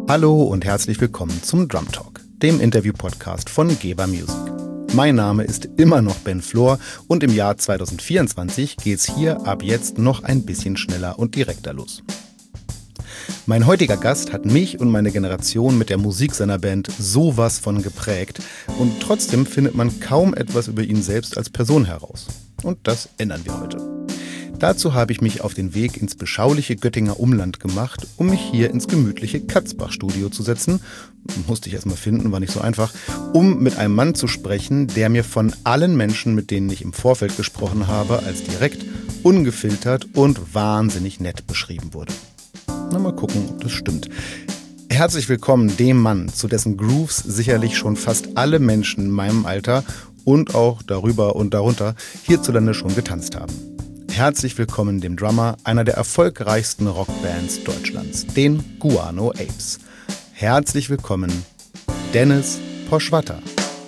Hallo und herzlich willkommen zum Drum Talk, dem Interview-Podcast von Geber Music. Mein Name ist immer noch Ben Flor und im Jahr 2024 geht's hier ab jetzt noch ein bisschen schneller und direkter los. Mein heutiger Gast hat mich und meine Generation mit der Musik seiner Band sowas von geprägt und trotzdem findet man kaum etwas über ihn selbst als Person heraus. Und das ändern wir heute. Dazu habe ich mich auf den Weg ins beschauliche Göttinger Umland gemacht, um mich hier ins gemütliche Katzbach-Studio zu setzen. Musste ich erstmal finden, war nicht so einfach, um mit einem Mann zu sprechen, der mir von allen Menschen, mit denen ich im Vorfeld gesprochen habe, als direkt, ungefiltert und wahnsinnig nett beschrieben wurde. Na, mal gucken, ob das stimmt. Herzlich willkommen dem Mann, zu dessen Grooves sicherlich schon fast alle Menschen in meinem Alter und auch darüber und darunter hierzulande schon getanzt haben. Herzlich willkommen dem Drummer einer der erfolgreichsten Rockbands Deutschlands, den Guano Apes. Herzlich willkommen, Dennis Poschwatter.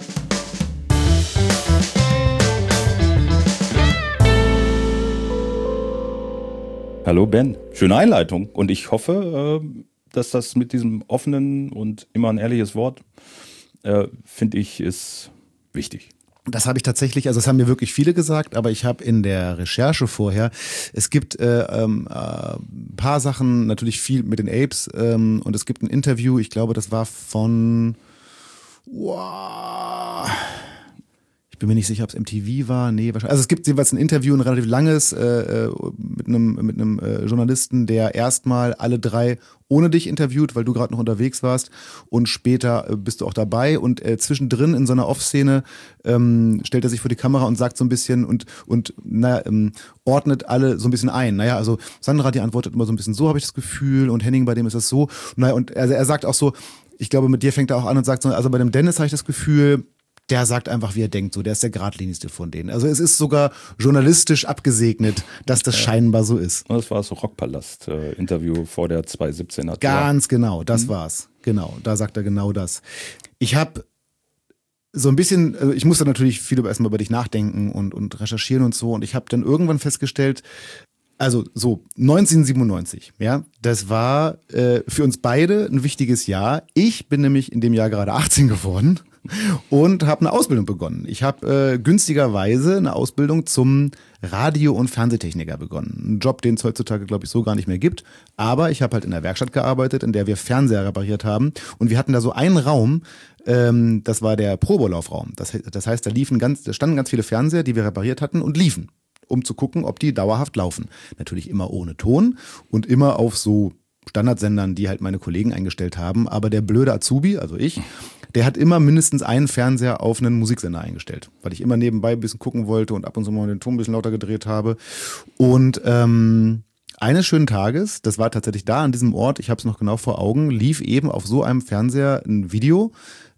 Hallo Ben, schöne Einleitung und ich hoffe, dass das mit diesem offenen und immer ein ehrliches Wort, finde ich, ist wichtig. Das habe ich tatsächlich, also das haben mir wirklich viele gesagt, aber ich habe in der Recherche vorher, es gibt paar Sachen, natürlich viel mit den Apes und es gibt ein Interview, ich glaube, das war von, ich bin mir nicht sicher, ob es MTV war, nee, wahrscheinlich. Also es gibt jeweils ein Interview, ein relativ langes, mit einem Journalisten, der erstmal alle drei ohne dich interviewt, weil du gerade noch unterwegs warst und später bist du auch dabei und zwischendrin in so einer Off-Szene stellt er sich vor die Kamera und sagt so ein bisschen und ordnet alle so ein bisschen ein. Naja, also Sandra, die antwortet immer so ein bisschen so, habe ich das Gefühl, und Henning, bei dem ist das so. Naja, und er sagt auch so, ich glaube, mit dir fängt er auch an und sagt so, also bei dem Dennis habe ich das Gefühl, der sagt einfach, wie er denkt, so, der ist der geradlinigste von denen. Also es ist sogar journalistisch abgesegnet, dass das scheinbar so ist. Das war das Rockpalast-Interview vor der 2017er. Ganz genau, das war's. Genau, da sagt er genau das. Ich habe so ein bisschen, ich musste natürlich viel erstmal über dich nachdenken und recherchieren und so, und ich habe dann irgendwann festgestellt, also so 1997, ja, das war für uns beide ein wichtiges Jahr. Ich bin nämlich in dem Jahr gerade 18 geworden und habe eine Ausbildung begonnen. Ich habe günstigerweise eine Ausbildung zum Radio- und Fernsehtechniker begonnen. Ein Job, den es heutzutage, glaube ich, so gar nicht mehr gibt. Aber ich habe halt in der Werkstatt gearbeitet, in der wir Fernseher repariert haben. Und wir hatten da so einen Raum, das war der Probelaufraum. Das heißt, da standen ganz viele Fernseher, die wir repariert hatten und liefen, um zu gucken, ob die dauerhaft laufen. Natürlich immer ohne Ton und immer auf so Standardsendern, die halt meine Kollegen eingestellt haben. Aber der blöde Azubi, also ich, der hat immer mindestens einen Fernseher auf einen Musiksender eingestellt, weil ich immer nebenbei ein bisschen gucken wollte und ab und zu mal den Ton ein bisschen lauter gedreht habe. Und eines schönen Tages, das war tatsächlich da an diesem Ort, ich habe es noch genau vor Augen, lief eben auf so einem Fernseher ein Video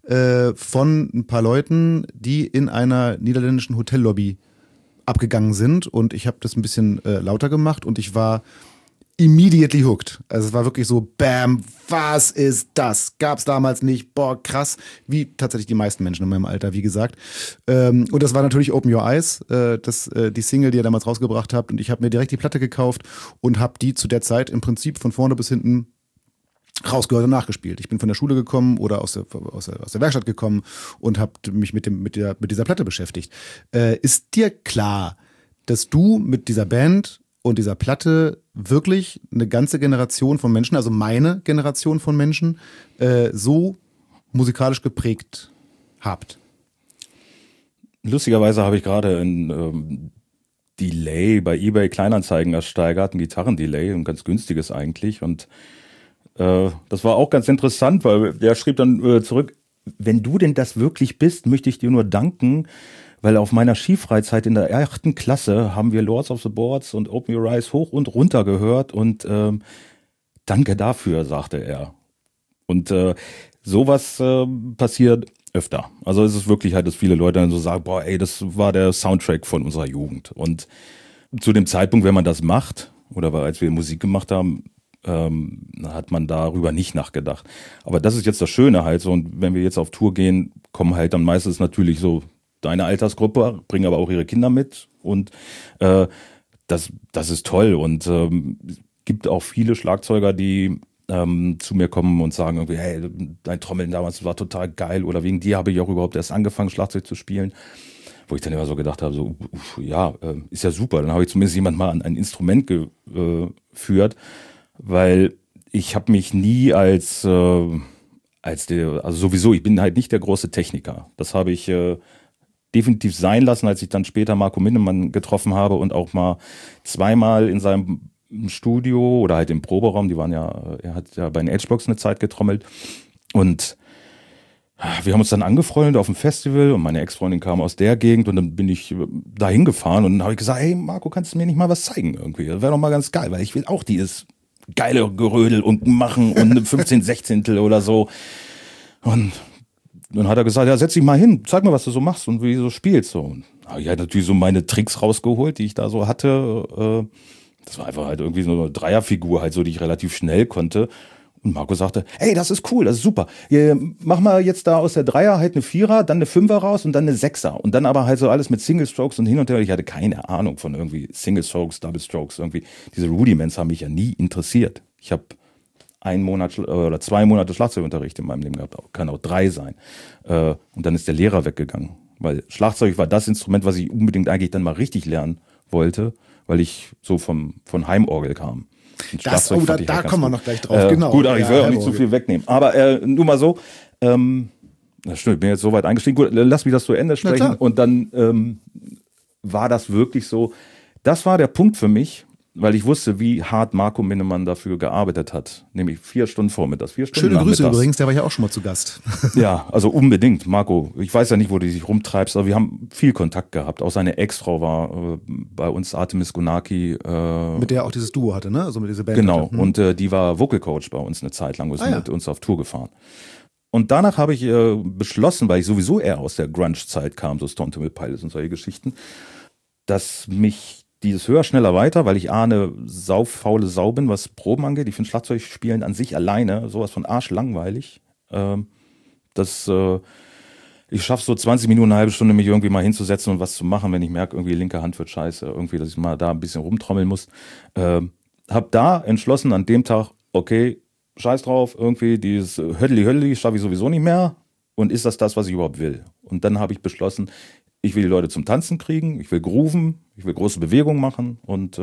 von ein paar Leuten, die in einer niederländischen Hotellobby abgegangen sind, und ich habe das ein bisschen lauter gemacht und ich war immediately hooked. Also es war wirklich so, bam, was ist das? Gab's damals nicht, boah, krass, wie tatsächlich die meisten Menschen in meinem Alter, wie gesagt. Und das war natürlich Open Your Eyes, die Single, die ihr damals rausgebracht habt, und ich habe mir direkt die Platte gekauft und habe die zu der Zeit im Prinzip von vorne bis hinten rausgehört und nachgespielt. Ich bin von der Schule gekommen oder aus der Werkstatt gekommen und habe mich mit dieser Platte beschäftigt. Ist dir klar, dass du mit dieser Band und dieser Platte wirklich eine ganze Generation von Menschen, also meine Generation von Menschen, so musikalisch geprägt habt? Lustigerweise habe ich gerade ein Delay bei eBay Kleinanzeigen ersteigert, ein Gitarrendelay, ein ganz günstiges eigentlich, und das war auch ganz interessant, weil der schrieb dann zurück, wenn du denn das wirklich bist, möchte ich dir nur danken, weil auf meiner Skifreizeit in der 8. Klasse haben wir Lords of the Boards und Open Your Eyes hoch und runter gehört, und danke dafür, sagte er. Und sowas passiert öfter. Also es ist wirklich halt, dass viele Leute dann so sagen, boah, ey, das war der Soundtrack von unserer Jugend. Und zu dem Zeitpunkt, wenn man das macht, oder als wir Musik gemacht haben, hat man darüber nicht nachgedacht. Aber das ist jetzt das Schöne halt so, und wenn wir jetzt auf Tour gehen, kommen halt dann meistens natürlich so deine Altersgruppe, bringen aber auch ihre Kinder mit, und das ist toll, und gibt auch viele Schlagzeuger, die zu mir kommen und sagen irgendwie, hey, dein Trommeln damals war total geil oder wegen dir habe ich auch überhaupt erst angefangen, Schlagzeug zu spielen. Wo ich dann immer so gedacht habe, so, ja, ist ja super. Dann habe ich zumindest jemand mal an ein Instrument geführt, weil ich habe mich nie also sowieso, ich bin halt nicht der große Techniker. Das habe ich definitiv sein lassen, als ich dann später Marco Minnemann getroffen habe und auch mal zweimal in seinem Studio oder halt im Proberaum, er hat ja bei den Edgebox eine Zeit getrommelt und wir haben uns dann angefreundet auf dem Festival und meine Ex-Freundin kam aus der Gegend und dann bin ich da hingefahren und dann habe ich gesagt, hey Marco, kannst du mir nicht mal was zeigen irgendwie? Das wäre doch mal ganz geil, weil ich will auch dieses geile Gerödel und machen und eine 15 Sechzehntel oder so. Und dann hat er gesagt, ja, setz dich mal hin, zeig mir, was du so machst und wie du so spielst. So. Und ich hatte natürlich so meine Tricks rausgeholt, die ich da so hatte. Das war einfach halt irgendwie so eine Dreierfigur, halt so, die ich relativ schnell konnte. Und Marco sagte, hey, das ist cool, das ist super. Mach mal jetzt da aus der Dreier halt eine Vierer, dann eine Fünfer raus und dann eine Sechser. Und dann aber halt so alles mit Single Strokes und hin und her. Ich hatte keine Ahnung von irgendwie Single Strokes, Double Strokes. Irgendwie diese Rudiments haben mich ja nie interessiert. Ich habe 1 Monat oder 2 Monate Schlagzeugunterricht in meinem Leben gehabt. Kann auch 3 sein. Und dann ist der Lehrer weggegangen. Weil Schlagzeug war das Instrument, was ich unbedingt eigentlich dann mal richtig lernen wollte, weil ich so von Heimorgel kam. Da kommen wir noch gleich drauf, genau. Gut, aber ich will auch nicht zu viel wegnehmen. Aber nur mal so, das stimmt, ich bin jetzt so weit eingestiegen. Gut, lass mich das zu Ende sprechen. Und dann war das wirklich so, das war der Punkt für mich, weil ich wusste, wie hart Marco Minnemann dafür gearbeitet hat. Nämlich 4 Stunden vormittags, 4 Stunden Schöne nachmittags. Grüße übrigens, der war ja auch schon mal zu Gast. Ja, also unbedingt, Marco. Ich weiß ja nicht, wo du dich rumtreibst, aber wir haben viel Kontakt gehabt. Auch seine Ex-Frau war bei uns, Artemis Gunaki. Mit der auch dieses Duo hatte, ne? Also mit dieser Band. Genau, und die war Vocal Coach bei uns eine Zeit lang, ist mit uns auf Tour gefahren. Und danach habe ich beschlossen, weil ich sowieso eher aus der Grunge-Zeit kam, so Stone Temple Pilots und solche Geschichten, dass mich dieses höher, schneller, weiter, weil ich eine saufaule Sau bin, was Proben angeht. Ich finde Schlagzeugspielen an sich alleine sowas von arschlangweilig. Ich schaffe so 20 Minuten, eine halbe Stunde, mich irgendwie mal hinzusetzen und was zu machen, wenn ich merke, irgendwie linke Hand wird scheiße, irgendwie, dass ich mal da ein bisschen rumtrommeln muss. Hab da entschlossen an dem Tag, okay, scheiß drauf, irgendwie dieses Hödeli schaffe ich sowieso nicht mehr. Und ist das, was ich überhaupt will? Und dann habe ich beschlossen, ich will die Leute zum Tanzen kriegen, ich will grooven, ich will große Bewegungen machen und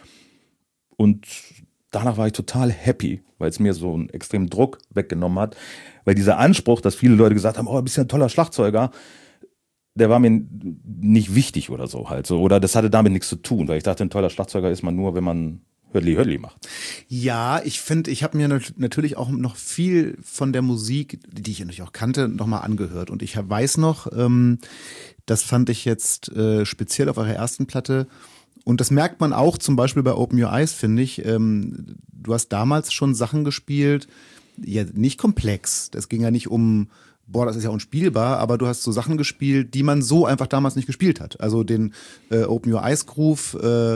danach war ich total happy, weil es mir so einen extremen Druck weggenommen hat, weil dieser Anspruch, dass viele Leute gesagt haben, oh, du bist ja ein toller Schlagzeuger, der war mir nicht wichtig oder so halt so, oder das hatte damit nichts zu tun, weil ich dachte, ein toller Schlagzeuger ist man nur, wenn man Hödli macht. Ja, ich finde, ich habe mir natürlich auch noch viel von der Musik, die ich natürlich auch kannte, nochmal angehört. Und ich weiß noch, das fand ich jetzt speziell auf eurer ersten Platte. Und das merkt man auch zum Beispiel bei Open Your Eyes, finde ich. Du hast damals schon Sachen gespielt, ja, nicht komplex. Das ging ja nicht um, boah, das ist ja unspielbar, aber du hast so Sachen gespielt, die man so einfach damals nicht gespielt hat. Also den Open Your Eyes Groove,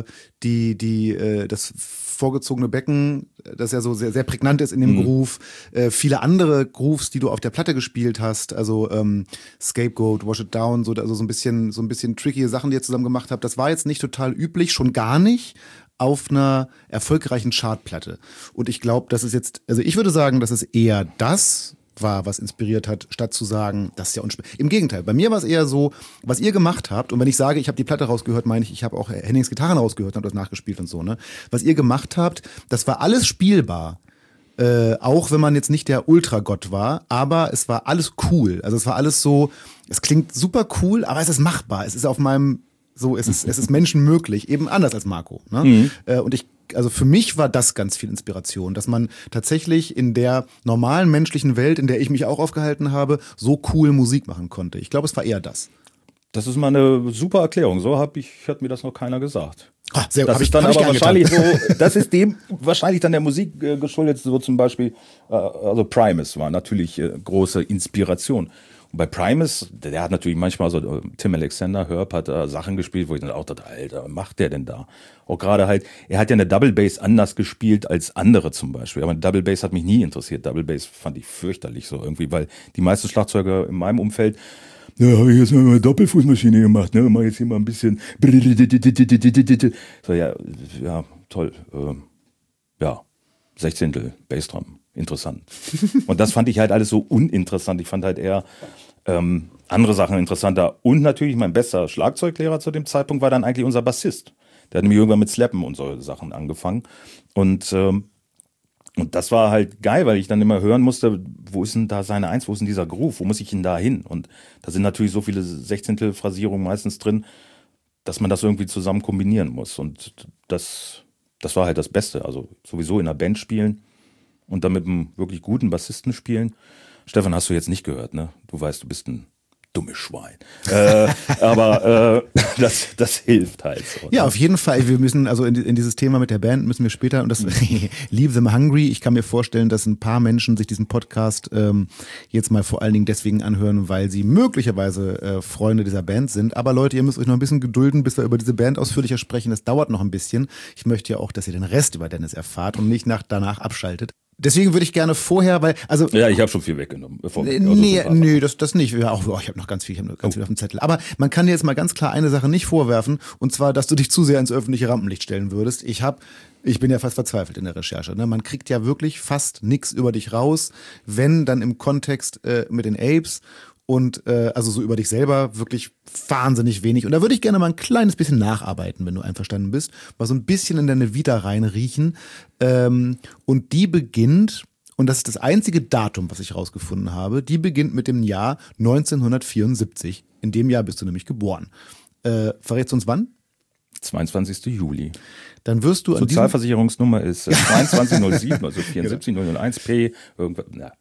das vorgezogene Becken, das ja so sehr, sehr prägnant ist in dem Groove. Viele andere Grooves, die du auf der Platte gespielt hast, also Scapegoat, Wash It Down, also so ein bisschen tricky Sachen, die ihr zusammen gemacht habt. Das war jetzt nicht total üblich, schon gar nicht auf einer erfolgreichen Chartplatte. Und ich glaube, das ist jetzt, also ich würde sagen, das ist eher das war, was inspiriert hat, statt zu sagen, das ist ja unspielbar. Im Gegenteil, bei mir war es eher so, was ihr gemacht habt, und wenn ich sage, ich habe die Platte rausgehört, meine ich habe auch Hennings Gitarren rausgehört und habe das nachgespielt und so, ne? Was ihr gemacht habt, das war alles spielbar. Auch wenn man jetzt nicht der Ultragott war, aber es war alles cool. Also es war alles so, es klingt super cool, aber es ist machbar. Es ist auf meinem, so, es ist menschenmöglich, eben anders als Marco. Ne? Und also für mich war das ganz viel Inspiration, dass man tatsächlich in der normalen menschlichen Welt, in der ich mich auch aufgehalten habe, so cool Musik machen konnte. Ich glaube, es war eher das. Das ist mal eine super Erklärung. So hat mir das noch keiner gesagt. Das ist dann aber wahrscheinlich so, das ist dem wahrscheinlich dann der Musik geschuldet, so zum Beispiel, also Primus war natürlich große Inspiration. Und bei Primus, der hat natürlich manchmal so, Tim Alexander, Herb hat Sachen gespielt, wo ich dann auch dachte, Alter, was macht der denn da? Auch gerade halt, er hat ja eine Double Bass anders gespielt als andere zum Beispiel. Aber Double Bass hat mich nie interessiert. Double Bass fand ich fürchterlich so irgendwie, weil die meisten Schlagzeuger in meinem Umfeld, ja, habe ich jetzt mal eine Doppelfußmaschine gemacht, ne? Mach jetzt hier mal ein bisschen. So, ja, toll. Ja. Sechzehntel Bassdrum. Interessant. Und das fand ich halt alles so uninteressant. Ich fand halt eher andere Sachen interessanter. Und natürlich mein bester Schlagzeuglehrer zu dem Zeitpunkt war dann eigentlich unser Bassist. Der hat nämlich irgendwann mit Slappen und so Sachen angefangen. Und das war halt geil, weil ich dann immer hören musste, wo ist denn da seine Eins, wo ist denn dieser Groove, wo muss ich denn da hin? Und da sind natürlich so viele Sechzehntel-Phrasierungen meistens drin, dass man das irgendwie zusammen kombinieren muss. Und das war halt das Beste. Also sowieso in einer Band spielen und dann mit einem wirklich guten Bassisten spielen. Stefan, hast du jetzt nicht gehört, ne? Du weißt, du bist ein dummes Schwein. Aber das hilft halt so. Ja, auf jeden Fall. Wir müssen, also in dieses Thema mit der Band müssen wir später, und das Leave Them Hungry. Ich kann mir vorstellen, dass ein paar Menschen sich diesen Podcast jetzt mal vor allen Dingen deswegen anhören, weil sie möglicherweise Freunde dieser Band sind. Aber Leute, ihr müsst euch noch ein bisschen gedulden, bis wir über diese Band ausführlicher sprechen. Das dauert noch ein bisschen. Ich möchte ja auch, dass ihr den Rest über Dennis erfahrt und nicht danach abschaltet. Deswegen würde ich gerne vorher, Ja, ich habe schon viel weggenommen. Nee, das nicht. Ja, ich habe noch ganz viel, viel auf dem Zettel. Aber man kann dir jetzt mal ganz klar eine Sache nicht vorwerfen, und zwar, dass du dich zu sehr ins öffentliche Rampenlicht stellen würdest. Ich bin ja fast verzweifelt in der Recherche. Ne? Man kriegt ja wirklich fast nichts über dich raus, wenn dann im Kontext mit den Apes. Und also so über dich selber wirklich wahnsinnig wenig. Und da würde ich gerne mal ein kleines bisschen nacharbeiten, wenn du einverstanden bist. Mal so ein bisschen in deine Vita reinriechen. Und die beginnt, und das ist das einzige Datum, was ich rausgefunden habe, die beginnt mit dem Jahr 1974. In dem Jahr bist du nämlich geboren. Verrätst du uns wann? 22. Juli. Dann wirst du Sozialversicherungsnummer ist 2207, also 74001P. Irgendwas.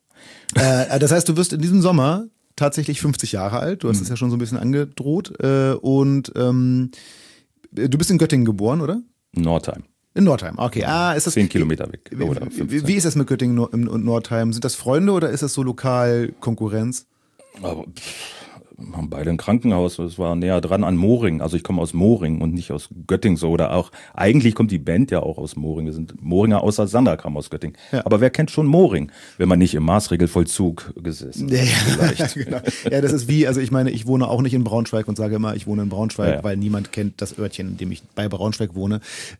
Das heißt, du wirst in diesem Sommer tatsächlich 50 Jahre alt. Du hast es ja schon so ein bisschen angedroht. Und du bist in Göttingen geboren, oder? Nordheim. In Nordheim, okay. Ist das 10 Kilometer weg. Oder wie ist das mit Göttingen und Nordheim? Sind das Freunde oder ist das so Lokalkonkurrenz? Aber haben beide ein Krankenhaus, das war näher dran an Moring. Also ich komme aus Moring und nicht aus Göttingen so. Oder auch, eigentlich kommt die Band ja auch aus Moring. Wir sind Moringer, außer Sander kam aus Göttingen. Ja. Aber wer kennt schon Moring, wenn man nicht im Maßregelvollzug gesessen hat? Vielleicht. Genau. Ja, das ist wie, also ich meine, ich wohne auch nicht in Braunschweig und sage immer, ich wohne in Braunschweig, weil niemand kennt das Örtchen, in dem ich bei Braunschweig wohne.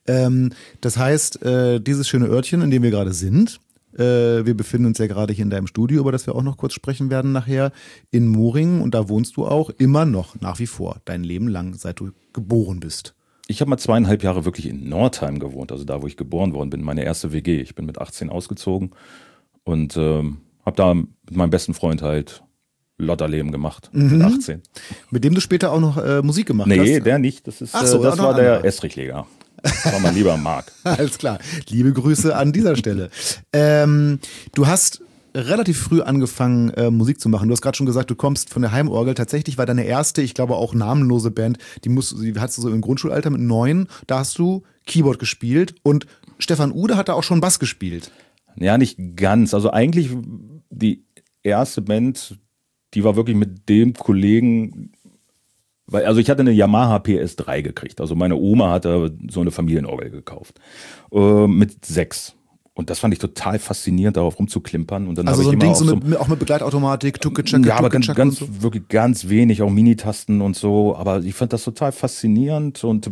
Das heißt, dieses schöne Örtchen, in dem wir gerade sind, wir befinden uns ja gerade hier in deinem Studio, über das wir auch noch kurz sprechen werden nachher, in Moringen, und da wohnst du auch immer noch, nach wie vor, dein Leben lang, seit du geboren bist. Ich habe mal 2,5 Jahre wirklich in Nordheim gewohnt, also da, wo ich geboren worden bin, meine erste WG. Ich bin mit 18 ausgezogen und habe da mit meinem besten Freund halt Lotterleben gemacht, mit 18. Mit dem du später auch noch Musik gemacht hast? Nee, der nicht, das war der Estrichleger. Das war mein lieber Marc. Alles klar. Liebe Grüße an dieser Stelle. Du hast relativ früh angefangen, Musik zu machen. Du hast gerade schon gesagt, du kommst von der Heimorgel. Tatsächlich war deine erste, ich glaube auch namenlose Band, die hattest du so im Grundschulalter mit 9. Da hast du Keyboard gespielt und Stefan Ude hat da auch schon Bass gespielt. Ja, nicht ganz. Also eigentlich die erste Band, die war wirklich mit dem Kollegen. Also ich hatte eine Yamaha PS3 gekriegt. Also meine Oma hatte so eine Familienorgel gekauft. Mit 6. Und das fand ich total faszinierend, darauf rumzuklimpern. Und dann also so ein Ding so auch mit Begleitautomatik, Tucke-Chacke, ja, aber wirklich ganz wenig, auch Minitasten und so. Aber ich fand das total faszinierend und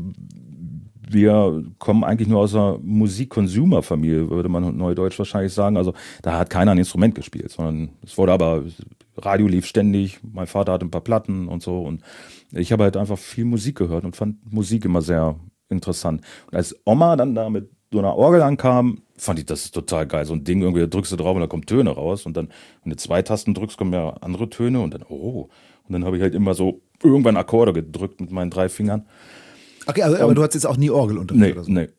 wir kommen eigentlich nur aus einer Musik-Consumer-Familie, würde man neudeutsch wahrscheinlich sagen. Also da hat keiner ein Instrument gespielt, sondern es wurde aber, Radio lief ständig, mein Vater hatte ein paar Platten und so und ich habe halt einfach viel Musik gehört und fand Musik immer sehr interessant. Und als Oma dann da mit so einer Orgel ankam, fand ich das total geil. So ein Ding, irgendwie da drückst du drauf und da kommen Töne raus und dann, wenn du 2 Tasten drückst, kommen ja andere Töne und dann, oh. Und dann habe ich halt immer so irgendwann Akkorde gedrückt mit meinen 3 Fingern. Okay, also, aber du hattest jetzt auch nie Orgelunterricht oder so? Nee.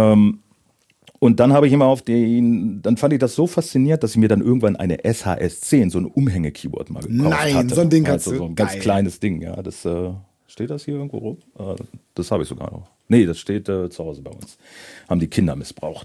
Und dann habe ich immer dann fand ich das so faszinierend, dass ich mir dann irgendwann eine SHS-10, so ein Umhänge-Keyboard mal gekauft hatte. Nein, so ein Ding kannst du. So ein ganz kleines Ding, ja. Das, steht das hier irgendwo rum? Das habe ich sogar noch. Nee, das steht zu Hause bei uns. Haben die Kinder missbraucht.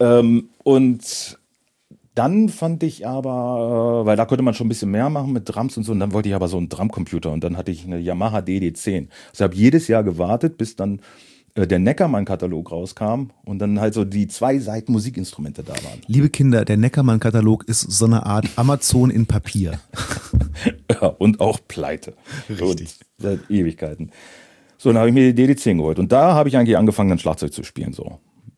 Und dann fand ich aber, weil da konnte man schon ein bisschen mehr machen mit Drums und so, und dann wollte ich aber so einen Drumcomputer und dann hatte ich eine Yamaha DD10. Also ich habe jedes Jahr gewartet, bis dann der Neckermann-Katalog rauskam und dann halt so die 2 Seiten Musikinstrumente da waren. Liebe Kinder, der Neckermann-Katalog ist so eine Art Amazon in Papier. Ja, und auch pleite. Richtig. Und seit Ewigkeiten. So, dann habe ich mir die DD10 geholt und da habe ich eigentlich angefangen, dann Schlagzeug zu spielen, so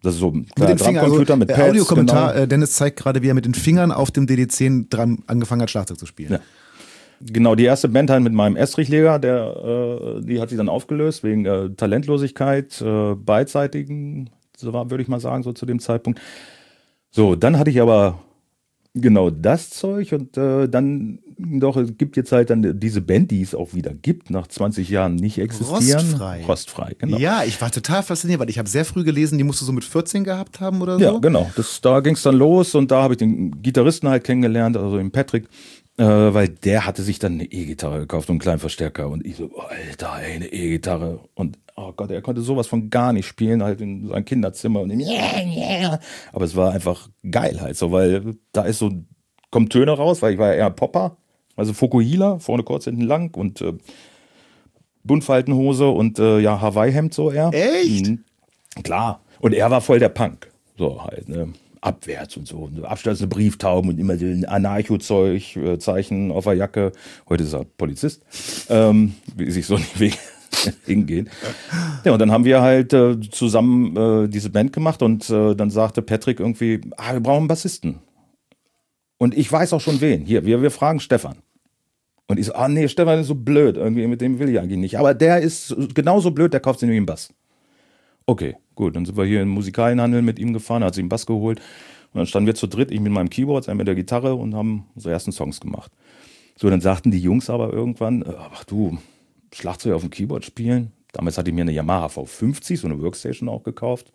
Das ist so ein Mit den Fingern, Drumcomputer mit Pads. Audiokommentar, genau. Dennis zeigt gerade, wie er mit den Fingern auf dem DD10 dran angefangen hat, Schlagzeug zu spielen. Ja. Genau, die erste Band halt mit meinem Estrich-Leger, die hat sich dann aufgelöst wegen Talentlosigkeit, beidseitigen, so war, würde ich mal sagen, so zu dem Zeitpunkt. So, dann hatte ich aber genau das Zeug und dann doch, es gibt jetzt halt dann diese Band, die es auch wieder gibt, nach 20 Jahren nicht existieren. Rostfrei, genau. Ja, ich war total fasziniert, weil ich habe sehr früh gelesen, die musst du so mit 14 gehabt haben oder so. Ja, genau. Da ging es dann los und da habe ich den Gitarristen halt kennengelernt, also den Patrick, weil der hatte sich dann eine E-Gitarre gekauft und einen kleinen Verstärker und ich so, Alter, ey, eine E-Gitarre und oh Gott, er konnte sowas von gar nicht spielen, halt in seinem Kinderzimmer und aber es war einfach geil halt so, weil da ist so, kommen Töne raus, weil ich war ja eher Popper, also Fukuhila, vorne kurz, hinten lang und Buntfaltenhose und Hawaii-Hemd so eher. Echt? Mhm. Klar. Und er war voll der Punk. So halt, ne? Abwärts und so. Abstürzende Brieftauben und immer so ein Anarcho-Zeug, Zeichen auf der Jacke. Heute ist er Polizist. Wie sich so nicht Weg hingehen. Ja, und dann haben wir halt zusammen diese Band gemacht und dann sagte Patrick irgendwie, wir brauchen einen Bassisten. Und ich weiß auch schon wen. Hier, wir fragen Stefan. Und ich so, nee, Stefan ist so blöd, irgendwie, mit dem will ich eigentlich nicht. Aber der ist genauso blöd, der kauft sich nämlich einen Bass. Okay, gut, dann sind wir hier in den Musikalienhandel mit ihm gefahren, hat sich einen Bass geholt. Und dann standen wir zu dritt, ich mit meinem Keyboard, er mit der Gitarre und haben unsere ersten Songs gemacht. So, dann sagten die Jungs aber irgendwann, ach du, Schlagzeug auf dem Keyboard spielen? Damals hatte ich mir eine Yamaha V50, so eine Workstation auch gekauft.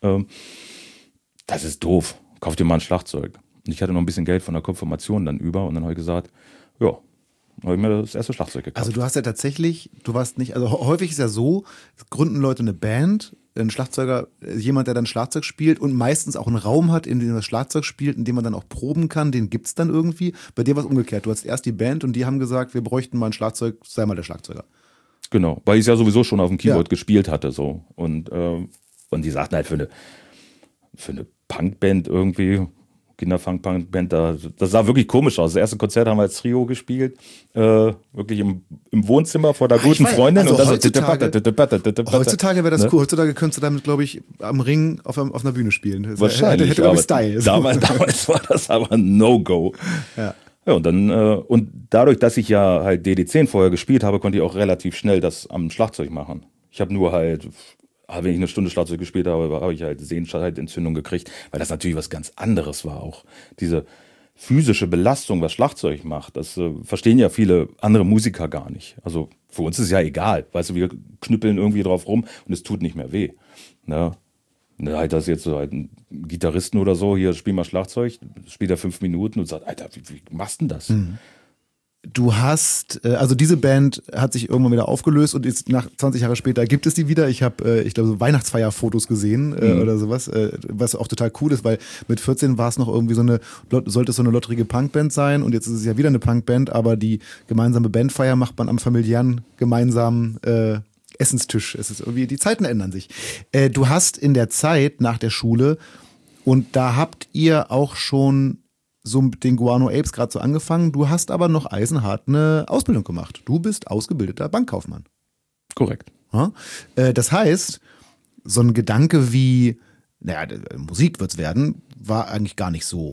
Das ist doof, kauf dir mal ein Schlagzeug. Und ich hatte noch ein bisschen Geld von der Konfirmation dann über und dann habe ich gesagt, ja, habe ich mir das erste Schlagzeug gekauft. Also du hast ja tatsächlich, du warst nicht, also häufig ist ja so, gründen Leute eine Band, ein Schlagzeuger, jemand, der dann Schlagzeug spielt und meistens auch einen Raum hat, in dem das Schlagzeug spielt, in dem man dann auch proben kann, den gibt's dann irgendwie. Bei dir war es umgekehrt, du hast erst die Band und die haben gesagt, wir bräuchten mal ein Schlagzeug, sei mal der Schlagzeuger. Genau, weil ich es ja sowieso schon auf dem Keyboard gespielt hatte so und die sagten halt für eine Punkband irgendwie, Kinderfunk-Punkband, das sah wirklich komisch aus. Das erste Konzert haben wir als Trio gespielt, wirklich im Wohnzimmer vor der guten Freundin. Also und das heutzutage wäre das cool. Heutzutage könntest du damit, glaube ich, am Ring auf einer Bühne spielen. Das wahrscheinlich. Hätte Style. Damals war das aber ein No-Go. Ja. Ja, und dann, und dadurch, dass ich ja halt DD10 vorher gespielt habe, konnte ich auch relativ schnell das am Schlagzeug machen. Ich habe nur halt, wenn ich eine Stunde Schlagzeug gespielt habe ich halt Sehenscheidentzündung gekriegt, weil das natürlich was ganz anderes war auch. Diese physische Belastung, was Schlagzeug macht, das verstehen ja viele andere Musiker gar nicht. Also für uns ist es ja egal, weißt du, wir knüppeln irgendwie drauf rum und es tut nicht mehr weh. Ne? Halt das jetzt so halt ein Gitarristen oder so, hier spiel mal Schlagzeug, spielt er 5 Minuten und sagt, Alter, wie machst du denn das? Mhm. Du hast, also diese Band hat sich irgendwann wieder aufgelöst und jetzt nach 20 Jahre später gibt es die wieder. Ich habe, ich glaube, so Weihnachtsfeierfotos gesehen oder sowas, was auch total cool ist, weil mit 14 war es noch irgendwie sollte es so eine lotterige Punkband sein und jetzt ist es ja wieder eine Punkband, aber die gemeinsame Bandfeier macht man am familiären gemeinsamen Essenstisch. Es ist irgendwie, die Zeiten ändern sich. Du hast in der Zeit nach der Schule und da habt ihr auch schon so mit den Guano Apes gerade so angefangen. Du hast aber noch eisenhart eine Ausbildung gemacht. Du bist ausgebildeter Bankkaufmann. Korrekt. Ja? Das heißt, so ein Gedanke wie, Musik wird's werden, war eigentlich gar nicht so.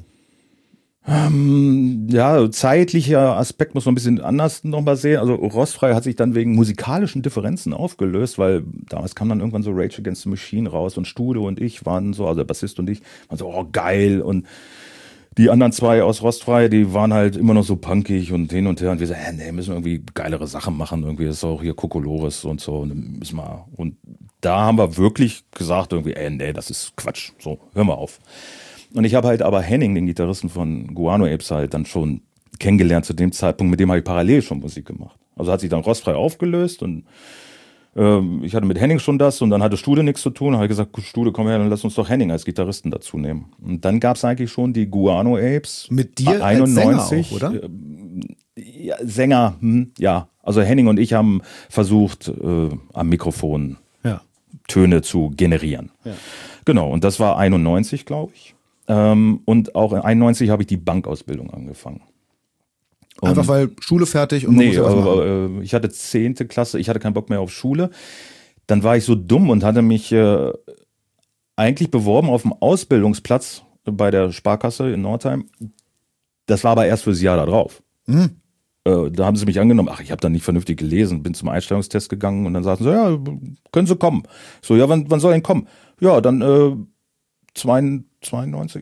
Ja, zeitlicher Aspekt muss man ein bisschen anders nochmal sehen. Also Rostfrei hat sich dann wegen musikalischen Differenzen aufgelöst, weil damals kam dann irgendwann so Rage Against the Machine raus und Stude und ich waren so, also der Bassist und ich, waren so, oh geil, und die anderen zwei aus Rostfrei, die waren halt immer noch so punkig und hin und her. Und wir sagen, müssen wir irgendwie geilere Sachen machen. Irgendwie ist auch hier Kokolores und so. Und müssen wir. Und da haben wir wirklich gesagt, irgendwie, das ist Quatsch. So, hören wir auf. Und ich habe halt aber Henning, den Gitarristen von Guano Apes, halt dann schon kennengelernt zu dem Zeitpunkt. Mit dem habe ich parallel schon Musik gemacht. Also hat sich dann Rostfrei aufgelöst und ich hatte mit Henning schon das und dann hatte Stude nichts zu tun. Da habe ich gesagt, Stude, komm her, dann lass uns doch Henning als Gitarristen dazu nehmen. Und dann gab es eigentlich schon die Guano Apes. Mit dir 91, als Sänger auch, oder? Ja, Sänger, ja. Also Henning und ich haben versucht, am Mikrofon Töne zu generieren. Ja. Genau, und das war 91, glaube ich. Und auch in 91 habe ich die Bankausbildung angefangen. Einfach weil Schule fertig und man muss ja was machen. Ich hatte 10. Klasse, ich hatte keinen Bock mehr auf Schule. Dann war ich so dumm und hatte mich eigentlich beworben auf dem Ausbildungsplatz bei der Sparkasse in Nordheim. Das war aber erst fürs Jahr da drauf. Da haben sie mich angenommen. Ach, ich habe dann nicht vernünftig gelesen, bin zum Einstellungstest gegangen und dann sagten sie, ja, können Sie kommen. So, ja, wann soll ich denn kommen? Ja, dann 92.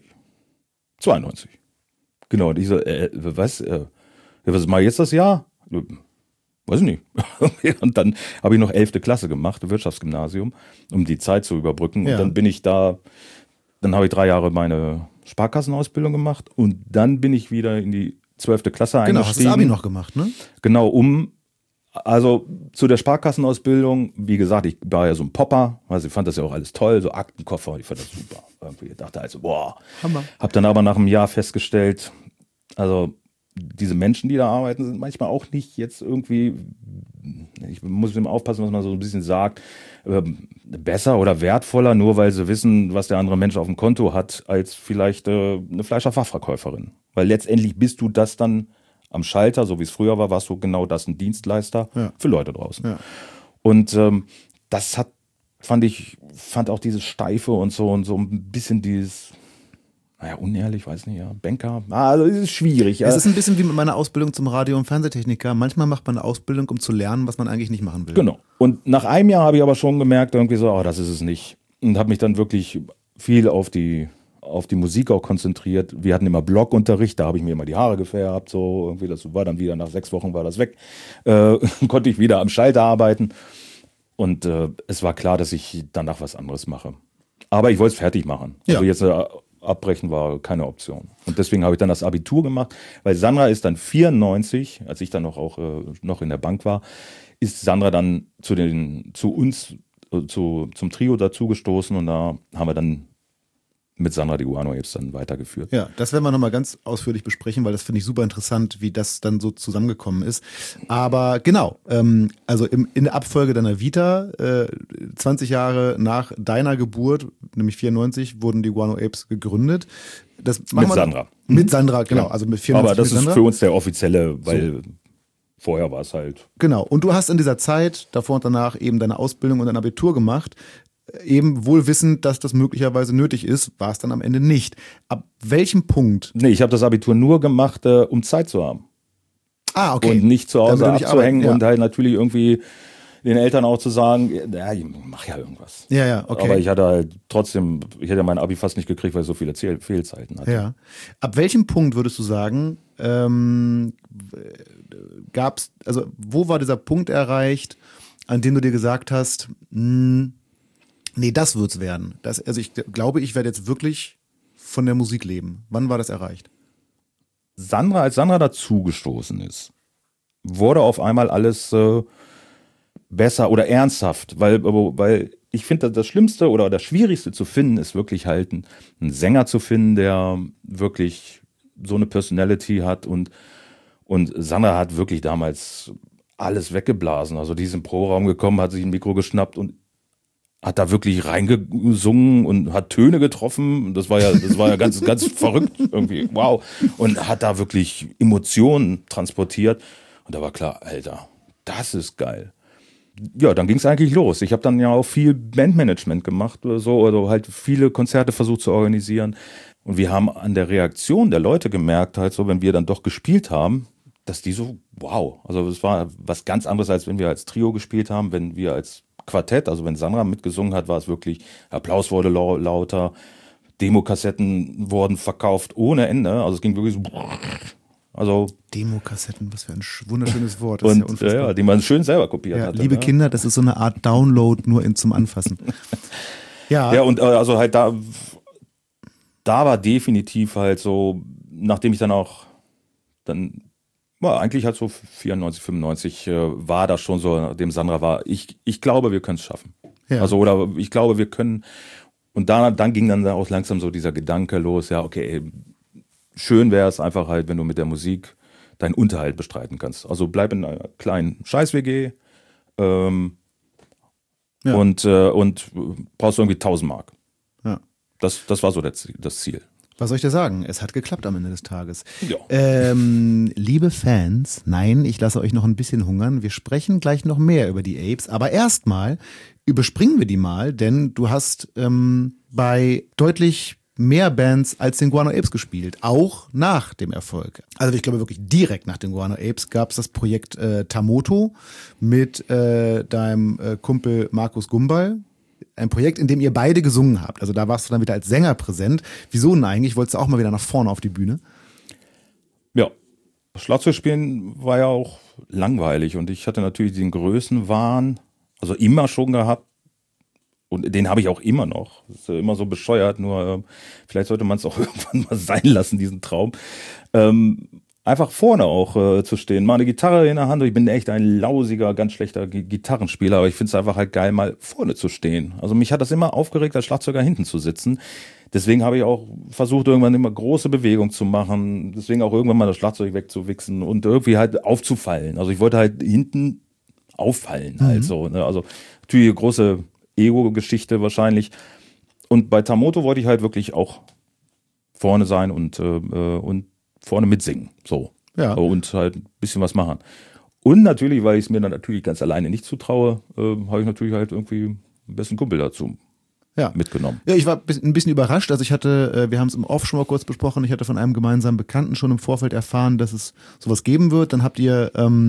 Genau, und ich so, was mache ich jetzt das Jahr? Weiß ich nicht. Und dann habe ich noch 11. Klasse gemacht, Wirtschaftsgymnasium, um die Zeit zu überbrücken. Ja. Und dann bin ich da, dann habe ich 3 Jahre meine Sparkassenausbildung gemacht und dann bin ich wieder in die 12. Klasse Genau, hast eingestiegen. das Abi noch gemacht, ne? Genau, also zu der Sparkassenausbildung, wie gesagt, ich war ja so ein Popper, also ich fand das ja auch alles toll, so Aktenkoffer, ich fand das super. Irgendwie dachte also, boah. Hammer. Hab dann aber nach einem Jahr festgestellt, also diese Menschen, die da arbeiten, sind manchmal auch nicht jetzt irgendwie, ich muss immer aufpassen, was man so ein bisschen sagt, besser oder wertvoller, nur weil sie wissen, was der andere Mensch auf dem Konto hat, als vielleicht eine Fleischerfachverkäuferin. Weil letztendlich bist du das dann am Schalter, so wie es früher war, warst du genau das, ein Dienstleister für Leute draußen. Ja. Und das fand auch dieses Steife und so ein bisschen dieses, naja, unehrlich, weiß nicht, ja, Banker, also es ist schwierig. Es ist ein bisschen wie mit meiner Ausbildung zum Radio- und Fernsehtechniker. Manchmal macht man eine Ausbildung, um zu lernen, was man eigentlich nicht machen will. Genau. Und nach einem Jahr habe ich aber schon gemerkt, irgendwie so, das ist es nicht. Und habe mich dann wirklich viel auf die Musik auch konzentriert. Wir hatten immer Blockunterricht, da habe ich mir immer die Haare gefärbt, so irgendwie, das war dann wieder, nach 6 Wochen war das weg. Konnte ich wieder am Schalter arbeiten. Und es war klar, dass ich danach was anderes mache. Aber ich wollte es fertig machen. Ja. Also jetzt abbrechen war keine Option. Und deswegen habe ich dann das Abitur gemacht, weil Sandra ist dann 94, als ich dann noch in der Bank war, ist Sandra dann zum Trio dazugestoßen und da haben wir dann mit Sandra die Guano Apes dann weitergeführt. Ja, das werden wir nochmal ganz ausführlich besprechen, weil das finde ich super interessant, wie das dann so zusammengekommen ist. Aber genau, also in der Abfolge deiner Vita, 20 Jahre nach deiner Geburt, nämlich 94, wurden die Guano Apes gegründet. Das Mit Sandra. Mit Sandra, genau. Also mit 94 Aber das mit ist Sandra. für uns der offizielle, weil vorher war es halt. Genau. Und du hast in dieser Zeit, davor und danach, eben deine Ausbildung und dein Abitur gemacht. Eben wohl wissend, dass das möglicherweise nötig ist, war es dann am Ende nicht. Ab welchem Punkt? Nee, ich habe das Abitur nur gemacht, um Zeit zu haben. Ah, okay. Und nicht zu Hause Damit du nicht abzuhängen arbeiten, ja. und halt natürlich irgendwie den Eltern auch zu sagen, ja, ich mach ja irgendwas. Ja, okay. Aber ich hatte halt trotzdem, ich hätte mein Abi fast nicht gekriegt, weil ich so viele Fehlzeiten hatte. Ja. Ab welchem Punkt würdest du sagen, gab's, also wo war dieser Punkt erreicht, an dem du dir gesagt hast, nee, das wird's werden. Also ich glaube, ich werde jetzt wirklich von der Musik leben. Wann war das erreicht? Als Sandra dazugestoßen ist, wurde auf einmal alles besser oder ernsthaft, weil ich finde, das Schlimmste oder das Schwierigste zu finden ist wirklich halt einen Sänger zu finden, der wirklich so eine Personality hat und Sandra hat wirklich damals alles weggeblasen. Also die ist im Proberaum gekommen, hat sich ein Mikro geschnappt und hat da wirklich reingesungen und hat Töne getroffen. Das war ja ganz, ganz verrückt irgendwie. Wow. Und hat da wirklich Emotionen transportiert. Und da war klar, Alter, das ist geil. Ja, dann ging es eigentlich los. Ich habe dann ja auch viel Bandmanagement gemacht oder so, oder halt viele Konzerte versucht zu organisieren. Und wir haben an der Reaktion der Leute gemerkt, halt so, wenn wir dann doch gespielt haben, dass die so, wow. Also es war was ganz anderes, als wenn wir als Trio gespielt haben, wenn wir als Quartett, also wenn Sandra mitgesungen hat, war es wirklich, Applaus wurde lauter, Demokassetten wurden verkauft ohne Ende, also es ging wirklich so, also Demokassetten, was für ein wunderschönes Wort. Das ist und unfassbar. ja, die man schön selber kopiert Ja, hatte. liebe ne? Kinder, das ist so eine Art Download nur zum Anfassen. Ja, und also halt da war definitiv halt so, nachdem ich dann eigentlich halt so 94, 95 war das schon so, nachdem Sandra war, ich glaube, wir können es schaffen. Ja. Also, oder ich glaube, wir können, und dann ging dann auch langsam so dieser Gedanke los, ja, okay, schön wäre es einfach halt, wenn du mit der Musik deinen Unterhalt bestreiten kannst. Also bleib in einer kleinen Scheiß-WG und brauchst irgendwie 1000 Mark. Ja. Das war so das Ziel. Was soll ich dir sagen? Es hat geklappt am Ende des Tages. Ja. Liebe Fans, nein, ich lasse euch noch ein bisschen hungern. Wir sprechen gleich noch mehr über die Apes, aber erstmal überspringen wir die mal, denn du hast bei deutlich mehr Bands als den Guano Apes gespielt, auch nach dem Erfolg. Also ich glaube wirklich direkt nach den Guano Apes gab es das Projekt Tamoto mit deinem Kumpel Markus Gumbal. Ein Projekt, in dem ihr beide gesungen habt. Also da warst du dann wieder als Sänger präsent. Wieso denn eigentlich? Wolltest du auch mal wieder nach vorne auf die Bühne? Ja. Schlagzeug spielen war ja auch langweilig und ich hatte natürlich den Größenwahn, also immer schon gehabt. Und den habe ich auch immer noch. Das ist immer so bescheuert, nur vielleicht sollte man es auch irgendwann mal sein lassen, diesen Traum. Einfach vorne auch zu stehen, mal eine Gitarre in der Hand. Ich bin echt ein lausiger, ganz schlechter Gitarrenspieler, aber ich finde es einfach halt geil, mal vorne zu stehen. Also mich hat das immer aufgeregt, als Schlagzeuger hinten zu sitzen. Deswegen habe ich auch versucht, irgendwann immer große Bewegungen zu machen. Deswegen auch irgendwann mal das Schlagzeug wegzuwichsen und irgendwie halt aufzufallen. Also ich wollte halt hinten auffallen halt so. Ne? Also natürlich eine große Ego-Geschichte wahrscheinlich. Und bei Tamoto wollte ich halt wirklich auch vorne sein und vorne mitsingen. So. Ja. Und halt ein bisschen was machen. Und natürlich, weil ich es mir dann natürlich ganz alleine nicht zutraue, habe ich natürlich halt irgendwie einen besten Kumpel dazu mitgenommen. Ja, ich war ein bisschen überrascht. Also ich hatte, wir haben es im Off schon mal kurz besprochen, ich hatte von einem gemeinsamen Bekannten schon im Vorfeld erfahren, dass es sowas geben wird. Dann habt ihr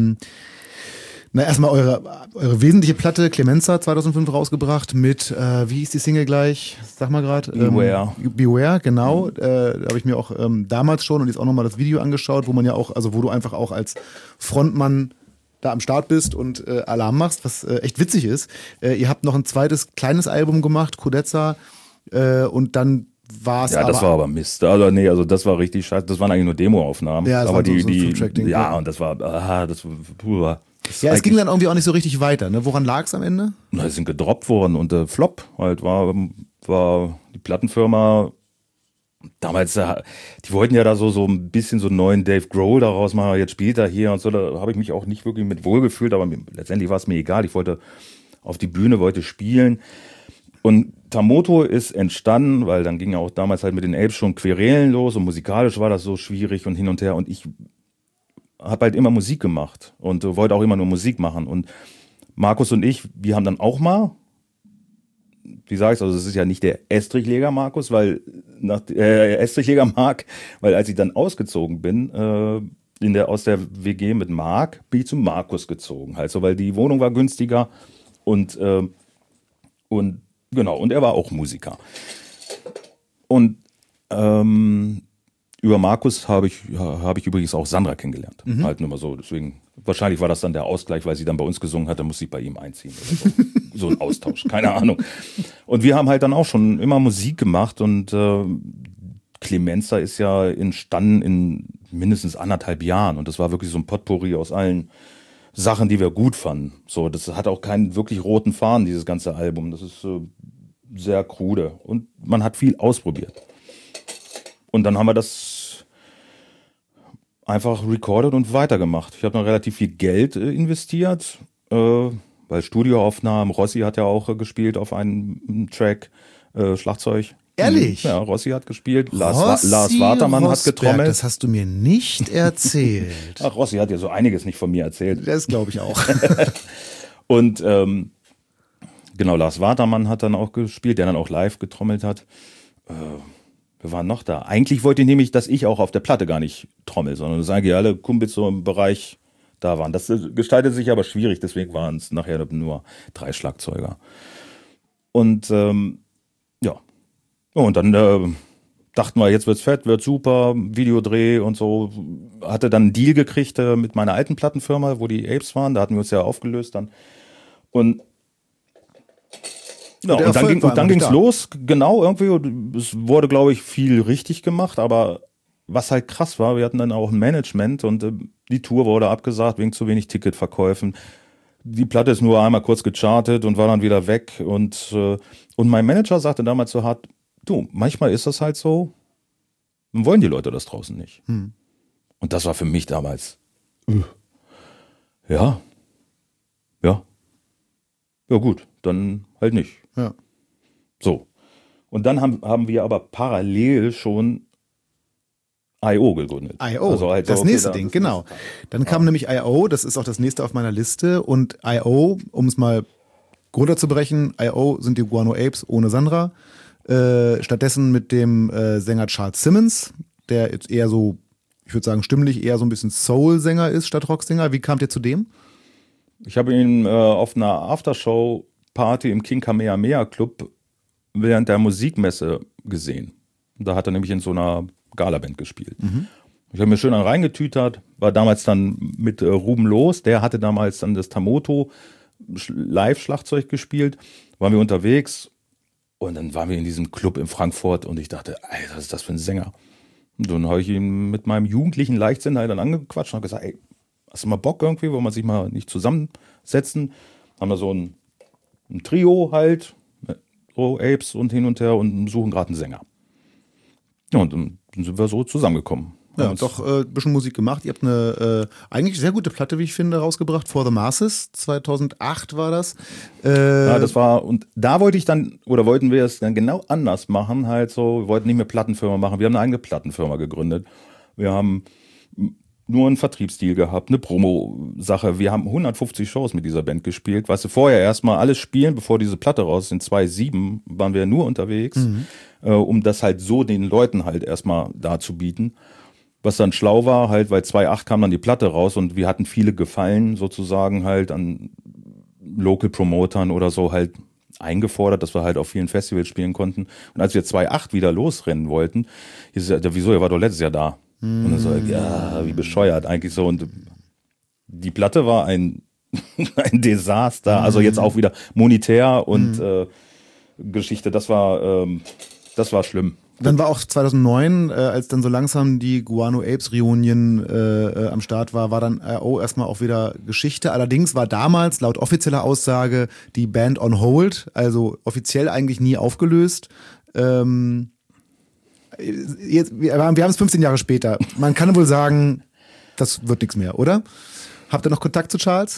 erstmal eure wesentliche Platte Clemenza 2005 rausgebracht mit, wie hieß die Single gleich? Sag mal gerade. Beware. Beware, genau. Da habe ich mir auch damals schon und jetzt auch nochmal das Video angeschaut, wo man ja auch, also wo du einfach auch als Frontmann da am Start bist und Alarm machst, was echt witzig ist. Ihr habt noch ein zweites kleines Album gemacht, Kudetza, und dann war es ja, das war aber Mist. Also nee, also das war richtig scheiße. Das waren eigentlich nur Demoaufnahmen. Ja, das aber war die, so ein die, Full-Track-Ding, ja, ja. und das war, puh. Ja, es ging dann irgendwie auch nicht so richtig weiter. Ne? Woran lag es am Ende? Na, sind gedroppt worden und Flop halt war die Plattenfirma damals, die wollten ja da so ein bisschen so einen neuen Dave Grohl daraus machen, jetzt spielt er hier und so, da habe ich mich auch nicht wirklich mit wohlgefühlt, aber letztendlich war es mir egal, ich wollte auf die Bühne, wollte spielen und Tamoto ist entstanden, weil dann ging ja auch damals halt mit den Apes schon Querelen los und musikalisch war das so schwierig und hin und her und ich habe halt immer Musik gemacht und wollte auch immer nur Musik machen. Und Markus und ich, wir haben dann auch wie sage ich also es ist ja nicht der Estrichleger Markus, weil Estrichleger Mark, weil als ich dann ausgezogen bin, aus der WG mit Mark, bin ich zu Markus gezogen. Halt so, weil die Wohnung war günstiger und genau, und er war auch Musiker. Und über Markus habe ich übrigens auch Sandra kennengelernt. Halt nur mal so. Deswegen, wahrscheinlich war das dann der Ausgleich, weil sie dann bei uns gesungen hat, dann musste ich bei ihm einziehen. Oder so. So ein Austausch, keine Ahnung. Und wir haben halt dann auch schon immer Musik gemacht und Clemenza ist ja entstanden in mindestens 1,5 Jahren. Und das war wirklich so ein Potpourri aus allen Sachen, die wir gut fanden. So, das hat auch keinen wirklich roten Faden, dieses ganze Album. Das ist sehr krude. Und man hat viel ausprobiert. Und dann haben wir das einfach recorded und weitergemacht. Ich habe noch relativ viel Geld investiert, weil Studioaufnahmen, Rossi hat ja auch gespielt auf einem Track, Schlagzeug. Ehrlich? Ja, Rossi hat gespielt, Lars Watermann hat getrommelt. Das hast du mir nicht erzählt. Ach, Rossi hat ja so einiges nicht von mir erzählt. Das glaube ich auch. Und genau, Lars Watermann hat dann auch gespielt, der dann auch live getrommelt hat. Wir waren noch da. Eigentlich wollte ich nämlich, dass ich auch auf der Platte gar nicht trommel, sondern dass eigentlich alle Kumpels so im Bereich da waren. Das gestaltet sich aber schwierig, deswegen waren es nachher nur 3 Schlagzeuger. Und ja. Und dann dachten wir, jetzt wird's fett, wird super, Videodreh und so. Hatte dann einen Deal gekriegt mit meiner alten Plattenfirma, wo die Apes waren. Da hatten wir uns ja aufgelöst dann. Und ja, und dann ging's los, genau, irgendwie. Es wurde, glaube ich, viel richtig gemacht, aber was halt krass war, wir hatten dann auch ein Management und die Tour wurde abgesagt wegen zu wenig Ticketverkäufen. Die Platte ist nur einmal kurz gechartet und war dann wieder weg. Und mein Manager sagte damals so hart, du, manchmal ist das halt so, wollen die Leute das draußen nicht. Und das war für mich damals, ja, gut, dann halt nicht. Ja. So. Und dann haben wir aber parallel schon I.O. gegründet. I.O., also halt das so, okay, nächste Ding, genau. Dann kam nämlich I.O., das ist auch das nächste auf meiner Liste. Und I.O., um es mal runterzubrechen, I.O. sind die Guano Apes ohne Sandra. Stattdessen mit dem Sänger Charles Simmons, der jetzt eher so, ich würde sagen stimmlich, eher so ein bisschen Soul-Sänger ist statt Rocksänger. Wie kamt ihr zu dem? Ich habe ihn auf einer Aftershow-Party im King Kamehameha Club während der Musikmesse gesehen. Da hat er nämlich in so einer Galaband gespielt. Ich habe mir schön einen reingetütert, war damals dann mit Ruben Loos, der hatte damals dann das Tamoto Live-Schlagzeug gespielt, waren wir unterwegs und dann waren wir in diesem Club in Frankfurt und ich dachte, ey, was ist das für ein Sänger? Und dann habe ich ihn mit meinem jugendlichen Leichtsinn halt dann angequatscht und habe gesagt, ey, hast du mal Bock irgendwie, wollen wir sich mal nicht zusammensetzen? Haben wir so ein Trio halt, so Apes und hin und her und suchen gerade einen Sänger. Ja, und dann sind wir so zusammengekommen. Ja, und doch ein bisschen Musik gemacht. Ihr habt eine eigentlich sehr gute Platte, wie ich finde, rausgebracht. For the Masses, 2008 war das. Ja, das war, und da wollte ich dann, oder wollten wir es dann genau anders machen, halt so, wir wollten nicht mehr Plattenfirma machen, wir haben eine eigene Plattenfirma gegründet. Wir haben nur einen Vertriebsstil gehabt, eine Promo-Sache. Wir haben 150 Shows mit dieser Band gespielt. Weißt du, vorher erstmal alles spielen, bevor diese Platte raus ist. In 2007 waren wir nur unterwegs, um das halt so den Leuten halt erstmal darzubieten. Was dann schlau war, halt, weil 2008 kam dann die Platte raus und wir hatten viele Gefallen sozusagen halt an Local Promotern oder so halt eingefordert, dass wir halt auf vielen Festivals spielen konnten. Und als wir 2008 wieder losrennen wollten, hieß es ja, wieso, ihr war doch letztes Jahr da. Und dann so, ja, wie bescheuert eigentlich so. Und die Platte war ein Desaster, also jetzt auch wieder monetär und Geschichte, das war schlimm. Dann war auch 2009, als dann so langsam die Guano Apes Reunion am Start war dann I.O. erstmal auch wieder Geschichte. Allerdings war damals laut offizieller Aussage die Band on hold, also offiziell eigentlich nie aufgelöst. Wir haben es 15 Jahre später. Man kann wohl sagen, das wird nichts mehr, oder? Habt ihr noch Kontakt zu Charles?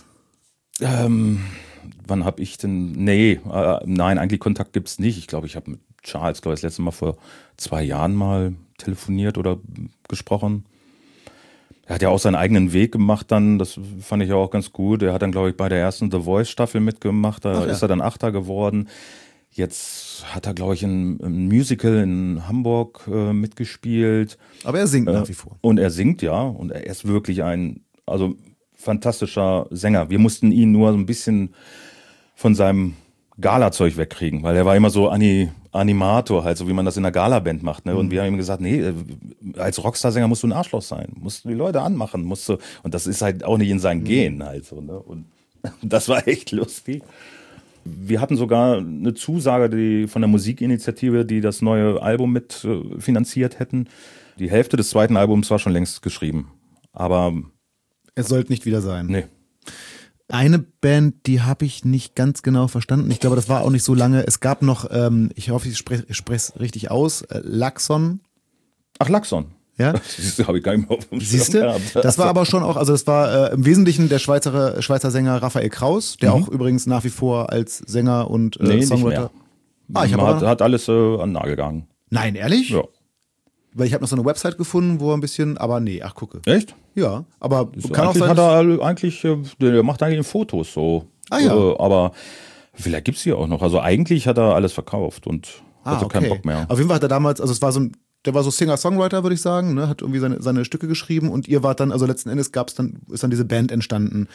Wann habe ich denn? Nee, nein, eigentlich Kontakt gibt's nicht. Ich glaube, ich habe mit Charles, das letzte Mal vor 2 Jahren mal telefoniert oder gesprochen. Er hat ja auch seinen eigenen Weg gemacht dann, das fand ich ja auch ganz gut. Er hat dann, glaube ich, bei der ersten The Voice Staffel mitgemacht, da ist er dann Achter geworden. Jetzt hat er, glaube ich, ein Musical in Hamburg mitgespielt. Aber er singt nach wie vor. Und er singt, ja. Und er ist wirklich ein fantastischer Sänger. Wir mussten ihn nur so ein bisschen von seinem Gala-Zeug wegkriegen, weil er war immer so Animator, halt, so wie man das in einer Gala-Band macht. Ne? Und wir haben ihm gesagt, nee, als Rockstar-Sänger musst du ein Arschloch sein, musst du die Leute anmachen, und das ist halt auch nicht in seinen Gen halt so. Ne? Und das war echt lustig. Wir hatten sogar eine Zusage von der Musikinitiative, die das neue Album mit finanziert hätten. Die Hälfte des zweiten Albums war schon längst geschrieben. Aber es sollte nicht wieder sein. Nee. Eine Band, die habe ich nicht ganz genau verstanden. Ich glaube, das war auch nicht so lange. Es gab noch, ich hoffe, ich spreche es richtig aus, Laxon. Ach, Laxon. Ja? Das habe ich gar nicht mehr auf dem Siehst du? Das war aber schon auch, also das war im Wesentlichen der Schweizer Sänger Raphael Kraus, der auch übrigens nach wie vor als Sänger und Songwriter. Hat alles an den Nagel gehangen. Nein, ehrlich? Ja. Weil ich habe noch so eine Website gefunden, wo er ein bisschen, aber nee, ach gucke. Echt? Ja, aber kann auch sein. Der macht eigentlich Fotos so. Ah ja. Aber vielleicht gibt's die auch noch. Also eigentlich hat er alles verkauft und hatte keinen Bock mehr. Auf jeden Fall hat er damals, also der war so Singer-Songwriter, würde ich sagen, ne? Hat irgendwie seine Stücke geschrieben und ihr wart dann, also letzten Endes ist dann diese Band entstanden.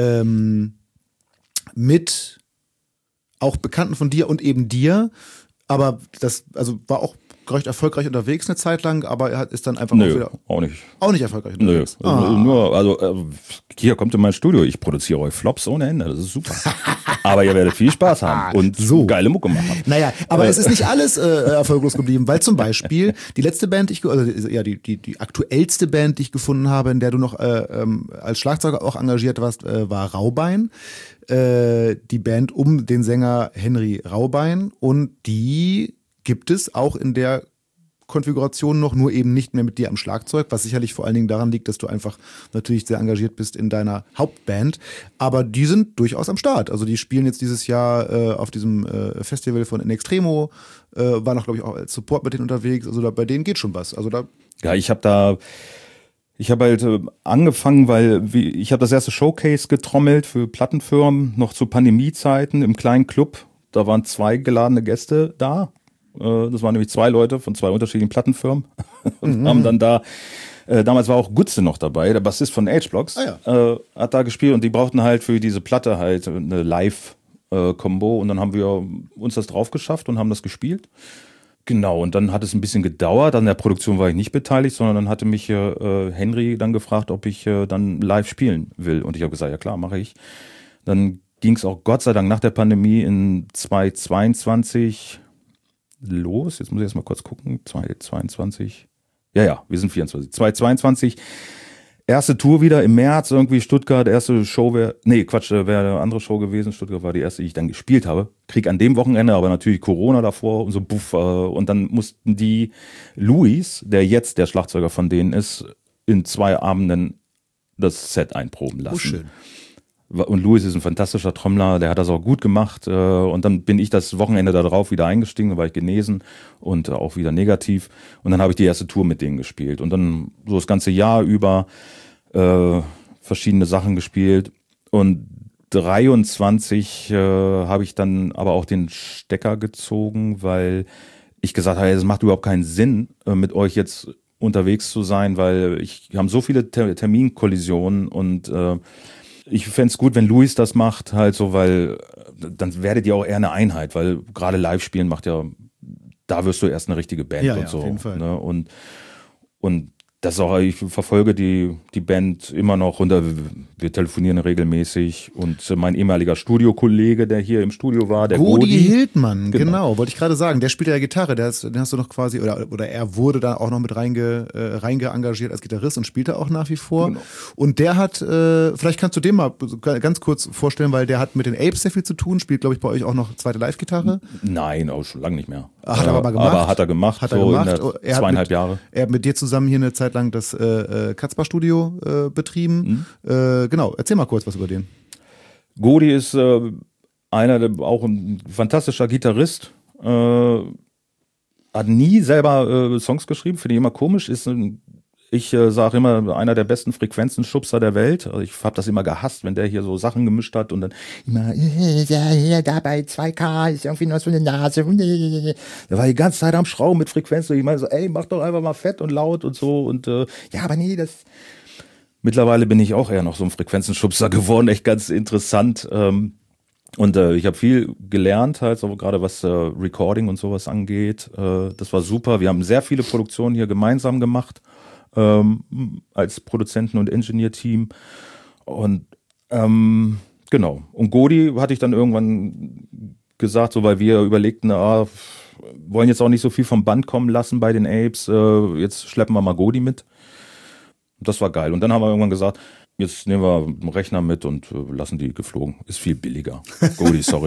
Mit auch Bekannten von dir und eben dir. Aber das, also war auch recht erfolgreich unterwegs eine Zeit lang, aber er ist dann einfach auch nicht. Auch nicht erfolgreich unterwegs. Nur, hier kommt in mein Studio, ich produziere euch Flops ohne Ende, das ist super. Aber ihr werdet viel Spaß haben und so geile Mucke machen. Naja, aber es ist nicht alles erfolglos geblieben, weil zum Beispiel die letzte Band, die aktuellste Band, die ich gefunden habe, in der du noch als Schlagzeuger auch engagiert warst, war Raubein. Die Band um den Sänger Henry Raubein, und die gibt es auch in der Konfiguration noch, nur eben nicht mehr mit dir am Schlagzeug, was sicherlich vor allen Dingen daran liegt, dass du einfach natürlich sehr engagiert bist in deiner Hauptband. Aber die sind durchaus am Start. Also die spielen jetzt dieses Jahr auf diesem Festival von In Extremo, war noch, glaube ich, auch als Support mit denen unterwegs. Also bei denen geht schon was. Also da Ja, ich habe halt angefangen, ich habe das erste Showcase getrommelt für Plattenfirmen, noch zu Pandemiezeiten im kleinen Club. Da waren 2 geladene Gäste da. Das waren nämlich 2 Leute von 2 unterschiedlichen Plattenfirmen und haben dann da, damals war auch Gutze noch dabei, der Bassist von H-Blocks, hat da gespielt und die brauchten halt für diese Platte halt eine Live-Kombo und dann haben wir uns das drauf geschafft und haben das gespielt. Genau, und dann hat es ein bisschen gedauert. An der Produktion war ich nicht beteiligt, sondern dann hatte mich Henry dann gefragt, ob ich dann live spielen will. Und ich habe gesagt, ja klar, mache ich. Dann ging es auch Gott sei Dank nach der Pandemie in 2022 los. Jetzt muss ich erst mal kurz gucken. 2022. Ja, wir sind 24. 2022. Erste Tour wieder im März, irgendwie Stuttgart, erste Show wäre eine andere Show gewesen. Stuttgart war die erste, die ich dann gespielt habe. Krieg an dem Wochenende, aber natürlich Corona davor und so buff. Und dann mussten die Luis, der jetzt der Schlagzeuger von denen ist, in 2 Abenden das Set einproben lassen. Oh, schön. Und Luis ist ein fantastischer Trommler, der hat das auch gut gemacht. Und dann bin ich das Wochenende darauf wieder eingestiegen, da war ich genesen und auch wieder negativ. Und dann habe ich die erste Tour mit denen gespielt. Und dann so das ganze Jahr über verschiedene Sachen gespielt. Und 23 habe ich dann aber auch den Stecker gezogen, weil ich gesagt habe, es macht überhaupt keinen Sinn, mit euch jetzt unterwegs zu sein, weil wir haben so viele Terminkollisionen und ich fände es gut, wenn Luis das macht, halt so, weil dann werdet ihr auch eher eine Einheit, weil gerade Live-Spielen macht ja, da wirst du erst eine richtige Band und so. Auf jeden Fall. Ne? Und das ist auch, ich verfolge die Band immer noch und wir telefonieren regelmäßig und mein ehemaliger Studiokollege, der hier im Studio war, der Godi Hildmann, genau, wollte ich gerade sagen, der spielt ja Gitarre, den hast du noch quasi, oder er wurde da auch noch mit reinge-engagiert als Gitarrist und spielt da auch nach wie vor. Genau. Und der hat, vielleicht kannst du den mal ganz kurz vorstellen, weil der hat mit den Apes sehr viel zu tun, spielt glaube ich bei euch auch noch zweite Live-Gitarre. Nein, auch schon lange nicht mehr. Hat er aber mal gemacht. Aber hat er gemacht, hat er gemacht. In 2,5 Jahre. Er hat mit dir zusammen hier eine Zeit lang das Katzbar-Studio betrieben. Genau, erzähl mal kurz was über den. Godi ist auch ein fantastischer Gitarrist. Hat nie selber Songs geschrieben, finde ich immer komisch. Ich sage immer, einer der besten Frequenzenschubser der Welt. Also ich habe das immer gehasst, wenn der hier so Sachen gemischt hat und dann immer, da bei 2K ist irgendwie noch so eine Nase. Der war die ganze Zeit am Schrauben mit Frequenzen. Ich meine so, ey, mach doch einfach mal fett und laut und so. Und ja, aber nee, das... Mittlerweile bin ich auch eher noch so ein Frequenzenschubser geworden, echt ganz interessant. Und ich habe viel gelernt, halt, so gerade was Recording und sowas angeht. Das war super. Wir haben sehr viele Produktionen hier gemeinsam gemacht. Als Produzenten- und Engineer-Team. Und genau. Und Godi hatte ich dann irgendwann gesagt, so weil wir überlegten, wollen jetzt auch nicht so viel vom Band kommen lassen bei den Apes, jetzt schleppen wir mal Godi mit. Das war geil. Und dann haben wir irgendwann gesagt, jetzt nehmen wir einen Rechner mit und lassen die geflogen. Ist viel billiger. Godi, sorry.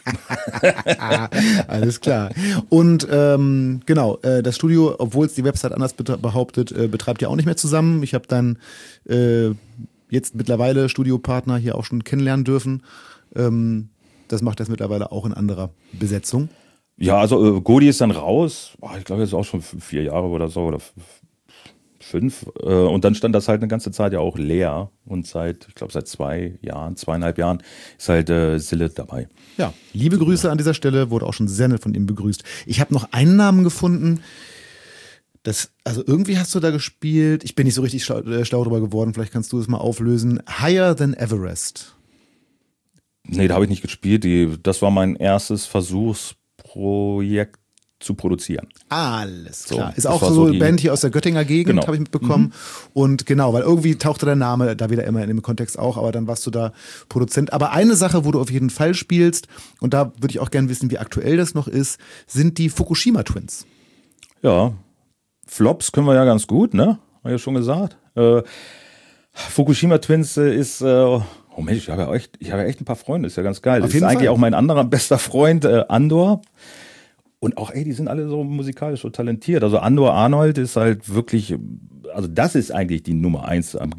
Alles klar. Und genau, das Studio, obwohl es die Website anders behauptet, betreibt ihr auch nicht mehr zusammen. Ich habe dann jetzt mittlerweile Studiopartner hier auch schon kennenlernen dürfen. Das macht das mittlerweile auch in anderer Besetzung. Ja, also Godi ist dann raus. Ich glaube, jetzt auch schon 4 Jahre oder so oder 5. Und dann stand das halt eine ganze Zeit ja auch leer. Und seit 2,5 Jahren ist halt Sille dabei. Ja, liebe Grüße an dieser Stelle, wurde auch schon sehr nett von ihm begrüßt. Ich habe noch einen Namen gefunden. Also irgendwie hast du da gespielt. Ich bin nicht so richtig schlau drüber geworden. Vielleicht kannst du es mal auflösen. Higher Than Everest. Nee, da habe ich nicht gespielt. Das war mein erstes Versuchsprojekt zu produzieren. Alles klar. So, ist auch so eine Band hier aus der Göttinger Gegend, genau. Habe ich mitbekommen. Und genau, weil irgendwie tauchte der Name da wieder immer in dem Kontext auch, aber dann warst du da Produzent. Aber eine Sache, wo du auf jeden Fall spielst, und da würde ich auch gerne wissen, wie aktuell das noch ist, sind die Fukushima Twins. Ja, Flops können wir ja ganz gut, ne? Habe ich ja schon gesagt. Fukushima Twins ist... oh Mensch, ich habe ja echt ein paar Freunde, ist ja ganz geil. Das ist eigentlich auch mein anderer bester Freund, Andor. Und auch, die sind alle so musikalisch so talentiert. Also Andor Arnold ist halt wirklich, also das ist eigentlich die Nummer 1 am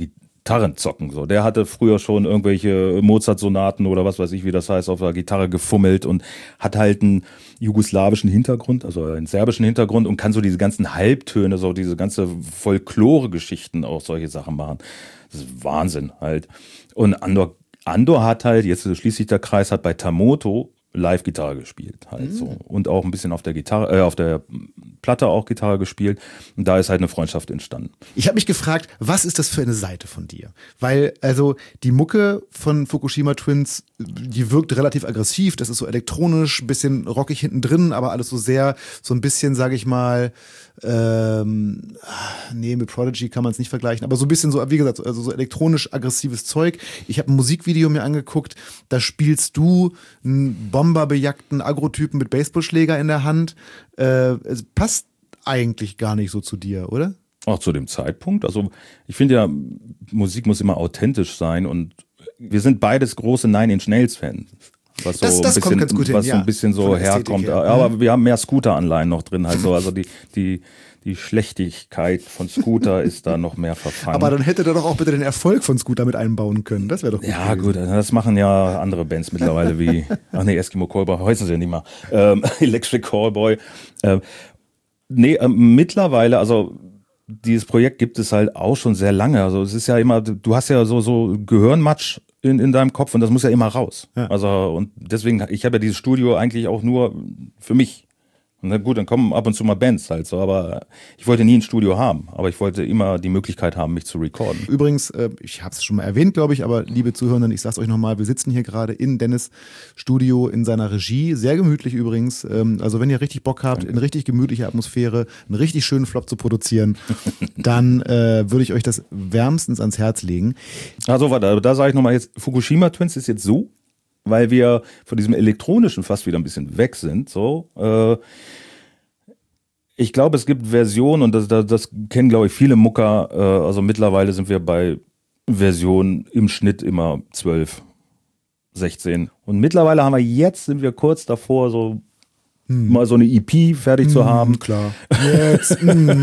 Gitarrenzocken. So, der hatte früher schon irgendwelche Mozart-Sonaten oder was weiß ich, wie das heißt, auf der Gitarre gefummelt und hat halt einen jugoslawischen Hintergrund, also einen serbischen Hintergrund und kann so diese ganzen Halbtöne, so diese ganze Folklore-Geschichten auch solche Sachen machen. Das ist Wahnsinn halt. Und Andor hat halt, jetzt schließt sich der Kreis, hat bei Tamoto Live-Gitarre gespielt halt so und auch ein bisschen auf der Gitarre, auf der Platte auch Gitarre gespielt und da ist halt eine Freundschaft entstanden. Ich habe mich gefragt, was ist das für eine Seite von dir? Weil also die Mucke von Fukushima Twins, die wirkt relativ aggressiv, das ist so elektronisch, ein bisschen rockig hinten drin, aber alles so sehr, so ein bisschen, sage ich mal, nee, mit Prodigy kann man es nicht vergleichen, aber so ein bisschen so, wie gesagt, also so elektronisch aggressives Zeug. Ich habe ein Musikvideo mir angeguckt, da spielst du einen bomberbejagten Agrotypen mit Baseballschläger in der Hand. Es passt eigentlich gar nicht so zu dir, oder? Auch zu dem Zeitpunkt. Also ich finde ja, Musik muss immer authentisch sein und wir sind beides große Nine Inch Nails Fans. Was so das ein bisschen, kommt ganz gut hin, was so ja, ein bisschen von so der Ästhetik herkommt. her. Aber wir haben mehr Scooter-Anleihen noch drin. Halt so. Also die Schlechtigkeit von Scooter ist da noch mehr verfangen. Aber dann hätte er doch auch bitte den Erfolg von Scooter mit einbauen können. Das wäre doch gut ja, gewesen. gut, das machen ja andere Bands mittlerweile wie, Eskimo Callboy, heißen sie ja nicht mal, Electric Callboy. Mittlerweile, also dieses Projekt gibt es halt auch schon sehr lange. Also es ist ja immer, du hast ja so Gehirnmatsch in deinem Kopf und das muss ja immer raus. Ja. Also und deswegen, ich habe ja dieses Studio eigentlich auch nur für mich. Na gut, dann kommen ab und zu mal Bands halt so, aber ich wollte nie ein Studio haben, aber ich wollte immer die Möglichkeit haben, mich zu recorden. Übrigens, ich habe es schon mal erwähnt, glaube ich, aber liebe Zuhörenden, ich sag's euch nochmal, wir sitzen hier gerade in Dennis' Studio in seiner Regie, sehr gemütlich übrigens, also wenn ihr richtig Bock habt, in richtig gemütliche Atmosphäre, einen richtig schönen Flop zu produzieren, dann würde ich euch das wärmstens ans Herz legen. Also warte, da sage ich nochmal jetzt, Fukushima Twins ist jetzt so, weil wir von diesem elektronischen fast wieder ein bisschen weg sind. So, ich glaube, es gibt Versionen und das kennen, glaube ich, viele Mucker. Also mittlerweile sind wir bei Versionen im Schnitt immer 12, 16. Und mittlerweile sind wir kurz davor, so mal so eine EP fertig zu haben. Klar. Jetzt.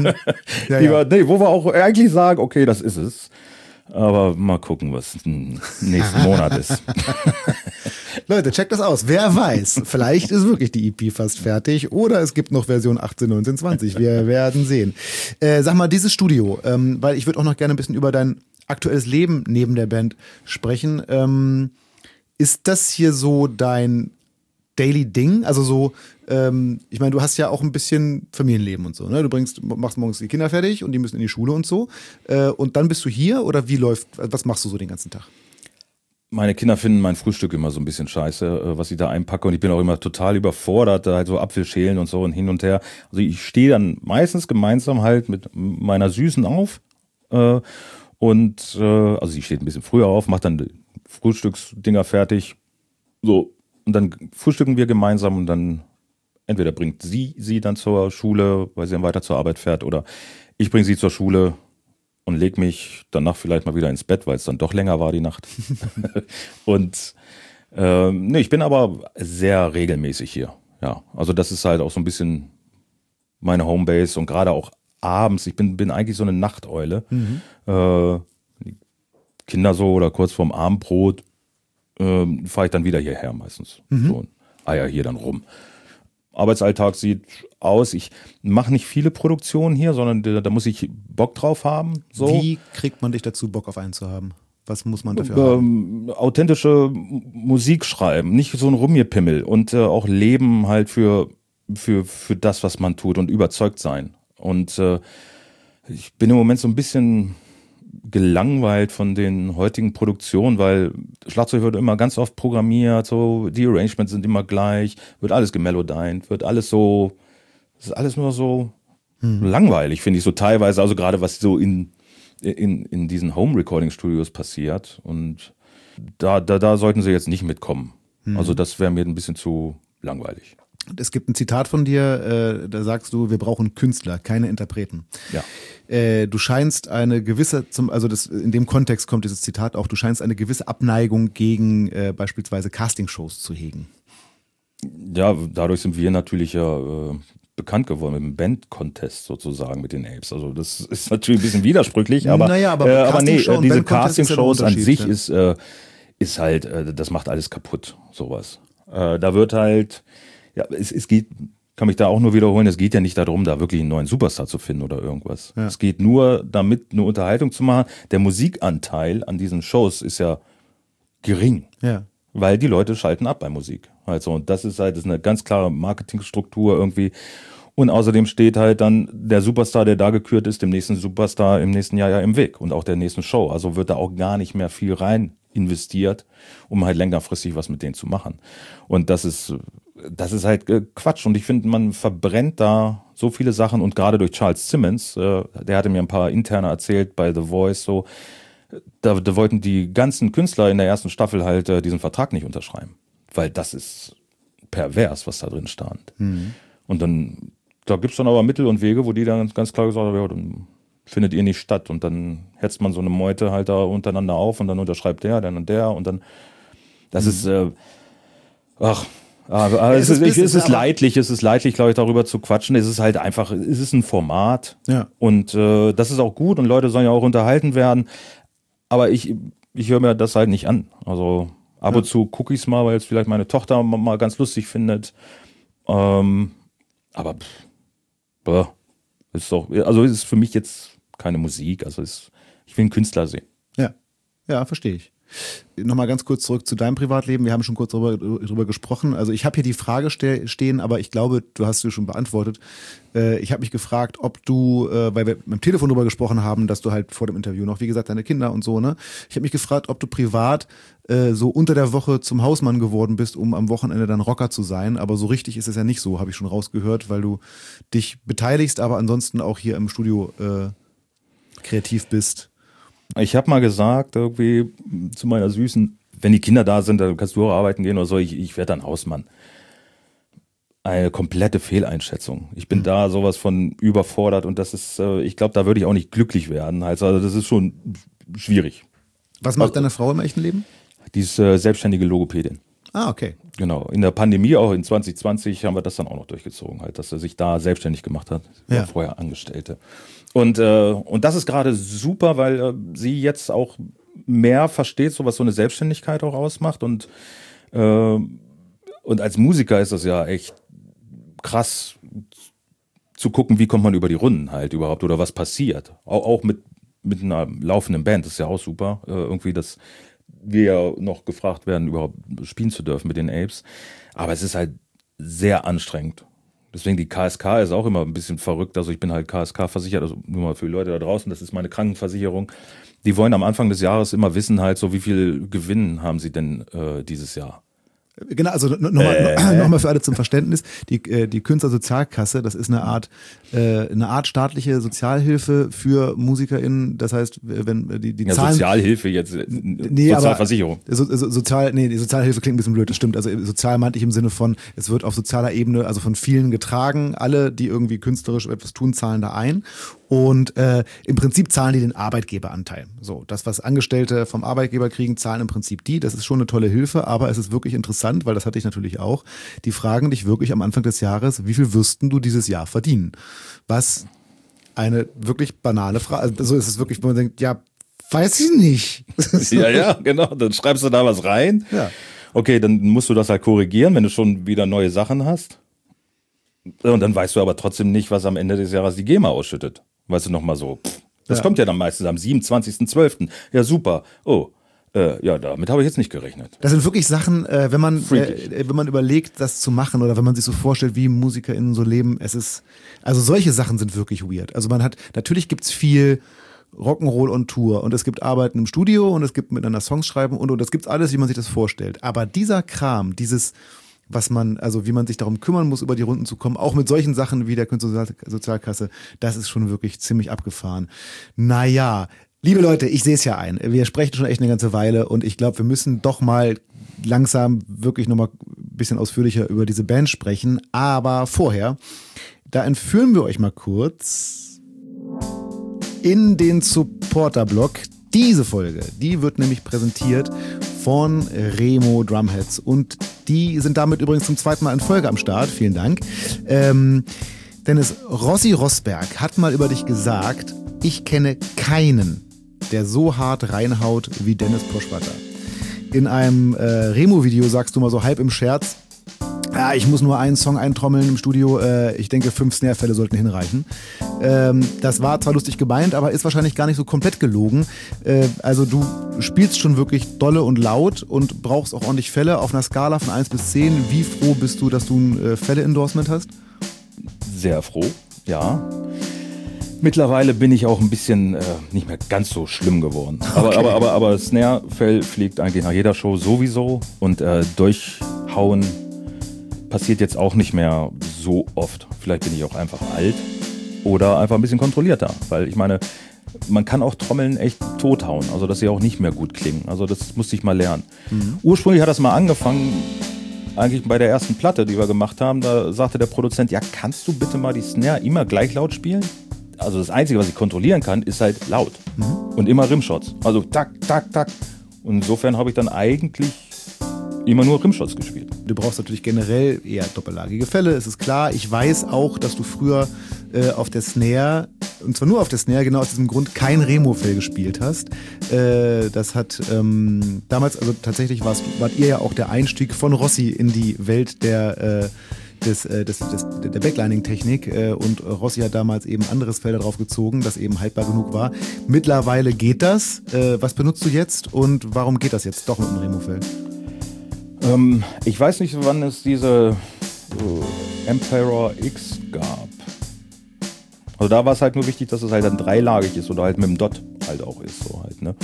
Ja. Wo wir auch eigentlich sagen, okay, das ist es. Aber mal gucken, was nächsten Monat ist. Leute, checkt das aus. Wer weiß, vielleicht ist wirklich die EP fast fertig oder es gibt noch Version 18, 19, 20. Wir werden sehen. Sag mal, dieses Studio, weil ich würde auch noch gerne ein bisschen über dein aktuelles Leben neben der Band sprechen. Ist das hier so dein Daily Ding? Also so, ich meine, du hast ja auch ein bisschen Familienleben und so, ne? Du machst morgens die Kinder fertig und die müssen in die Schule und so. Und dann bist du hier oder was machst du so den ganzen Tag? Meine Kinder finden mein Frühstück immer so ein bisschen scheiße, was ich da einpacke. Und ich bin auch immer total überfordert, da halt so Apfel schälen und so und hin und her. Also ich stehe dann meistens gemeinsam halt mit meiner Süßen auf. Also sie steht ein bisschen früher auf, macht dann Frühstücksdinger fertig. So, und dann frühstücken wir gemeinsam und dann entweder bringt sie dann zur Schule, weil sie dann weiter zur Arbeit fährt, oder ich bringe sie zur Schule und leg mich danach vielleicht mal wieder ins Bett, weil es dann doch länger war die Nacht. Und ich bin aber sehr regelmäßig hier. Ja, also das ist halt auch so ein bisschen meine Homebase und gerade auch abends. Ich bin eigentlich so eine Nachteule. Die Kinder so oder kurz vorm Abendbrot fahre ich dann wieder hierher meistens. So und eier hier dann rum. Arbeitsalltag sieht aus, ich mache nicht viele Produktionen hier, sondern da muss ich Bock drauf haben. So. Wie kriegt man dich dazu, Bock auf einen zu haben? Was muss man dafür haben? Authentische Musik schreiben, nicht so ein Rumgepimmel und auch leben halt für das, was man tut und überzeugt sein. Und ich bin im Moment so ein bisschen gelangweilt von den heutigen Produktionen, weil Schlagzeug wird immer ganz oft programmiert, so die Arrangements sind immer gleich, wird alles gemelodined, wird alles so, das ist alles nur so langweilig, finde ich so teilweise, also gerade was so in diesen Home-Recording-Studios passiert und da sollten sie jetzt nicht mitkommen. Also das wäre mir ein bisschen zu langweilig. Es gibt ein Zitat von dir, da sagst du, wir brauchen Künstler, keine Interpreten. Ja. Du scheinst eine gewisse, in dem Kontext kommt dieses Zitat auch, du scheinst eine gewisse Abneigung gegen beispielsweise Castingshows zu hegen. Ja, dadurch sind wir natürlich ja bekannt geworden mit dem Band-Contest sozusagen mit den Apes. Also das ist natürlich ein bisschen widersprüchlich, aber, aber nee, diese Castingshows an sich ist halt, das macht alles kaputt, sowas. Da wird halt, ja, es geht, kann mich da auch nur wiederholen, es geht ja nicht darum, da wirklich einen neuen Superstar zu finden oder irgendwas. Ja. Es geht nur damit, eine Unterhaltung zu machen. Der Musikanteil an diesen Shows ist ja gering. Ja. Weil die Leute schalten ab bei Musik. Also, und das ist eine ganz klare Marketingstruktur irgendwie. Und außerdem steht halt dann der Superstar, der da gekürt ist, dem nächsten Superstar im nächsten Jahr ja im Weg und auch der nächsten Show. Also wird da auch gar nicht mehr viel rein investiert, um halt längerfristig was mit denen zu machen. Und das ist halt Quatsch. Und ich finde, man verbrennt da so viele Sachen. Und gerade durch Charles Simmons, der hatte mir ein paar interne erzählt bei The Voice, so, da wollten die ganzen Künstler in der ersten Staffel halt diesen Vertrag nicht unterschreiben. Weil das ist pervers, was da drin stand. Mhm. Und dann, da gibt's dann aber Mittel und Wege, wo die dann ganz klar gesagt haben, ja, dann findet ihr nicht statt. Und dann hetzt man so eine Meute halt da untereinander auf und dann unterschreibt der und der und dann, das ist, es ist leidlich, glaube ich, darüber zu quatschen. Es ist halt einfach, es ist ein Format. Ja. Und das ist auch gut und Leute sollen ja auch unterhalten werden. Aber ich höre mir das halt nicht an. Also ab und zu gucke ich es mal, weil es vielleicht meine Tochter mal ganz lustig findet. Aber ist doch, also ist für mich jetzt keine Musik. Also ich will einen Künstler sehen. Ja, verstehe ich. Nochmal ganz kurz zurück zu deinem Privatleben. Wir haben schon kurz drüber gesprochen. Also ich habe hier die Frage stehen, aber ich glaube, du hast sie schon beantwortet. Ich habe mich gefragt, ob du, weil wir am Telefon drüber gesprochen haben, dass du halt vor dem Interview noch, wie gesagt, deine Kinder und so, ne? Ich habe mich gefragt, ob du privat so unter der Woche zum Hausmann geworden bist, um am Wochenende dann Rocker zu sein. Aber so richtig ist es ja nicht so, habe ich schon rausgehört, weil du dich beteiligst, aber ansonsten auch hier im Studio kreativ bist. Ich habe mal gesagt, irgendwie zu meiner Süßen, wenn die Kinder da sind, dann kannst du auch arbeiten gehen oder so, ich werde dann Hausmann. Eine komplette Fehleinschätzung. Ich bin da sowas von überfordert und das ist, ich glaube, da würde ich auch nicht glücklich werden. Also das ist schon schwierig. Was macht deine Frau im echten Leben? Die ist selbstständige Logopädin. Ah, okay. Genau. In der Pandemie, auch in 2020, haben wir das dann auch noch durchgezogen, halt, dass er sich da selbstständig gemacht hat. Ja. War vorher Angestellte. Und das ist gerade super, weil sie jetzt auch mehr versteht, so was so eine Selbstständigkeit auch ausmacht. Und als Musiker ist das ja echt krass zu gucken, wie kommt man über die Runden halt überhaupt oder was passiert. Auch mit einer laufenden Band, das ist ja auch super. Irgendwie, dass wir ja noch gefragt werden, überhaupt spielen zu dürfen mit den Apes. Aber es ist halt sehr anstrengend. Deswegen die KSK ist auch immer ein bisschen verrückt. Also ich bin halt KSK versichert, also nur mal für die Leute da draußen, das ist meine Krankenversicherung. Die wollen am Anfang des Jahres immer wissen halt so, wie viel Gewinn haben sie denn dieses Jahr. Genau, also nochmal für alle zum Verständnis, die Künstlersozialkasse, das ist eine Art staatliche Sozialhilfe für MusikerInnen, das heißt, wenn die ja, Zahlen... Sozialhilfe jetzt, Sozialversicherung. Die Sozialhilfe klingt ein bisschen blöd, das stimmt, also sozial meinte ich im Sinne von, es wird auf sozialer Ebene, also von vielen getragen, alle, die irgendwie künstlerisch etwas tun, zahlen da ein. Und im Prinzip zahlen die den Arbeitgeberanteil. So, das, was Angestellte vom Arbeitgeber kriegen, zahlen im Prinzip die. Das ist schon eine tolle Hilfe, aber es ist wirklich interessant, weil das hatte ich natürlich auch. Die fragen dich wirklich am Anfang des Jahres, wie viel wirst du dieses Jahr verdienen? Was eine wirklich banale Frage, also so ist es wirklich, wo man denkt, ja, weiß ich nicht. Ja, genau, dann schreibst du da was rein. Ja. Okay, dann musst du das halt korrigieren, wenn du schon wieder neue Sachen hast. Und dann weißt du aber trotzdem nicht, was am Ende des Jahres die GEMA ausschüttet. Weißt du, nochmal so. Das kommt ja dann meistens am 27.12. Ja, super. Oh, ja, damit habe ich jetzt nicht gerechnet. Das sind wirklich Sachen, wenn man überlegt, das zu machen oder wenn man sich so vorstellt, wie MusikerInnen so leben, also solche Sachen sind wirklich weird. Also natürlich gibt's viel Rock'n'Roll on Tour und es gibt Arbeiten im Studio und es gibt miteinander Songs schreiben und das gibt's alles, wie man sich das vorstellt. Aber dieser Kram, wie man sich darum kümmern muss, über die Runden zu kommen, auch mit solchen Sachen wie der Künstlersozialkasse, das ist schon wirklich ziemlich abgefahren. Naja, liebe Leute, ich sehe es ja ein. Wir sprechen schon echt eine ganze Weile und ich glaube, wir müssen doch mal langsam wirklich nochmal ein bisschen ausführlicher über diese Band sprechen. Aber vorher, da entführen wir euch mal kurz in den Supporter-Blog. Diese Folge, die wird nämlich präsentiert von Remo Drumheads und die sind damit übrigens zum zweiten Mal in Folge am Start. Vielen Dank. Dennis, Rossi Rossberg hat mal über dich gesagt, ich kenne keinen, der so hart reinhaut wie Dennis Poschwatter. In einem Remo-Video sagst du mal so halb im Scherz, ja, ich muss nur einen Song eintrommeln im Studio, ich denke 5 Snare-Fälle sollten hinreichen. Das war zwar lustig gemeint, aber ist wahrscheinlich gar nicht so komplett gelogen. Also du spielst schon wirklich dolle und laut und brauchst auch ordentlich Fälle auf einer Skala von 1 bis 10. Wie froh bist du, dass du ein Fälle-Endorsement hast? Sehr froh, ja. Mittlerweile bin ich auch ein bisschen nicht mehr ganz so schlimm geworden. Okay. Aber Snare-Fell fliegt eigentlich nach jeder Show sowieso und durchhauen passiert jetzt auch nicht mehr so oft. Vielleicht bin ich auch einfach alt oder einfach ein bisschen kontrollierter, weil ich meine, man kann auch Trommeln echt tothauen, also dass sie auch nicht mehr gut klingen. Also das musste ich mal lernen. Ursprünglich hat das mal angefangen, eigentlich bei der ersten Platte, die wir gemacht haben, da sagte der Produzent, ja, kannst du bitte mal die Snare immer gleich laut spielen? Also das Einzige, was ich kontrollieren kann, ist halt laut und immer Rimshots. Also tak, tak, tak. Und insofern habe ich dann eigentlich immer nur Rimshots gespielt. Du brauchst natürlich generell eher doppellagige Fälle, es ist klar. Ich weiß auch, dass du früher auf der Snare, und zwar nur auf der Snare, genau aus diesem Grund, kein Remo-Fell gespielt hast. Das hat damals, also tatsächlich wart ihr ja auch der Einstieg von Rossi in die Welt der Backlining-Technik und Rossi hat damals eben anderes Fell darauf gezogen, das eben haltbar genug war. Mittlerweile geht das. Was benutzt du jetzt und warum geht das jetzt doch mit dem Remo-Fell? Ich weiß nicht, wann es diese Emperor X gab. Also da war es halt nur wichtig, dass es halt dann dreilagig ist oder halt mit dem Dot halt auch ist. So halt, ne?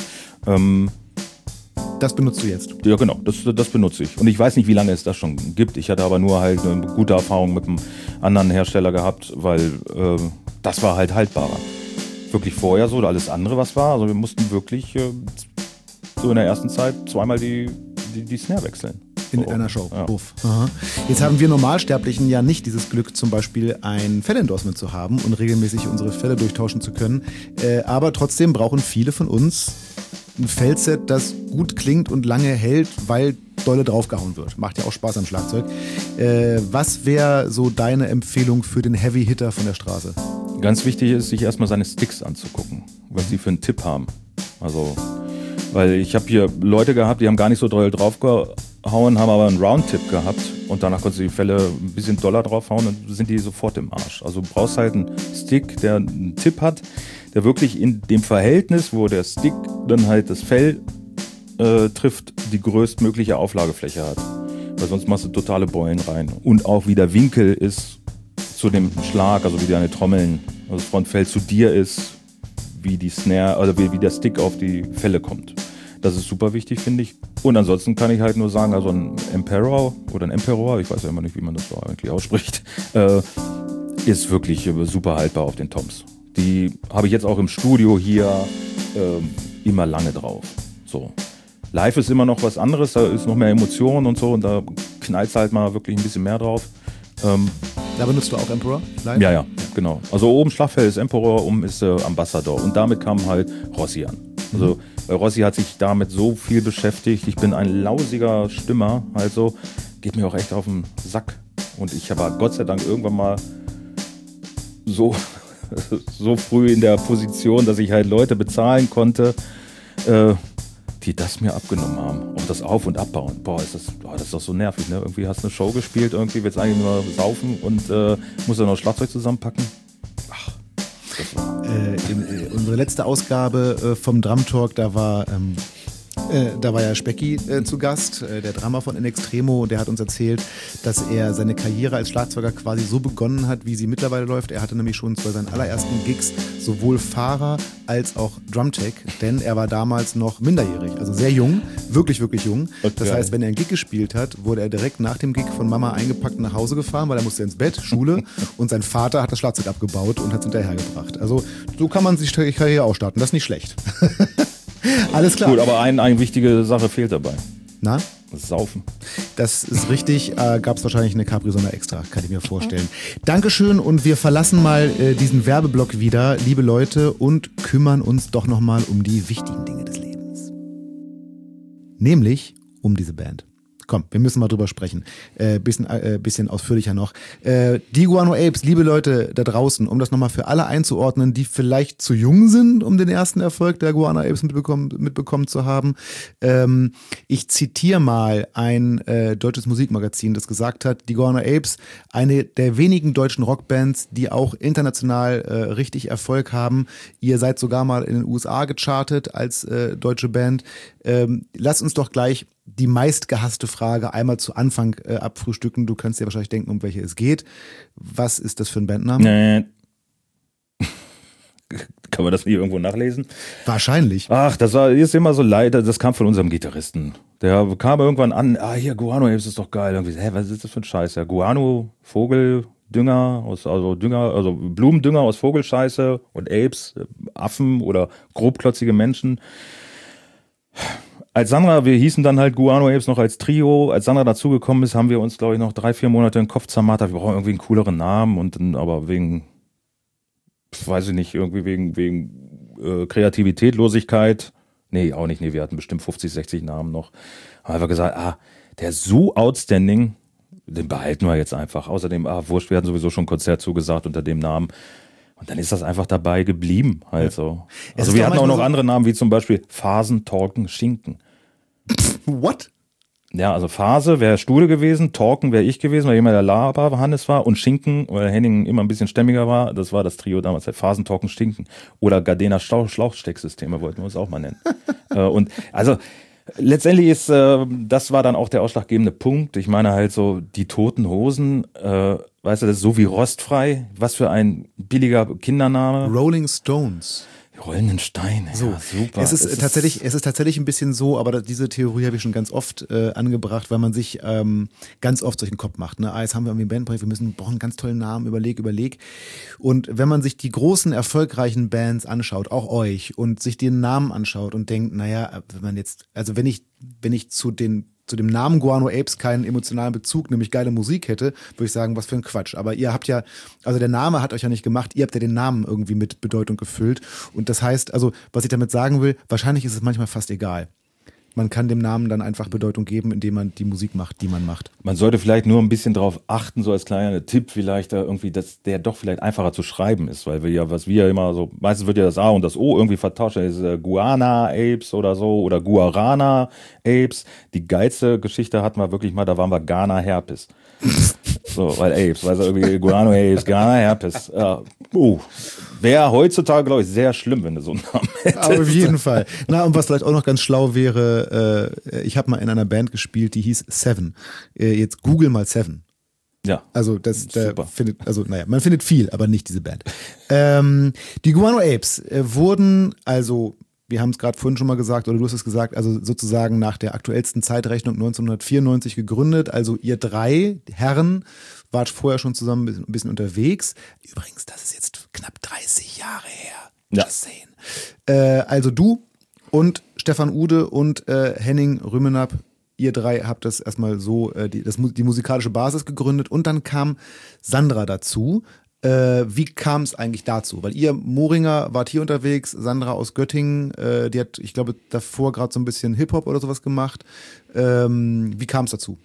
Das benutzt du jetzt? Ja, genau, das benutze ich. Und ich weiß nicht, wie lange es das schon gibt. Ich hatte aber nur halt eine gute Erfahrung mit einem anderen Hersteller gehabt, weil das war halt haltbarer. Wirklich vorher so, oder alles andere, was war. Also wir mussten wirklich so in der ersten Zeit zweimal die Snare wechseln. In einer Show. Ja. Aha. Jetzt haben wir Normalsterblichen ja nicht dieses Glück, zum Beispiel ein Fellendorsement zu haben und regelmäßig unsere Fälle durchtauschen zu können. Aber trotzdem brauchen viele von uns ein Fellset, das gut klingt und lange hält, weil dolle draufgehauen wird. Macht ja auch Spaß am Schlagzeug. Was wäre so deine Empfehlung für den Heavy Hitter von der Straße? Ganz wichtig ist, sich erstmal seine Sticks anzugucken, was sie für einen Tipp haben. Also, weil ich habe hier Leute gehabt, die haben gar nicht so doll draufgehauen, haben aber einen Round-Tip gehabt und danach konntest du die Fälle ein bisschen doller draufhauen und sind die sofort im Arsch. Also du brauchst halt einen Stick, der einen Tipp hat, der wirklich in dem Verhältnis, wo der Stick dann halt das Fell trifft, die größtmögliche Auflagefläche hat. Weil sonst machst du totale Beulen rein. Und auch wie der Winkel ist zu dem Schlag, also wie deine Trommeln, also das Frontfell zu dir ist, wie die Snare, also wie der Stick auf die Fälle kommt. Das ist super wichtig, finde ich. Und ansonsten kann ich halt nur sagen, also ein Emperor oder ein Emperor, ich weiß ja immer nicht, wie man das so eigentlich ausspricht, ist wirklich super haltbar auf den Toms. Die habe ich jetzt auch im Studio hier immer lange drauf. So. Live ist immer noch was anderes, da ist noch mehr Emotion und so und da knallt es halt mal wirklich ein bisschen mehr drauf. Da benutzt du auch Emperor live? Ja, genau. Also oben Schlagfell ist Emperor, oben ist Ambassador und damit kam halt Rossi an. Also weil Rossi hat sich damit so viel beschäftigt. Ich bin ein lausiger Stimmer, also geht mir auch echt auf den Sack. Und ich war Gott sei Dank irgendwann mal so früh in der Position, dass ich halt Leute bezahlen konnte, die das mir abgenommen haben. Auch das Auf- und Abbauen. Boah, das ist doch so nervig, ne? Irgendwie hast du eine Show gespielt, irgendwie willst du eigentlich nur saufen und musst dann noch Schlagzeug zusammenpacken. Ach, das war... Unsere letzte Ausgabe vom Drum Talk, da war ja Specki zu Gast, der Drummer von In Extremo, und der hat uns erzählt, dass er seine Karriere als Schlagzeuger quasi so begonnen hat, wie sie mittlerweile läuft. Er hatte nämlich schon bei seinen allerersten Gigs sowohl Fahrer als auch Drumtech, denn er war damals noch minderjährig, also sehr jung, wirklich, wirklich jung. Okay. Das heißt, wenn er einen Gig gespielt hat, wurde er direkt nach dem Gig von Mama eingepackt und nach Hause gefahren, weil er musste ins Bett, Schule, und sein Vater hat das Schlagzeug abgebaut und hat es hinterhergebracht. Also so kann man sich die Karriere auch starten, das ist nicht schlecht. Alles klar. Gut, aber eine wichtige Sache fehlt dabei. Na? Das Saufen. Das ist richtig. Gab es wahrscheinlich eine Capri-Sonne extra, kann ich mir vorstellen. Dankeschön und wir verlassen mal diesen Werbeblock wieder, liebe Leute, und kümmern uns doch nochmal um die wichtigen Dinge des Lebens. Nämlich um diese Band. Komm, wir müssen mal drüber sprechen. Bisschen ausführlicher noch. Die Guano Apes, liebe Leute da draußen, um das nochmal für alle einzuordnen, die vielleicht zu jung sind, um den ersten Erfolg der Guano Apes mitbekommen zu haben. Ich zitiere mal ein deutsches Musikmagazin, das gesagt hat, die Guano Apes, eine der wenigen deutschen Rockbands, die auch international richtig Erfolg haben. Ihr seid sogar mal in den USA gechartet als deutsche Band. Lass uns doch gleich die meistgehasste Frage einmal zu Anfang abfrühstücken. Du kannst dir wahrscheinlich denken, um welche es geht. Was ist das für ein Bandname? Kann man das nie irgendwo nachlesen? Wahrscheinlich. Ach, ist immer so leid. Das kam von unserem Gitarristen. Der kam irgendwann an, hier, Guano Apes ist doch geil. Irgendwie, was ist das für ein Scheiß? Ja, Guano, Vogeldünger, also Blumendünger aus Vogelscheiße und Apes, Affen oder grobklotzige Menschen. Als Sandra, wir hießen dann halt Guano Apes noch als Trio, als Sandra dazugekommen ist, haben wir uns, glaube ich, noch 3-4 Monate den Kopf zermartert. Wir brauchen irgendwie einen cooleren Namen und dann aber wegen, weiß ich nicht, irgendwie wegen Kreativitätlosigkeit. Nee, auch nicht, nee, wir hatten bestimmt 50, 60 Namen noch. Haben einfach gesagt, der ist so outstanding, den behalten wir jetzt einfach. Außerdem, wurscht, wir hatten sowieso schon ein Konzert zugesagt unter dem Namen. Und dann ist das einfach dabei geblieben, halt so. Also wir hatten auch noch andere Namen, wie zum Beispiel Phasen, Talken, Schinken. What? Ja, also Phase wäre Stude gewesen, Talken wäre ich gewesen, weil jemand der Laber Hannes war und Schinken, weil Henning immer ein bisschen stämmiger war, das war das Trio damals, Phasen, Talken, Stinken. Oder Gardena Schlauchstecksysteme wollten wir uns auch mal nennen. Und also letztendlich ist, das war dann auch der ausschlaggebende Punkt. Ich meine halt so, die Toten Hosen, weißt du, das ist so wie rostfrei. Was für ein billiger Kindername. Rolling Stones. Die rollenden Steine, so. Ja, super. Es ist tatsächlich ein bisschen so, aber diese Theorie habe ich schon ganz oft angebracht, weil man sich ganz oft solchen Kopf macht. Ne? Jetzt haben wir irgendwie einen Bandprojekt, wir brauchen einen ganz tollen Namen, überleg. Und wenn man sich die großen, erfolgreichen Bands anschaut, auch euch, und sich den Namen anschaut und denkt, naja, wenn ich zu dem Namen Guano Apes keinen emotionalen Bezug, nämlich geile Musik hätte, würde ich sagen, was für ein Quatsch. Aber ihr habt ja, also der Name hat euch ja nicht gemacht, ihr habt ja den Namen irgendwie mit Bedeutung gefüllt. Und das heißt, also, was ich damit sagen will, wahrscheinlich ist es manchmal fast egal. Man kann dem Namen dann einfach Bedeutung geben, indem man die Musik macht, die man macht. Man sollte vielleicht nur ein bisschen drauf achten, so als kleiner Tipp vielleicht irgendwie, dass der doch vielleicht einfacher zu schreiben ist, weil was wir immer so, meistens wird ja das A und das O irgendwie vertauscht, das ist Guana Apes oder so oder Guarana Apes. Die geilste Geschichte hatten wir wirklich mal, da waren wir Ghana Herpes. So, weil Apes, weil irgendwie Guano Apes, Ghana Herpes. Wäre heutzutage, glaube ich, sehr schlimm, wenn du so einen Namen hättest. Aber auf jeden Fall. Na, und was vielleicht auch noch ganz schlau wäre, ich habe mal in einer Band gespielt, die hieß Seven. Jetzt google mal Seven. Ja. Also man findet viel, aber nicht diese Band. Die Guano Apes wurden, also wir haben es gerade vorhin schon mal gesagt, oder du hast es gesagt, also sozusagen nach der aktuellsten Zeitrechnung 1994 gegründet. Also ihr 3 Herren wart vorher schon zusammen ein bisschen unterwegs. Übrigens, das ist jetzt knapp 30 Jahre her. Ja. Just saying. Also du und Stefan Ude und Henning Rümenap, ihr 3 habt das erstmal so, die musikalische Basis gegründet und dann kam Sandra dazu. Wie kam es eigentlich dazu? Weil ihr Moringer wart hier unterwegs, Sandra aus Göttingen, die hat, ich glaube, davor gerade so ein bisschen Hip-Hop oder sowas gemacht. Wie kam es dazu?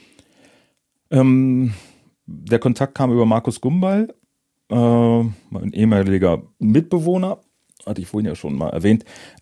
Der Kontakt kam über Markus Gumball, mein ehemaliger Mitbewohner, hatte ich vorhin ja schon mal erwähnt.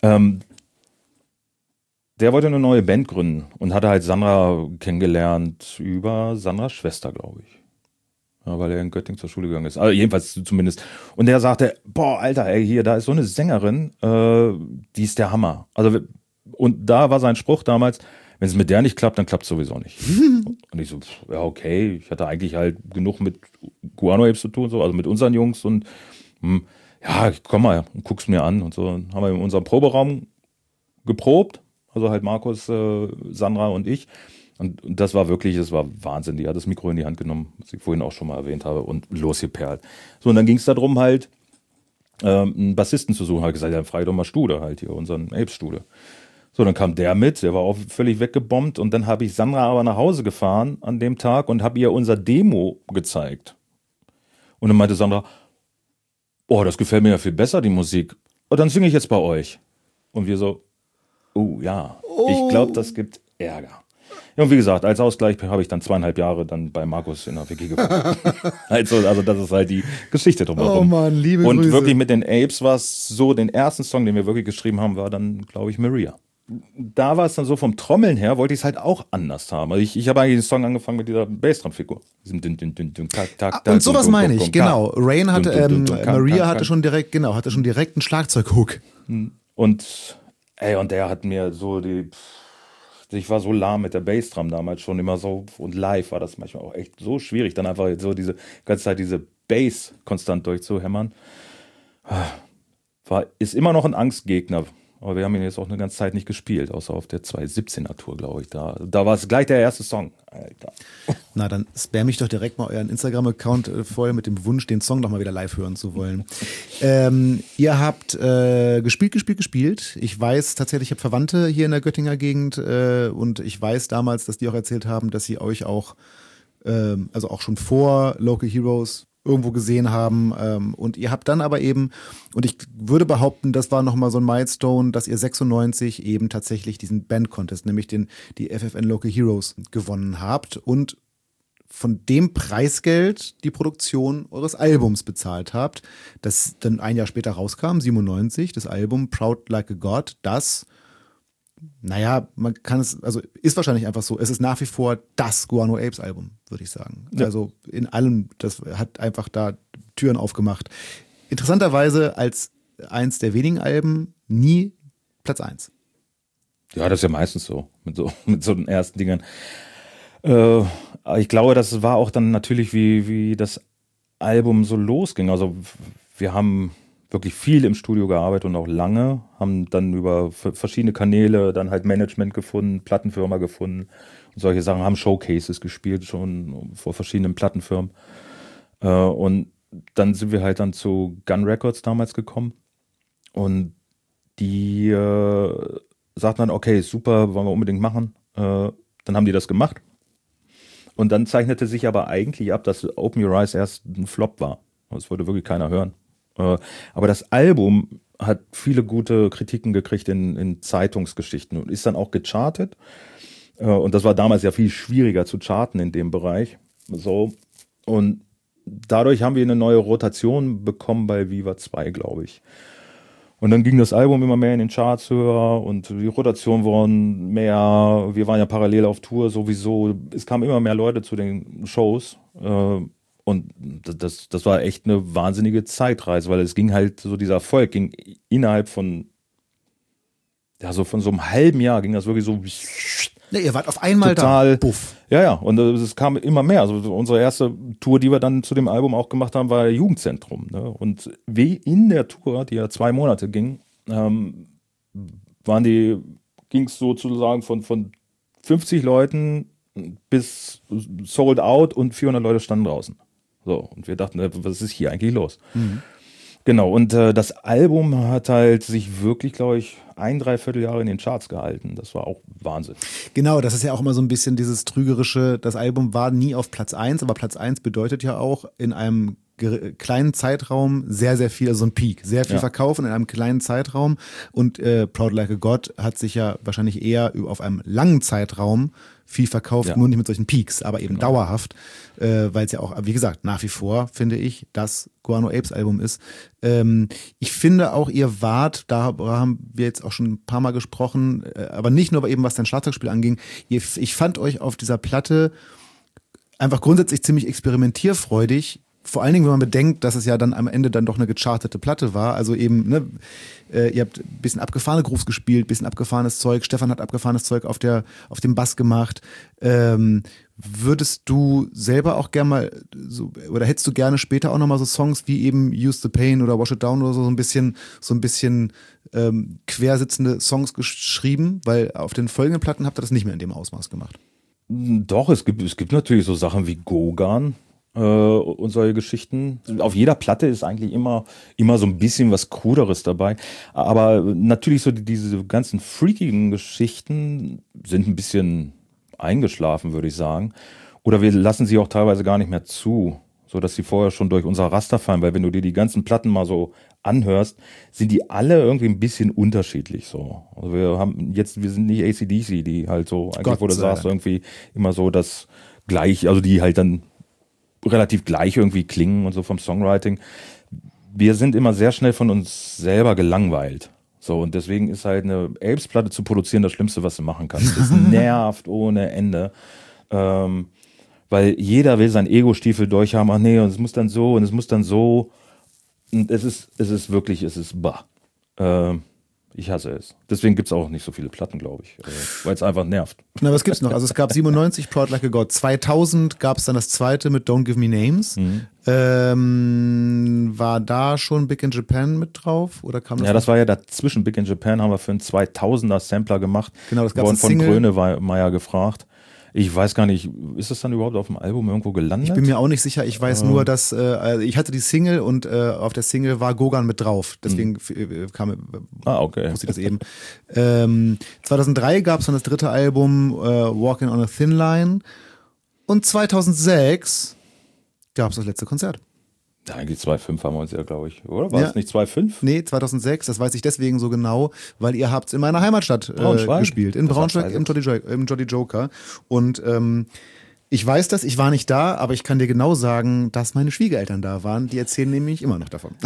Der wollte eine neue Band gründen und hatte halt Sandra kennengelernt über Sandras Schwester, glaube ich. Ja, weil er in Göttingen zur Schule gegangen ist. Also jedenfalls zumindest. Und der sagte, boah, Alter, ey, hier, da ist so eine Sängerin, die ist der Hammer. Also, und da war sein Spruch damals, wenn es mit der nicht klappt, dann klappt es sowieso nicht. Und ich so, ja, okay, ich hatte eigentlich halt genug mit Guano Apes zu tun, so, also mit unseren Jungs und ja, komm mal und guck's mir an und so. Dann haben wir in unserem Proberaum geprobt, also halt Markus, Sandra und ich. Und das war Wahnsinn. Die hat das Mikro in die Hand genommen, was ich vorhin auch schon mal erwähnt habe, und losgeperlt. So, und dann ging es darum, halt einen Bassisten zu suchen. Habe gesagt, ja, frei doch mal Stude, halt hier, unseren Apes-Stude. So, dann kam der mit, der war auch völlig weggebombt. Und dann habe ich Sandra aber nach Hause gefahren an dem Tag und habe ihr unser Demo gezeigt. Und dann meinte Sandra, oh, das gefällt mir ja viel besser, die Musik. Und dann singe ich jetzt bei euch. Und wir so, ja, ich glaube, das gibt Ärger. Ja, und wie gesagt, als Ausgleich habe ich dann 2,5 Jahre dann bei Markus in der WG gewohnt. also das ist halt die Geschichte drumherum. Oh Mann, liebe Und Grüße. wirklich mit den Apes war es so, den ersten Song, den wir wirklich geschrieben haben, war dann, glaube ich, Maria. Da war es dann so vom Trommeln her, wollte ich es halt auch anders haben. Also ich habe eigentlich den Song angefangen mit dieser Bassdrum-Figur. Und sowas meine ich, genau. Rain hatte, Maria hatte schon direkt einen Schlagzeughook. Und der hat mir so ich war so lahm mit der Bassdrum damals schon immer so, und live war das manchmal auch echt so schwierig, dann einfach so diese ganze Zeit diese Bass konstant durchzuhämmern. Ist immer noch ein Angstgegner. Aber wir haben ihn jetzt auch eine ganze Zeit nicht gespielt, außer auf der 2017er Tour, glaube ich. Da war es gleich der erste Song. Alter. Na, dann spam ich doch direkt mal euren Instagram-Account vorher mit dem Wunsch, den Song doch mal wieder live hören zu wollen. Ihr habt gespielt. Ich weiß tatsächlich, ich habe Verwandte hier in der Göttinger Gegend und ich weiß damals, dass die auch erzählt haben, dass sie euch auch, also auch schon vor Local Heroes irgendwo gesehen haben und ihr habt dann aber eben, und ich würde behaupten, das war nochmal so ein Milestone, dass ihr 96 eben tatsächlich diesen Band-Contest, nämlich die FFN Local Heroes gewonnen habt und von dem Preisgeld die Produktion eures Albums bezahlt habt, das dann ein Jahr später rauskam, 97, das Album Proud Like a God, das, naja, man kann es, also ist wahrscheinlich einfach so, es ist nach wie vor das Guano Apes Album, würde ich sagen. Ja. Also in allem, das hat einfach da Türen aufgemacht. Interessanterweise als eins der wenigen Alben nie Platz 1. Ja, das ist ja meistens so, mit so den ersten Dingern. Ich glaube, das war auch dann natürlich, wie das Album so losging. Also wir haben wirklich viel im Studio gearbeitet und auch lange, haben dann über verschiedene Kanäle dann halt Management gefunden, Plattenfirma gefunden und solche Sachen, haben Showcases gespielt schon vor verschiedenen Plattenfirmen. Und dann sind wir halt dann zu Gun Records damals gekommen und die sagten dann, okay, super, wollen wir unbedingt machen. Dann haben die das gemacht. Und dann zeichnete sich aber eigentlich ab, dass Open Your Eyes erst ein Flop war. Das wollte wirklich keiner hören. Aber das Album hat viele gute Kritiken gekriegt in Zeitungsgeschichten und ist dann auch gechartet. Und das war damals ja viel schwieriger zu charten in dem Bereich. So. Und dadurch haben wir eine neue Rotation bekommen bei Viva 2, glaube ich. Und dann ging das Album immer mehr in den Charts höher und die Rotation wurden mehr. Wir waren ja parallel auf Tour sowieso. Es kamen immer mehr Leute zu den Shows. Und das war echt eine wahnsinnige Zeitreise, weil es ging halt so, dieser Erfolg ging innerhalb von, ja, so von so einem halben Jahr ging das wirklich so. Ja, ihr wart auf einmal total, da. Buff. Ja, und es kam immer mehr. Also unsere erste Tour, die wir dann zu dem Album auch gemacht haben, war Jugendzentrum. Ne? Und wie in der Tour, die ja 2 Monate ging, ging es sozusagen von 50 Leuten bis sold out und 400 Leute standen draußen. So, und wir dachten, was ist hier eigentlich los? Mhm. Genau, und das Album hat halt sich wirklich, glaube ich, 3/4 Jahre in den Charts gehalten. Das war auch Wahnsinn. Genau, das ist ja auch immer so ein bisschen dieses trügerische, das Album war nie auf Platz 1, aber Platz 1 bedeutet ja auch in einem kleinen Zeitraum sehr, sehr viel, also so ein Peak, sehr viel verkaufen in einem kleinen Zeitraum und Proud Like a God hat sich ja wahrscheinlich eher auf einem langen Zeitraum viel verkauft, nur nicht mit solchen Peaks, aber eben dauerhaft, weil es ja auch, wie gesagt, nach wie vor, finde ich, das Guano Apes Album ist. Ich finde auch, ihr wart, da haben wir jetzt auch schon ein paar Mal gesprochen, aber nicht nur eben, was dein Schlagzeugspiel anging, ich fand euch auf dieser Platte einfach grundsätzlich ziemlich experimentierfreudig, vor allen Dingen, wenn man bedenkt, dass es ja dann am Ende dann doch eine gechartete Platte war. Also eben, ne, ihr habt ein bisschen abgefahrene Grooves gespielt, ein bisschen abgefahrenes Zeug. Stefan hat abgefahrenes Zeug auf dem Bass gemacht. Würdest du selber auch gerne mal so, oder hättest du gerne später auch nochmal so Songs wie eben Use the Pain oder Wash It Down oder so ein bisschen quersitzende Songs geschrieben? Weil auf den folgenden Platten habt ihr das nicht mehr in dem Ausmaß gemacht. Doch, es gibt natürlich so Sachen wie Gauguin. Und solche Geschichten. Auf jeder Platte ist eigentlich immer so ein bisschen was Kruderes dabei. Aber natürlich so diese ganzen freakigen Geschichten sind ein bisschen eingeschlafen, würde ich sagen. Oder wir lassen sie auch teilweise gar nicht mehr zu, so dass sie vorher schon durch unser Raster fallen. Weil wenn du dir die ganzen Platten mal so anhörst, sind die alle irgendwie ein bisschen unterschiedlich so. Also wir sind nicht AC/DC, die halt so, eigentlich, wo du sagst, irgendwie immer so das gleich, also die halt dann relativ gleich irgendwie klingen und so vom Songwriting. Wir sind immer sehr schnell von uns selber gelangweilt. So, und deswegen ist halt eine Apes-Platte zu produzieren das Schlimmste, was du machen kannst. Das nervt ohne Ende. Weil jeder will sein Ego-Stiefel durchhaben. Ach nee, und es muss dann so und es muss dann so. Und es ist wirklich, es ist bah. Ich hasse es. Deswegen gibt es auch nicht so viele Platten, glaube ich. Weil es einfach nervt. Na, was gibt's noch? Also es gab 97 Proud Like a God. 2000 gab es dann das zweite mit Don't Give Me Names. War da schon Big in Japan mit drauf? Oder kam das? Ja, das war ja dazwischen. Big in Japan haben wir für einen 2000er Sampler gemacht. Genau, das gab es von Grönemeyer gefragt. Ich weiß gar nicht, ist das dann überhaupt auf dem Album irgendwo gelandet? Ich bin mir auch nicht sicher. Ich weiß nur, dass ich hatte die Single und auf der Single war Gogan mit drauf. Deswegen okay. wusste ich das eben. 2003 gab es dann das dritte Album Walking on a Thin Line und 2006 gab es das letzte Konzert. Ja, eigentlich 2,5 haben wir uns ja, glaube ich, oder? War es nicht 2,5? Nee, 2006, das weiß ich deswegen so genau, weil ihr habt es in meiner Heimatstadt gespielt. In Braunschweig im Jolly Joker. Und ich weiß das, ich war nicht da, aber ich kann dir genau sagen, dass meine Schwiegereltern da waren. Die erzählen nämlich immer noch davon.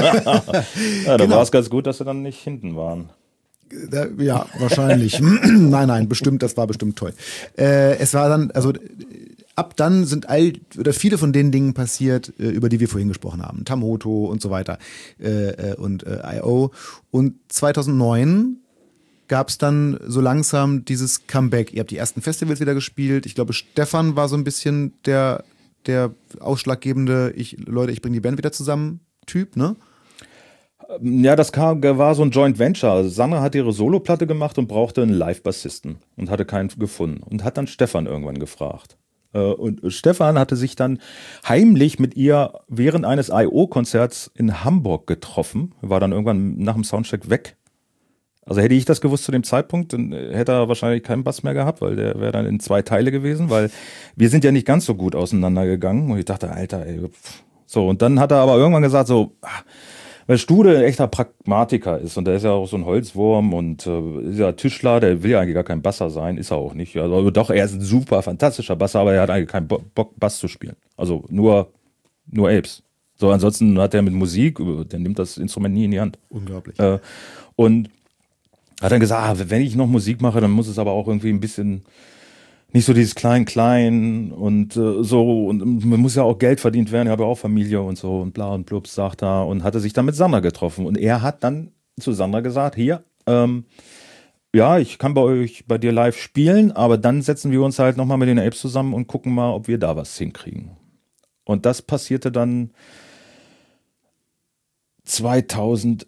Ja, da war es ganz gut, dass sie dann nicht hinten waren. Ja, wahrscheinlich. Nein, bestimmt, das war bestimmt toll. Es war dann, also ab dann sind viele von den Dingen passiert, über die wir vorhin gesprochen haben. Tamoto und so weiter und I.O. Und 2009 gab es dann so langsam dieses Comeback. Ihr habt die ersten Festivals wieder gespielt. Ich glaube, Stefan war so ein bisschen der ausschlaggebende, ich bringe die Band wieder zusammen Typ, ne? Ja, war so ein Joint Venture. Also Sandra hat ihre Soloplatte gemacht und brauchte einen Live-Bassisten und hatte keinen gefunden und hat dann Stefan irgendwann gefragt. Und Stefan hatte sich dann heimlich mit ihr während eines I.O.-Konzerts in Hamburg getroffen, war dann irgendwann nach dem Soundcheck weg. Also hätte ich das gewusst zu dem Zeitpunkt, dann hätte er wahrscheinlich keinen Bass mehr gehabt, weil der wäre dann in 2 Teile gewesen, weil wir sind ja nicht ganz so gut auseinandergegangen und ich dachte, Alter, ey, so. Und dann hat er aber irgendwann gesagt so, weil Stude ein echter Pragmatiker ist und der ist ja auch so ein Holzwurm und ist ja Tischler, der will ja eigentlich gar kein Basser sein, ist er auch nicht. Also doch, er ist ein super, fantastischer Basser, aber er hat eigentlich keinen Bock, Bass zu spielen. Also nur Apes. So, ansonsten hat er mit Musik, der nimmt das Instrument nie in die Hand. Unglaublich. Und hat dann gesagt, wenn ich noch Musik mache, dann muss es aber auch irgendwie ein bisschen nicht so dieses Klein und so, und man muss ja auch Geld verdient werden, ich habe ja auch Familie und so und bla und blubs, sagt er, und hatte sich dann mit Sandra getroffen. Und er hat dann zu Sandra gesagt, hier, ja, ich kann bei dir live spielen, aber dann setzen wir uns halt nochmal mit den Apes zusammen und gucken mal, ob wir da was hinkriegen. Und das passierte dann 2008.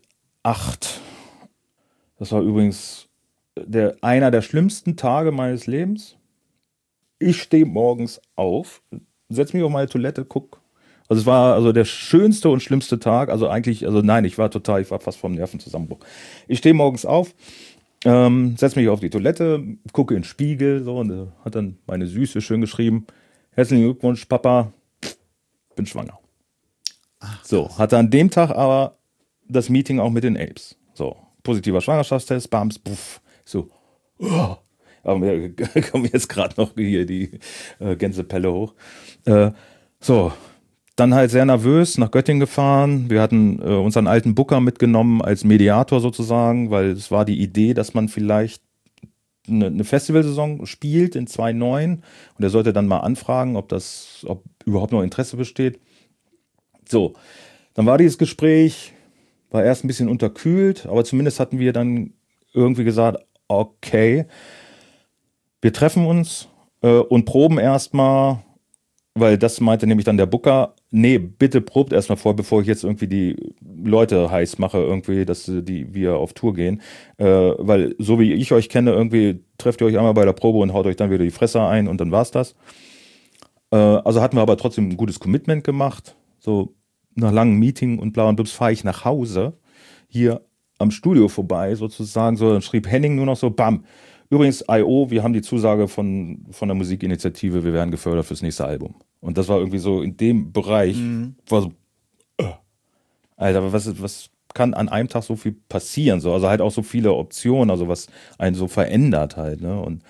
Das war übrigens einer der schlimmsten Tage meines Lebens. Ich stehe morgens auf, setze mich auf meine Toilette, guck. Also es war also der schönste und schlimmste Tag. Also eigentlich, ich war fast vom Nervenzusammenbruch. Ich stehe morgens auf, setze mich auf die Toilette, gucke in den Spiegel, so, und hat dann meine Süße schön geschrieben: Herzlichen Glückwunsch, Papa, bin schwanger. Ach, so, hatte an dem Tag aber das Meeting auch mit den Apes. So, positiver Schwangerschaftstest, bams, puff, so, oh. Aber mir kommen jetzt gerade noch hier die Gänsepelle hoch. So, dann halt sehr nervös nach Göttingen gefahren. Wir hatten unseren alten Booker mitgenommen als Mediator sozusagen, weil es war die Idee, dass man vielleicht eine Festivalsaison spielt in 2009 und er sollte dann mal anfragen, ob überhaupt noch Interesse besteht. So, dann war dieses Gespräch, war erst ein bisschen unterkühlt, aber zumindest hatten wir dann irgendwie gesagt, okay, wir treffen uns und proben erstmal, weil das meinte nämlich dann der Booker, nee, bitte probt erstmal vor, bevor ich jetzt irgendwie die Leute heiß mache, irgendwie, dass wir auf Tour gehen. Weil so wie ich euch kenne, irgendwie trefft ihr euch einmal bei der Probe und haut euch dann wieder die Fresse ein und dann war's das. Also hatten wir aber trotzdem ein gutes Commitment gemacht. So nach langem Meeting und bla und blubs fahre ich nach Hause, hier am Studio vorbei sozusagen. So, dann schrieb Henning nur noch so, bam. Übrigens, I.O., wir haben die Zusage von der Musikinitiative, wir werden gefördert fürs nächste Album. Und das war irgendwie so in dem Bereich, war so, Alter, was kann an einem Tag so viel passieren, so, also halt auch so viele Optionen, also was einen so verändert halt, ne? Und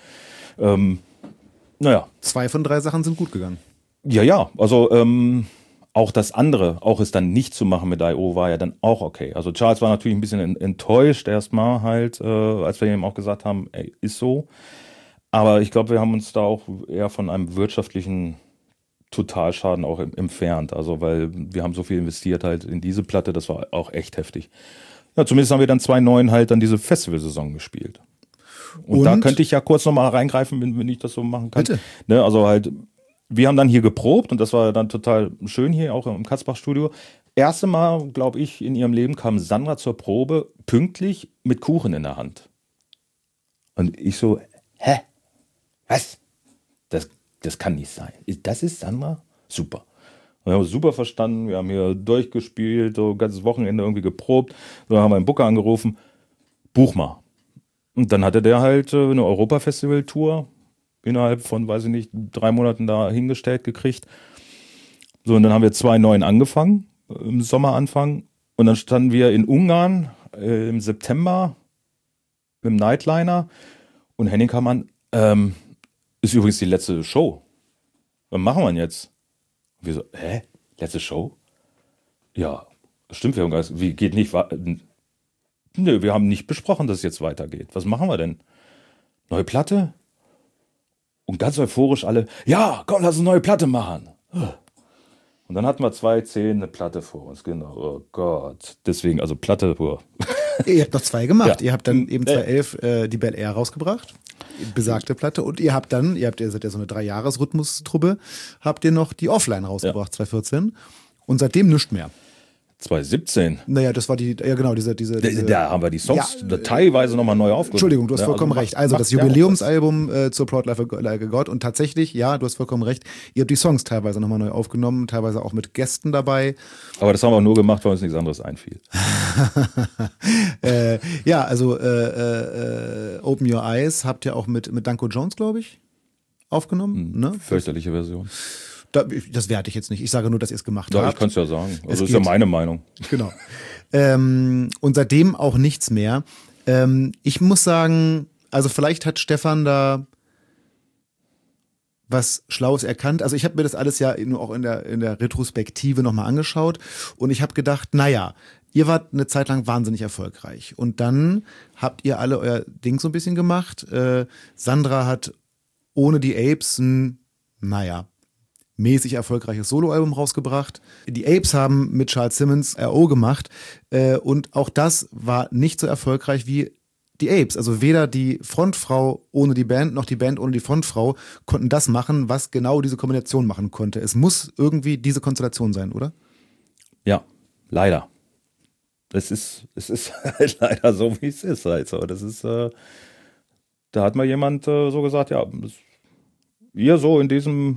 naja. 2 von 3 Sachen sind gut gegangen. Ja, also auch das andere, auch es dann nicht zu machen mit I.O. war ja dann auch okay. Also Charles war natürlich ein bisschen enttäuscht erstmal halt, als wir ihm auch gesagt haben, ey, ist so. Aber ich glaube, wir haben uns da auch eher von einem wirtschaftlichen Totalschaden auch entfernt. Also weil wir haben so viel investiert halt in diese Platte, das war auch echt heftig. Ja, zumindest haben wir dann 2009 halt dann diese Festivalsaison gespielt. Und da könnte ich ja kurz nochmal reingreifen, wenn ich das so machen kann. Bitte. Ne, also halt, wir haben dann hier geprobt und das war dann total schön hier, auch im Katzbach-Studio. Erste Mal, glaube ich, in ihrem Leben kam Sandra zur Probe pünktlich mit Kuchen in der Hand. Und ich so, hä? Was? Das kann nicht sein. Das ist Sandra? Super. Wir haben uns super verstanden, wir haben hier durchgespielt, so ein ganzes Wochenende irgendwie geprobt. Dann haben wir einen Booker angerufen, buch mal. Und dann hatte der halt eine Europa-Festival-Tour innerhalb von, weiß ich nicht, 3 Monaten da hingestellt gekriegt. So, und dann haben wir 2009 angefangen, im Sommeranfang. Und dann standen wir in Ungarn im September im Nightliner. Und Henning kam an, ist übrigens die letzte Show. Was machen wir denn jetzt? Und wir so, hä? Letzte Show? Ja, stimmt, wir haben gesagt, wie geht nicht? Nö, wir haben nicht besprochen, dass es jetzt weitergeht. Was machen wir denn? Neue Platte? Und ganz euphorisch alle, ja, komm, lass uns eine neue Platte machen. Und dann hatten wir 2010 eine Platte vor uns, genau. Oh Gott. Deswegen, also Platte vor. Ihr habt noch 2 gemacht. Ja. Ihr habt dann eben 2011 die Bel Air rausgebracht, besagte Platte. Und ihr seid ja so eine 3-Jahres-Rhythmus-Truppe, habt ihr noch die Offline rausgebracht, 2014. Und seitdem nichts mehr. 2017. Naja, das war diese Da haben wir die Songs teilweise nochmal neu aufgenommen. Entschuldigung, du hast vollkommen recht. Also das Jubiläumsalbum zur Proud Like a God. Und tatsächlich, ja, du hast vollkommen recht, ihr habt die Songs teilweise nochmal neu aufgenommen, teilweise auch mit Gästen dabei. Aber das haben wir nur gemacht, weil uns nichts anderes einfiel. Ja, also Open Your Eyes habt ihr auch mit Danko Jones, glaube ich, aufgenommen. Ne? Fürchterliche Version. Das werte ich jetzt nicht. Ich sage nur, dass ihr es gemacht Ja, habt. ich kann es ja sagen. Also ist ja meine Meinung. Genau. Und seitdem auch nichts mehr. Ich muss sagen, also vielleicht hat Stefan da was Schlaues erkannt. Also ich habe mir das alles ja auch in der Retrospektive nochmal angeschaut und ich habe gedacht, naja, ihr wart eine Zeit lang wahnsinnig erfolgreich und dann habt ihr alle euer Ding so ein bisschen gemacht. Sandra hat ohne die Apes mäßig erfolgreiches Soloalbum rausgebracht. Die Apes haben mit Charles Simmons R.O. gemacht und auch das war nicht so erfolgreich wie die Apes. Also weder die Frontfrau ohne die Band noch die Band ohne die Frontfrau konnten das machen, was genau diese Kombination machen konnte. Es muss irgendwie diese Konstellation sein, oder? Ja, leider. Es ist halt leider so, wie es ist. Halt so. Das ist, da hat mal jemand so gesagt, ja, wir so in diesem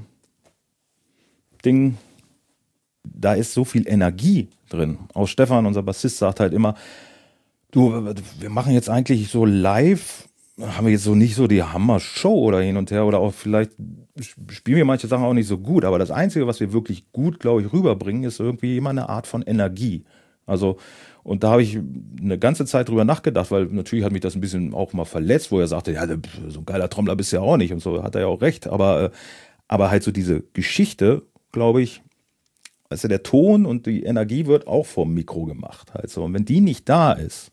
Ding, da ist so viel Energie drin. Auch Stefan, unser Bassist, sagt halt immer, du, wir machen jetzt eigentlich so live, haben wir jetzt so nicht so die Hammer-Show oder hin und her oder auch vielleicht spielen wir manche Sachen auch nicht so gut, aber das Einzige, was wir wirklich gut, glaube ich, rüberbringen, ist irgendwie immer eine Art von Energie. Also, und da habe ich eine ganze Zeit drüber nachgedacht, weil natürlich hat mich das ein bisschen auch mal verletzt, wo er sagte, ja, so ein geiler Trommler bist du ja auch nicht und so, hat er ja auch recht, aber halt so diese Geschichte, glaube ich, also der Ton und die Energie wird auch vom Mikro gemacht. Halt so. Und wenn die nicht da ist,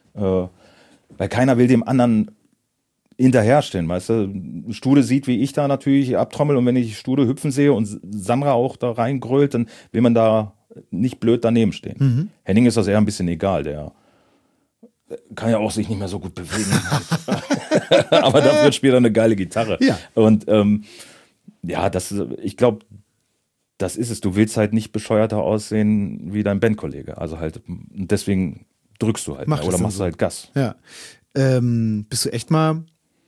weil keiner will dem anderen hinterherstehen, weißt du? Stude sieht, wie ich da natürlich abtrommel und wenn ich Stude hüpfen sehe und Sandra auch da reingrölt, dann will man da nicht blöd daneben stehen. Mhm. Henning ist das eher ein bisschen egal, der kann ja auch sich nicht mehr so gut bewegen. Aber dafür spielt er eine geile Gitarre. Ja. Und ja, ich glaube, das ist es. Du willst halt nicht bescheuerter aussehen wie dein Bandkollege. Also halt, deswegen drückst du halt oder machst du halt Gas. Ja. Bist du echt mal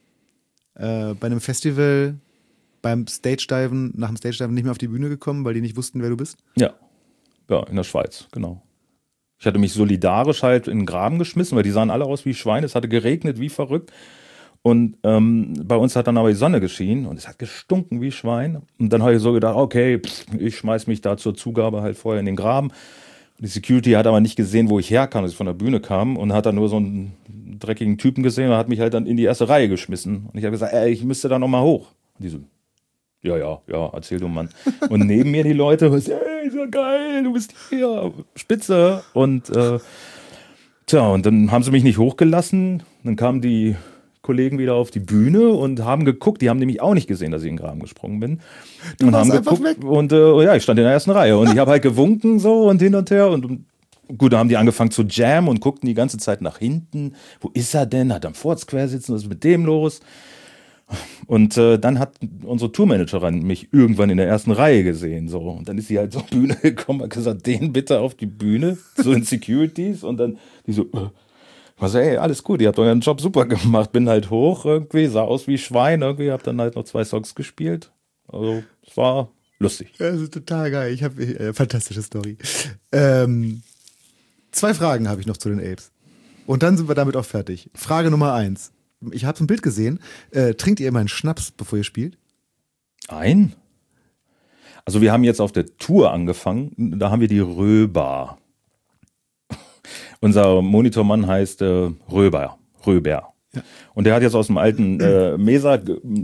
bei einem Festival nach dem Stage-Diven nicht mehr auf die Bühne gekommen, weil die nicht wussten, wer du bist? Ja. Ja, in der Schweiz, genau. Ich hatte mich solidarisch halt in den Graben geschmissen, weil die sahen alle aus wie Schweine. Es hatte geregnet wie verrückt. Und bei uns hat dann aber die Sonne geschienen und es hat gestunken wie Schwein. Und dann habe ich so gedacht, okay, ich schmeiß mich da zur Zugabe halt vorher in den Graben. Und Die Security hat aber nicht gesehen, wo ich herkam, als ich von der Bühne kam und hat dann nur so einen dreckigen Typen gesehen und hat mich halt dann in die erste Reihe geschmissen. Und ich habe gesagt, ich müsste da nochmal hoch. Und die so, ja, erzähl du, Mann. Und neben mir die Leute, ist ja geil, du bist hier, spitze. Und und dann haben sie mich nicht hochgelassen. Dann kamen die Kollegen wieder auf die Bühne und haben geguckt. Die haben nämlich auch nicht gesehen, dass ich in den Graben gesprungen bin. Du und warst haben einfach geguckt weg. und ich stand in der ersten Reihe und ich habe halt gewunken so und hin und her und gut, da haben die angefangen zu jammen und guckten die ganze Zeit nach hinten. Wo ist er denn? Hat er am Vorquer sitzen? Was ist mit dem los? Und dann hat unsere Tourmanagerin mich irgendwann in der ersten Reihe gesehen. So. Und dann ist sie halt zur Bühne gekommen und hat gesagt, den bitte auf die Bühne, so in Securities. Und dann die so, ich so, alles gut, ihr habt euren Job super gemacht. Bin halt hoch irgendwie, sah aus wie Schwein irgendwie, hab dann halt noch 2 Songs gespielt. Also es war lustig. Das ist total geil. Ich habe fantastische Story. 2 Fragen habe ich noch zu den Apes. Und dann sind wir damit auch fertig. Frage Nummer 1. Ich habe ein Bild gesehen. Trinkt ihr immer einen Schnaps, bevor ihr spielt? Also wir haben jetzt auf der Tour angefangen, da haben wir die Röber. Unser Monitormann heißt Röber. Ja. Und der hat jetzt aus dem alten Mesa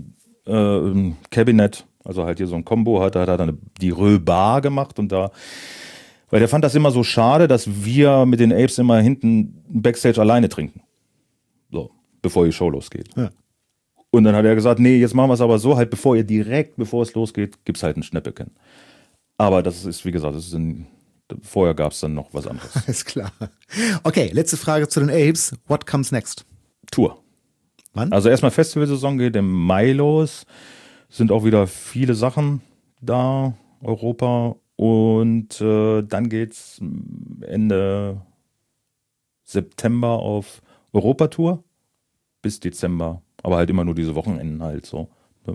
Cabinet, also halt hier so ein Combo, hat er dann die Röber gemacht und da, weil der fand das immer so schade, dass wir mit den Apes immer hinten Backstage alleine trinken. So, bevor die Show losgeht. Ja. Und dann hat er gesagt, nee, jetzt machen wir es aber so, halt bevor es losgeht, gibt's halt ein Schnäppchen. Aber das ist, wie gesagt, vorher gab es dann noch was anderes. Alles klar. Okay, letzte Frage zu den Apes. What comes next? Tour. Wann? Also erstmal Festivalsaison geht im Mai los. Sind auch wieder viele Sachen da, Europa. Und dann geht's Ende September auf Europatour bis Dezember. Aber halt immer nur diese Wochenenden halt so.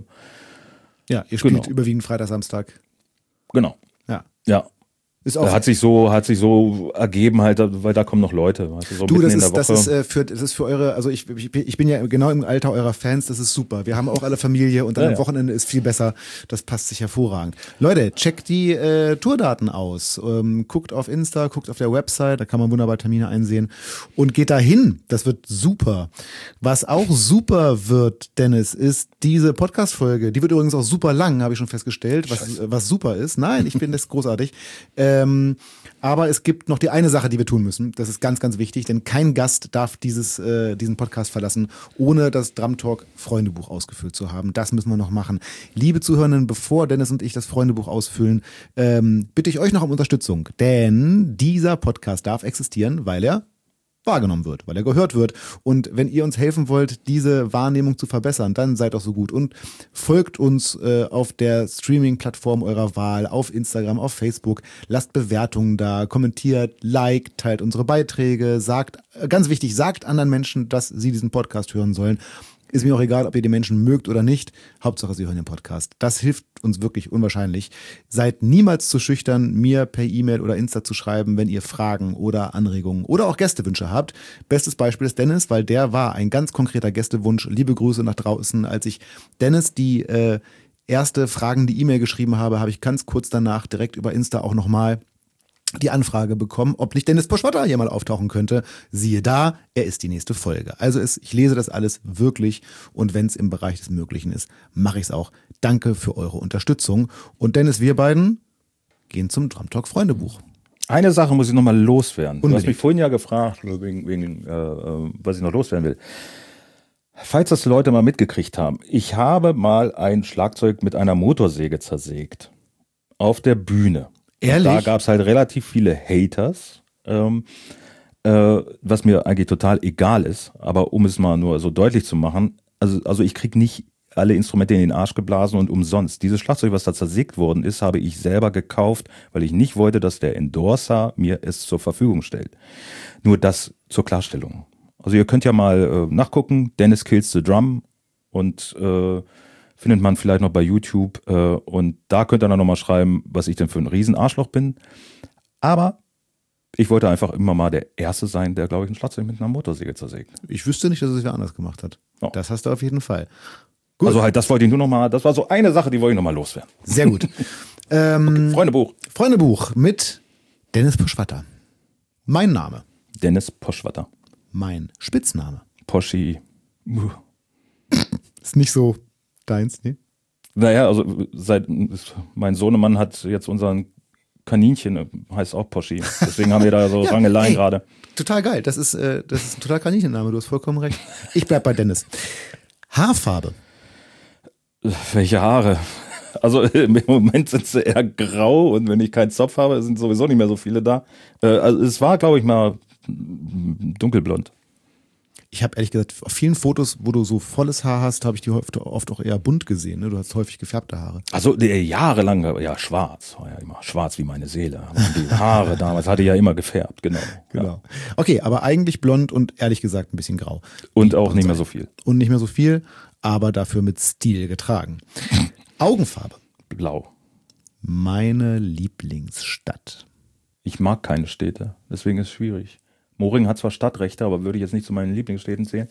Ja, ihr spielt überwiegend Freitag, Samstag. Genau. Ja. Ist auch hat sich so ergeben halt, weil da kommen noch Leute. So du, das ist für eure, also ich bin ja genau im Alter eurer Fans, das ist super. Wir haben auch alle Familie und dann am Wochenende ist viel besser. Das passt sich hervorragend. Leute, checkt die Tourdaten aus. Guckt auf Insta, guckt auf der Website, da kann man wunderbar Termine einsehen und geht dahin. Das wird super. Was auch super wird, Dennis, ist diese Podcast-Folge. Die wird übrigens auch super lang, habe ich schon festgestellt, was super ist. Nein, ich finde das großartig. Aber es gibt noch die eine Sache, die wir tun müssen. Das ist ganz, ganz wichtig, denn kein Gast darf diesen Podcast verlassen, ohne das Drum Talk Freundebuch ausgefüllt zu haben. Das müssen wir noch machen. Liebe Zuhörenden, bevor Dennis und ich das Freundebuch ausfüllen, bitte ich euch noch um Unterstützung. Denn dieser Podcast darf existieren, weil er wahrgenommen wird, weil er gehört wird. Und wenn ihr uns helfen wollt, diese Wahrnehmung zu verbessern, dann seid doch so gut und folgt uns auf der Streaming-Plattform eurer Wahl, auf Instagram, auf Facebook, lasst Bewertungen da, kommentiert, liked, teilt unsere Beiträge, sagt, ganz wichtig, sagt anderen Menschen, dass sie diesen Podcast hören sollen. Ist mir auch egal, ob ihr die Menschen mögt oder nicht. Hauptsache, sie hören den Podcast. Das hilft uns wirklich unwahrscheinlich. Seid niemals zu schüchtern, mir per E-Mail oder Insta zu schreiben, wenn ihr Fragen oder Anregungen oder auch Gästewünsche habt. Bestes Beispiel ist Dennis, weil der war ein ganz konkreter Gästewunsch. Liebe Grüße nach draußen. Als ich Dennis die erste fragende E-Mail geschrieben habe, habe ich ganz kurz danach direkt über Insta auch nochmal die Anfrage bekommen, ob nicht Dennis Poschwatter hier mal auftauchen könnte. Siehe da, er ist die nächste Folge. Also ich lese das alles wirklich und wenn es im Bereich des Möglichen ist, mache ich es auch. Danke für eure Unterstützung. Und Dennis, wir beiden gehen zum Drum Talk Freundebuch. Eine Sache muss ich nochmal loswerden. Unbedingt. Du hast mich vorhin ja gefragt, wegen was ich noch loswerden will. Falls das Leute mal mitgekriegt haben, ich habe mal ein Schlagzeug mit einer Motorsäge zersägt. Auf der Bühne. Ehrlich? Da gab es halt relativ viele Haters, was mir eigentlich total egal ist. Aber um es mal nur so deutlich zu machen, also ich krieg nicht alle Instrumente in den Arsch geblasen und umsonst. Dieses Schlagzeug, was da zersägt worden ist, habe ich selber gekauft, weil ich nicht wollte, dass der Endorser mir es zur Verfügung stellt. Nur das zur Klarstellung. Also ihr könnt ja mal nachgucken, Dennis Kills the Drum und findet man vielleicht noch bei YouTube und da könnt ihr dann nochmal schreiben, was ich denn für ein Riesenarschloch bin. Aber ich wollte einfach immer mal der Erste sein, der, glaube ich, ein Schlagzeug mit einer Motorsäge zersägt. Ich wüsste nicht, dass es wer anders gemacht hat. Oh. Das hast du auf jeden Fall. Gut. Also halt, das wollte ich nur nochmal, das war so eine Sache, die wollte ich nochmal loswerden. Sehr gut. Okay, Freundebuch. Freundebuch mit Dennis Poschwatter. Mein Name. Dennis Poschwatter. Mein Spitzname. Poschi. Ist nicht so deins, ne? Naja, also mein Sohnemann hat jetzt unseren Kaninchen, heißt auch Poschi. Deswegen haben wir da so Rangeleien gerade. Total geil. Das ist ein total Kaninchenname, du hast vollkommen recht. Ich bleib bei Dennis. Haarfarbe. Welche Haare? Also im Moment sind sie eher grau und wenn ich keinen Zopf habe, sind sowieso nicht mehr so viele da. Also es war, glaube ich, mal dunkelblond. Ich habe ehrlich gesagt, auf vielen Fotos, wo du so volles Haar hast, habe ich die oft auch eher bunt gesehen. Ne? Du hast häufig gefärbte Haare. Also jahrelang, ja, schwarz. War ja immer schwarz wie meine Seele. Die Haare damals hatte ich ja immer gefärbt, genau. Ja. Okay, aber eigentlich blond und ehrlich gesagt ein bisschen grau. Und auch nicht mehr so viel. Und nicht mehr so viel, aber dafür mit Stil getragen. Augenfarbe. Blau. Meine Lieblingsstadt. Ich mag keine Städte, deswegen ist es schwierig. Moringen hat zwar Stadtrechte, aber würde ich jetzt nicht zu meinen Lieblingsstädten zählen.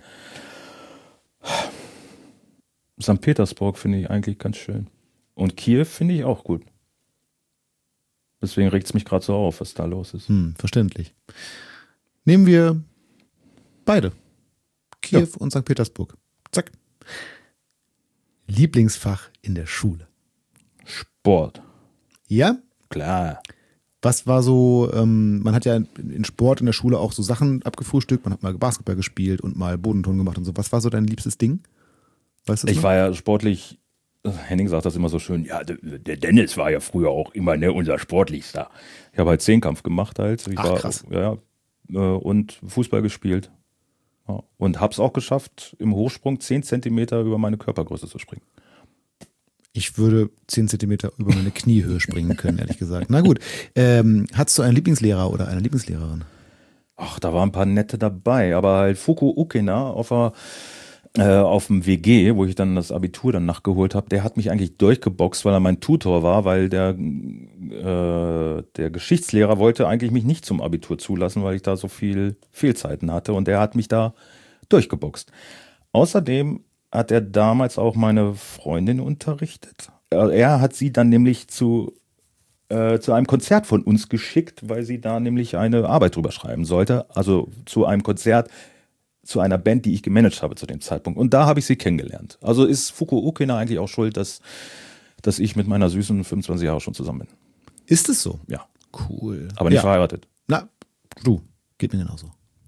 St. Petersburg finde ich eigentlich ganz schön. Und Kiew finde ich auch gut. Deswegen regt es mich gerade so auf, was da los ist. Verständlich. Nehmen wir beide. Kiew und St. Petersburg. Zack. Lieblingsfach in der Schule. Sport. Ja? Klar. Was war so, man hat ja in Sport in der Schule auch so Sachen abgefrühstückt, man hat mal Basketball gespielt und mal Bodenturnen gemacht und so. Was war so dein liebstes Ding? Weißt du das Ich noch? war ja sportlich, Henning sagt das immer so schön, ja, der Dennis war ja früher auch immer unser Sportlichster. Ich habe halt Zehnkampf gemacht halt. Krass. Und Fußball gespielt. Ja, und hab's auch geschafft, im Hochsprung 10 Zentimeter über meine Körpergröße zu springen. Ich würde 10 Zentimeter über meine Kniehöhe springen können, ehrlich gesagt. Na gut. Hattest du einen Lieblingslehrer oder eine Lieblingslehrerin? Ach, da waren ein paar nette dabei, aber halt Fuku Ukena auf dem WG, wo ich dann das Abitur dann nachgeholt habe, der hat mich eigentlich durchgeboxt, weil er mein Tutor war, weil der Geschichtslehrer wollte eigentlich mich nicht zum Abitur zulassen, weil ich da so viel Fehlzeiten hatte und der hat mich da durchgeboxt. Außerdem hat er damals auch meine Freundin unterrichtet. Er hat sie dann nämlich zu einem Konzert von uns geschickt, weil sie da nämlich eine Arbeit drüber schreiben sollte. Also zu einem Konzert, zu einer Band, die ich gemanagt habe zu dem Zeitpunkt. Und da habe ich sie kennengelernt. Also ist Fuku Ukena eigentlich auch schuld, dass ich mit meiner Süßen 25 Jahre schon zusammen bin. Ist es so? Ja. Cool. Aber nicht verheiratet. Na, du, geht mir genauso.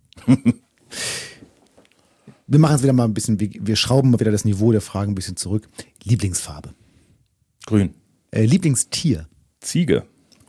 Wir machen es wieder mal ein bisschen, wir schrauben mal wieder das Niveau der Fragen ein bisschen zurück. Lieblingsfarbe. Grün. Lieblingstier. Ziege.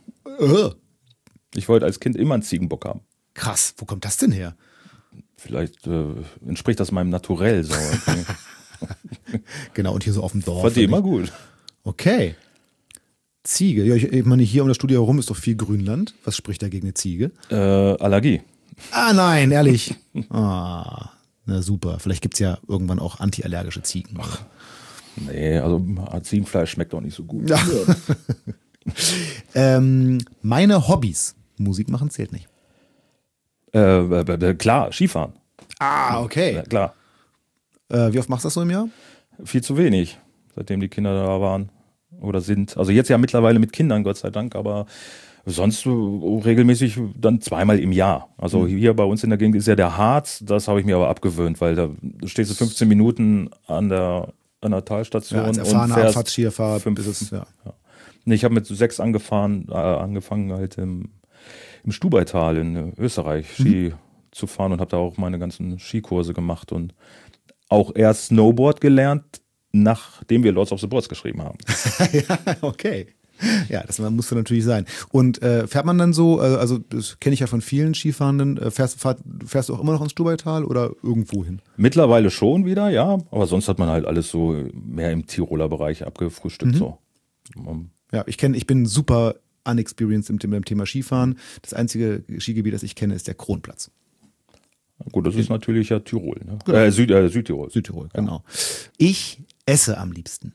Ich wollte als Kind immer einen Ziegenbock haben. Krass, wo kommt das denn her? Vielleicht entspricht das meinem Naturell so. Okay. Genau, und hier so auf dem Dorf. Fand die immer gut. Okay. Ziege. Ja, ich meine, hier um das Studio herum ist doch viel Grünland. Was spricht da gegen eine Ziege? Allergie. Ah, nein, ehrlich. Na super. Vielleicht gibt es ja irgendwann auch antiallergische Ziegen. Ach, nee, also Ziegenfleisch schmeckt auch nicht so gut. Ja. Meine Hobbys. Musik machen zählt nicht. Klar, Skifahren. Ah, okay. Ja, klar. Wie oft machst du das so im Jahr? Viel zu wenig, seitdem die Kinder da waren oder sind. Also jetzt ja mittlerweile mit Kindern, Gott sei Dank, aber sonst regelmäßig dann zweimal im Jahr. Also hier bei uns in der Gegend ist ja der Harz, das habe ich mir aber abgewöhnt, weil da stehst du 15 Minuten an der Talstation als erfahrener und fährst Abfahrtskifahrer ja. Nee, ich habe mit 6 angefangen halt im Stubaital in Österreich Ski zu fahren und habe da auch meine ganzen Skikurse gemacht und auch erst Snowboard gelernt, nachdem wir Lords of the Boards geschrieben haben. Ja, okay. Ja, das musste natürlich sein. Und fährt man dann so, also das kenne ich ja von vielen Skifahrenden, fährst du auch immer noch ins Stubaital oder irgendwo hin? Mittlerweile schon wieder, ja, aber sonst hat man halt alles so mehr im Tiroler Bereich abgefrühstückt. So. Ja, ich bin super unexperienced im Thema Skifahren. Das einzige Skigebiet, das ich kenne, ist der Kronplatz. Gut, das ist natürlich ja Tirol, ne? Genau. Südtirol. Südtirol, genau. Ich esse am liebsten.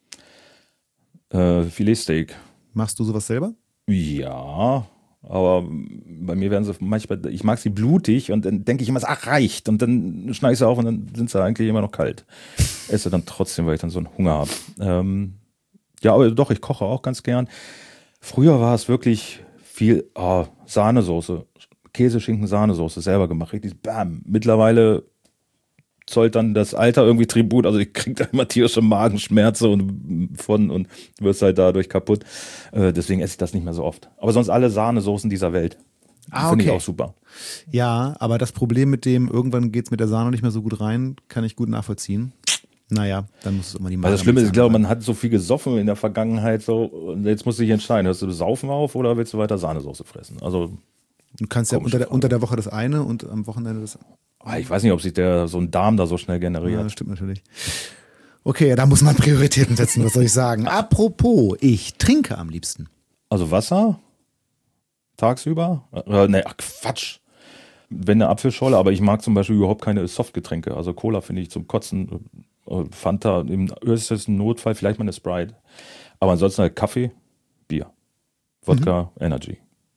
Filetsteak. Machst du sowas selber? Ja, aber bei mir werden sie manchmal, ich mag sie blutig und dann denke ich immer, ach, reicht. Und dann schneide ich sie auf und dann sind sie eigentlich immer noch kalt. Esse dann trotzdem, weil ich dann so einen Hunger habe. Ja, aber doch, ich koche auch ganz gern. Früher war es wirklich viel Sahnesoße, Käse, Schinken, Sahnesoße selber gemacht. Richtig, bam. Mittlerweile zollt dann das Alter irgendwie Tribut. Also ich krieg da immer tierische Magenschmerzen und wirst halt dadurch kaputt. Deswegen esse ich das nicht mehr so oft. Aber sonst alle Sahnesoßen dieser Welt. Finde ich auch super. Ja, aber das Problem mit dem, irgendwann geht's mit der Sahne nicht mehr so gut rein, kann ich gut nachvollziehen. Naja, dann muss es immer die Magen. Also das Schlimme ist, ich glaube, man hat so viel gesoffen in der Vergangenheit so, und jetzt musst du dich entscheiden, hörst du Saufen auf oder willst du weiter Sahnesoße fressen? Also du kannst ja unter der Woche das eine und am Wochenende das andere. Ich weiß nicht, ob sich so ein Darm da so schnell generiert. Ja, das stimmt natürlich. Okay, ja, da muss man Prioritäten setzen, was soll ich sagen. Apropos, ich trinke am liebsten. Also Wasser? Tagsüber? Ne, ach Quatsch. Wenn eine Apfelscholle, aber ich mag zum Beispiel überhaupt keine Softgetränke. Also Cola finde ich zum Kotzen. Fanta im äußersten Notfall, vielleicht mal eine Sprite. Aber ansonsten halt Kaffee, Bier, Wodka, Energy.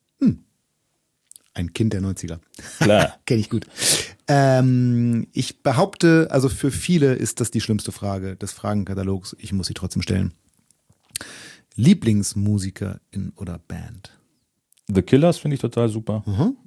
Ein Kind der 90er. Klar. Kenn ich gut. Ich behaupte, also für viele ist das die schlimmste Frage des Fragenkatalogs. Ich muss sie trotzdem stellen. Lieblingsmusikerin oder Band? The Killers finde ich total super.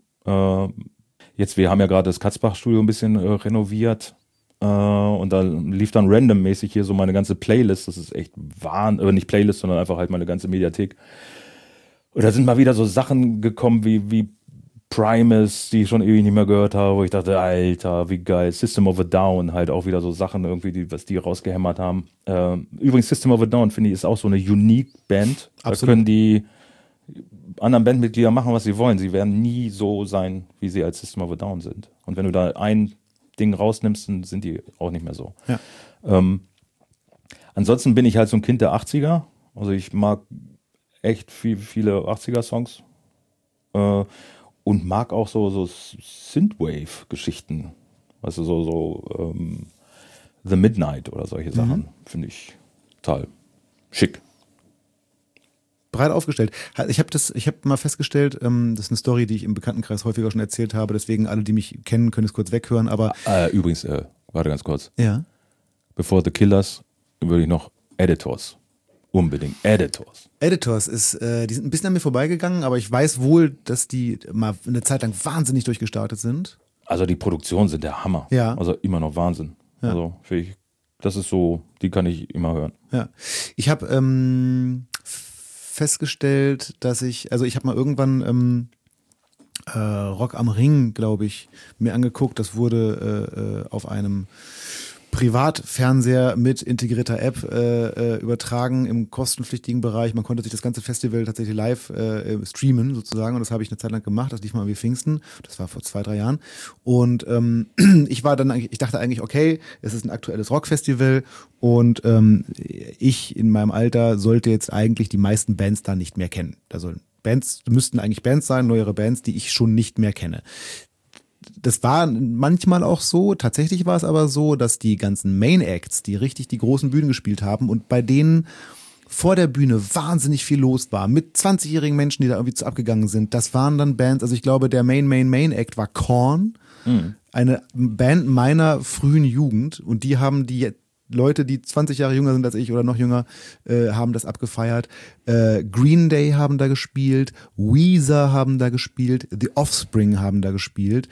Jetzt, wir haben ja gerade das Katzbach-Studio ein bisschen renoviert. Und da lief dann randommäßig hier so meine ganze Playlist. Das ist echt nicht Playlist, sondern einfach halt meine ganze Mediathek. Und da sind mal wieder so Sachen gekommen wie Primus, die ich schon ewig nicht mehr gehört habe, wo ich dachte, Alter, wie geil. System of a Down, halt auch wieder so Sachen irgendwie, was die rausgehämmert haben. Übrigens, System of a Down, finde ich, ist auch so eine unique Band. Absolut. Da können die anderen Bandmitglieder machen, was sie wollen. Sie werden nie so sein, wie sie als System of a Down sind. Und wenn du da ein Ding rausnimmst, dann sind die auch nicht mehr so. Ja. Ansonsten bin ich halt so ein Kind der 80er. Also ich mag echt viele 80er-Songs. Und mag auch so Synthwave-Geschichten. Weißt du, so The Midnight oder solche Sachen. Finde ich total schick. Breit aufgestellt. Ich habe mal festgestellt, das ist eine Story, die ich im Bekanntenkreis häufiger schon erzählt habe, deswegen alle, die mich kennen, können es kurz weghören, aber... Übrigens, warte ganz kurz. Ja. Bevor The Killers würde ich noch Editors. Unbedingt. Editors. Editors die sind ein bisschen an mir vorbeigegangen, aber ich weiß wohl, dass die mal eine Zeit lang wahnsinnig durchgestartet sind. Also die Produktionen sind der Hammer. Ja. Also immer noch Wahnsinn. Ja. Also das ist so, die kann ich immer hören. Ja. Ich habe festgestellt, dass ich habe mal irgendwann Rock am Ring, glaube ich, mir angeguckt. Das wurde auf einem Privatfernseher mit integrierter App übertragen im kostenpflichtigen Bereich. Man konnte sich das ganze Festival tatsächlich live streamen sozusagen und das habe ich eine Zeit lang gemacht. Das lief mal wie Pfingsten. Das war vor 2-3 Jahren. Und ich dachte eigentlich, okay, es ist ein aktuelles Rockfestival und ich in meinem Alter sollte jetzt eigentlich die meisten Bands da nicht mehr kennen. Müssten eigentlich Bands sein, neuere Bands, die ich schon nicht mehr kenne. Das war manchmal auch so, tatsächlich war es aber so, dass die ganzen Main Acts, die richtig die großen Bühnen gespielt haben und bei denen vor der Bühne wahnsinnig viel los war, mit 20-jährigen Menschen, die da irgendwie abgegangen sind, das waren dann Bands, also ich glaube, der Main Act war Korn, eine Band meiner frühen Jugend und die haben die Leute, die 20 Jahre jünger sind als ich oder noch jünger, haben das abgefeiert. Green Day haben da gespielt, Weezer haben da gespielt, The Offspring haben da gespielt.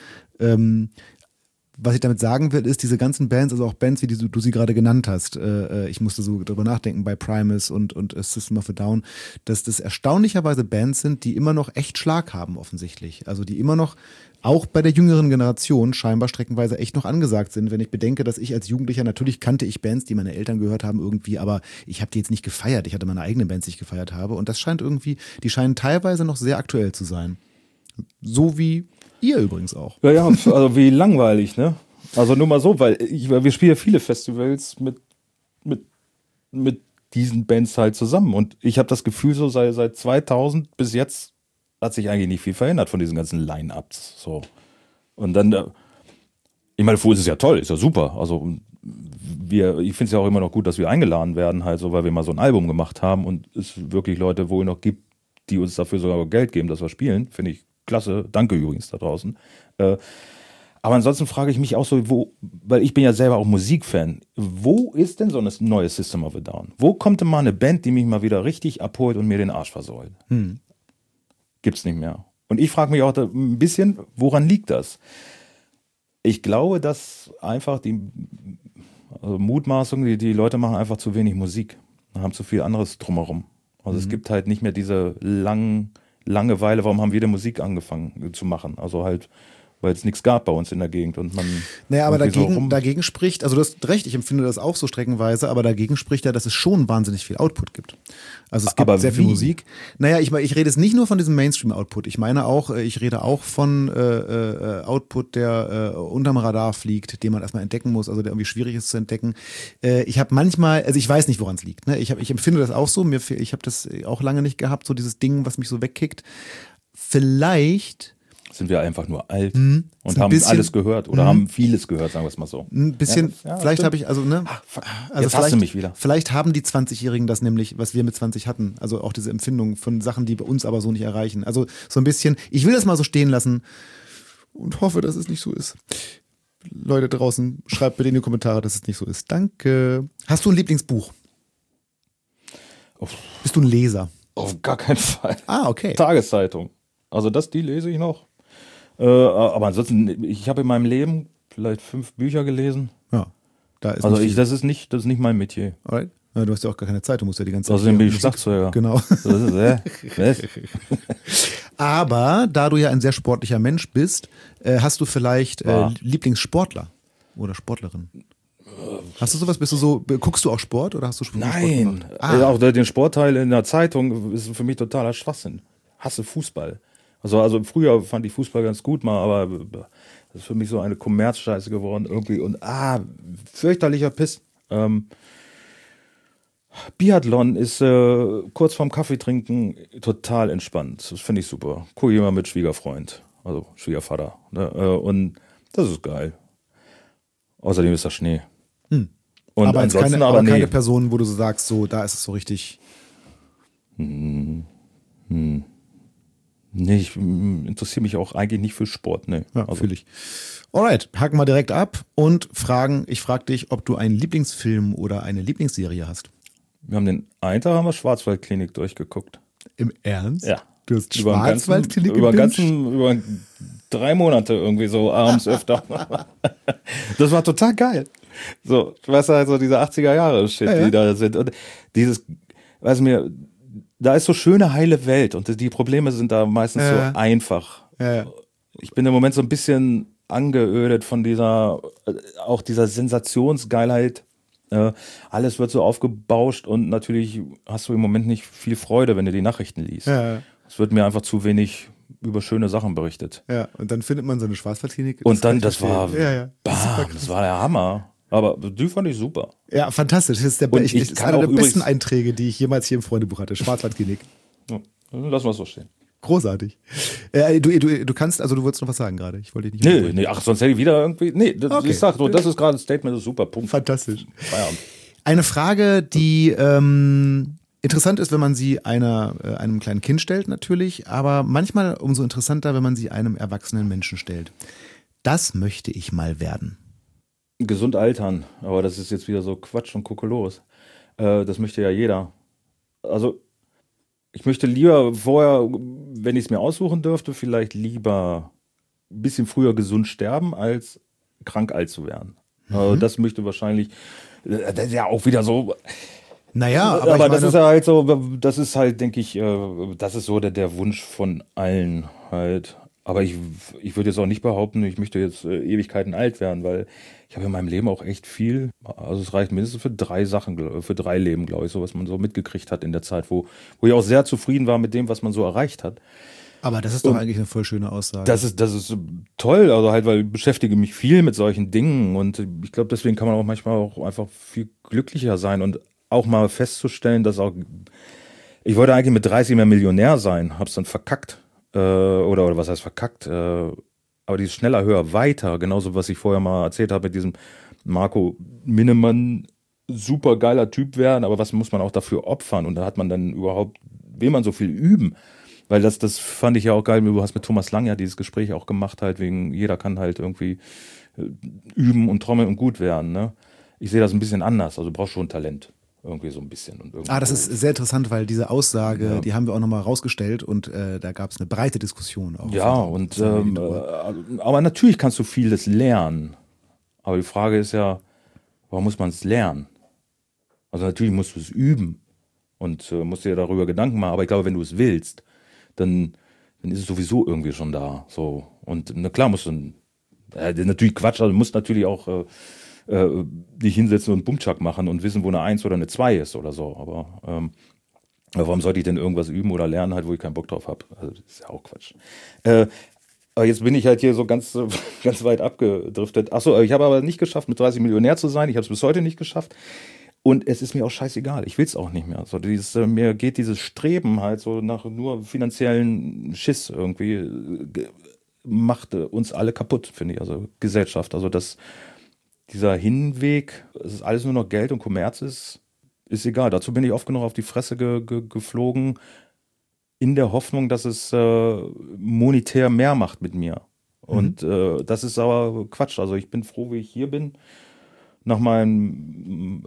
Was ich damit sagen will, ist, diese ganzen Bands, also auch Bands, wie du sie gerade genannt hast, ich musste so drüber nachdenken bei Primus und System of a Down, dass das erstaunlicherweise Bands sind, die immer noch echt Schlag haben offensichtlich. Also die immer noch, auch bei der jüngeren Generation, scheinbar streckenweise echt noch angesagt sind. Wenn ich bedenke, dass ich als Jugendlicher, natürlich kannte ich Bands, die meine Eltern gehört haben irgendwie, aber ich habe die jetzt nicht gefeiert. Ich hatte meine eigenen Bands, die ich gefeiert habe. Und das scheint irgendwie, die scheinen teilweise noch sehr aktuell zu sein. So wie ihr übrigens auch. Ja, also wie langweilig, ne? Also nur mal so, weil wir spielen ja viele Festivals mit diesen Bands halt zusammen. Und ich habe das Gefühl, so seit 2000 bis jetzt hat sich eigentlich nicht viel verändert von diesen ganzen Line-Ups. So. Und dann, ich meine, vorher ist es ja toll, ist ja super. Also ich finde es ja auch immer noch gut, dass wir eingeladen werden, halt so, weil wir mal so ein Album gemacht haben und es wirklich Leute wohl noch gibt, die uns dafür sogar Geld geben, dass wir spielen. Finde ich klasse. Danke übrigens da draußen. Aber ansonsten frage ich mich auch so, weil ich bin ja selber auch Musikfan, wo ist denn so ein neues System of a Down? Wo kommt denn mal eine Band, die mich mal wieder richtig abholt und mir den Arsch versäult? Gibt's nicht mehr. Und ich frage mich auch ein bisschen, woran liegt das? Ich glaube, dass einfach also Mutmaßung, die Leute machen einfach zu wenig Musik, haben zu viel anderes drumherum. Also es gibt halt nicht mehr diese Langeweile, warum haben wir denn Musik angefangen zu machen? Also halt, weil es nichts gab bei uns in der Gegend und man. Naja, aber dagegen spricht, also du hast recht, ich empfinde das auch so streckenweise, aber dagegen spricht ja, dass es schon wahnsinnig viel Output gibt. Also es gibt Aber sehr viel wie? Musik. Naja, ich rede jetzt nicht nur von diesem Mainstream-Output. Ich meine auch, ich rede auch von Output, der unterm Radar fliegt, den man erstmal entdecken muss, also der irgendwie schwierig ist zu entdecken. Ich habe manchmal, also ich weiß nicht, woran es liegt. Ne? Ich empfinde das auch so, ich habe das auch lange nicht gehabt, so dieses Ding, was mich so wegkickt. Vielleicht sind wir einfach nur alt und haben alles gehört oder haben vieles gehört, sagen wir es mal so. Ein bisschen, vielleicht habe ich, also, ne? Jetzt hast du mich wieder. Vielleicht haben die 20-Jährigen das nämlich, was wir mit 20 hatten. Also auch diese Empfindung von Sachen, die bei uns aber so nicht erreichen. Also so ein bisschen, ich will das mal so stehen lassen und hoffe, dass es nicht so ist. Leute draußen, schreibt bitte in die Kommentare, dass es nicht so ist. Danke. Hast du ein Lieblingsbuch? Bist du ein Leser? Auf gar keinen Fall. Ah, okay. Tageszeitung. Also die lese ich noch. Aber ansonsten, ich habe in meinem Leben vielleicht 5 Bücher gelesen. Ja, da ist also das ist nicht mein Metier. Alright. Ja, du hast ja auch gar keine Zeit, du musst ja die ganze Zeit. Außerdem bin ich Schlagzeuger. Genau. Das ist, Aber da du ja ein sehr sportlicher Mensch bist, hast du vielleicht Lieblingssportler oder Sportlerin? Hast du sowas? Guckst du auch Sport oder hast du Sport Nein. Auch den Sportteil in der Zeitung ist für mich totaler Schwachsinn. Hasse Fußball. Also früher fand ich Fußball ganz gut mal, aber das ist für mich so eine Kommerzscheiße geworden irgendwie und fürchterlicher Piss. Biathlon ist kurz vorm Kaffee trinken total entspannt. Das finde ich super. Gucke ich immer mit Schwiegerfreund, also Schwiegervater. Ne? Und das ist geil. Außerdem ist da Schnee. Und aber ansonsten keine Person, wo du so sagst, so da ist es so richtig. Nee, ich interessiere mich auch eigentlich nicht für Sport. Nee. Ja, fühle ich. Alright, haken wir direkt ab und ich frage dich, ob du einen Lieblingsfilm oder eine Lieblingsserie hast. Wir haben den einen Tag Schwarzwaldklinik durchgeguckt. Im Ernst? Ja. Du hast Schwarzwaldklinik über 3 Monate irgendwie so abends öfter. Das war total geil. So, ich weiß halt so diese 80er Jahre Shit, die da sind. Und dieses, da ist so schöne heile Welt und die Probleme sind da meistens so einfach. Ja. Ich bin im Moment so ein bisschen angeödet von dieser Sensationsgeilheit. Alles wird so aufgebauscht und natürlich hast du im Moment nicht viel Freude, wenn du die Nachrichten liest. Ja. Es wird mir einfach zu wenig über schöne Sachen berichtet. Ja, und dann findet man so eine Schwarzwaldklinik. Und dann, das war der Hammer. Aber die fand ich super. Ja, fantastisch. Das ist einer der besten Einträge, die ich jemals hier im Freundebuch hatte. Schwarzwaldklinik. Ja, lassen wir es so stehen. Großartig. Du kannst, also du wolltest noch was sagen gerade. Ich wollte dich nicht. Nee, sonst hätte ich wieder irgendwie. Nee, okay. Ich sag so, das ist gerade ein Statement, das ist super. Punkt. Fantastisch. Feierabend. Eine Frage, die interessant ist, wenn man sie einem kleinen Kind stellt, natürlich, aber manchmal umso interessanter, wenn man sie einem erwachsenen Menschen stellt. Das möchte ich mal werden. Gesund altern, aber das ist jetzt wieder so Quatsch und Kokolores. Das möchte ja jeder. Also, ich möchte lieber vorher, wenn ich es mir aussuchen dürfte, vielleicht lieber ein bisschen früher gesund sterben, als krank alt zu werden. Das möchte wahrscheinlich, das ist ja auch wieder so. Naja, aber das ist ja halt so, das ist halt, denke ich, das ist so der Wunsch von allen halt. Aber ich würde jetzt auch nicht behaupten, ich möchte jetzt Ewigkeiten alt werden, weil ich habe in meinem Leben auch echt viel, also es reicht mindestens für 3 Sachen, für 3 Leben, glaube ich, so was man so mitgekriegt hat in der Zeit, wo ich auch sehr zufrieden war mit dem, was man so erreicht hat. Aber das ist doch eigentlich eine voll schöne Aussage. Das ist toll, also halt, weil ich beschäftige mich viel mit solchen Dingen und ich glaube, deswegen kann man auch manchmal auch einfach viel glücklicher sein und auch mal festzustellen, dass auch, ich wollte eigentlich mit 30 mehr Millionär sein, hab's dann verkackt. Oder was heißt verkackt, aber dieses schneller, höher, weiter, genauso was ich vorher mal erzählt habe mit diesem Marco Minnemann, super geiler Typ werden, aber was muss man auch dafür opfern und da hat man dann überhaupt, will man so viel üben, weil das fand ich ja auch geil, du hast mit Thomas Lang ja dieses Gespräch auch gemacht, halt wegen, jeder kann halt irgendwie üben und trommeln und gut werden, ne? Ich sehe das ein bisschen anders, also du brauchst schon Talent. Irgendwie so ein bisschen. Und das ist sehr interessant, weil diese Aussage, die haben wir auch nochmal rausgestellt und da gab es eine breite Diskussion auch. Ja, und aber natürlich kannst du vieles lernen. Aber die Frage ist ja, warum muss man es lernen? Also natürlich musst du es üben und musst dir darüber Gedanken machen. Aber ich glaube, wenn du es willst, dann ist es sowieso irgendwie schon da. So. Und na klar musst du, natürlich Quatsch, also du musst natürlich auch dich hinsetzen und Bumchak machen und wissen, wo eine 1 oder eine 2 ist oder so. Aber warum sollte ich denn irgendwas üben oder lernen, halt, wo ich keinen Bock drauf habe? Also das ist ja auch Quatsch. Aber jetzt bin ich halt hier so ganz, ganz weit abgedriftet. Achso, ich habe aber nicht geschafft, mit 30 Millionär zu sein. Ich habe es bis heute nicht geschafft. Und es ist mir auch scheißegal. Ich will es auch nicht mehr. So mir geht dieses Streben halt so nach nur finanziellen Schiss irgendwie, macht uns alle kaputt, finde ich. Also Gesellschaft. Also dieser Hinweg, es ist alles nur noch Geld und Kommerz ist egal. Dazu bin ich oft genug auf die Fresse geflogen, in der Hoffnung, dass es monetär mehr macht mit mir. Und das ist aber Quatsch. Also ich bin froh, wie ich hier bin. Nach meinem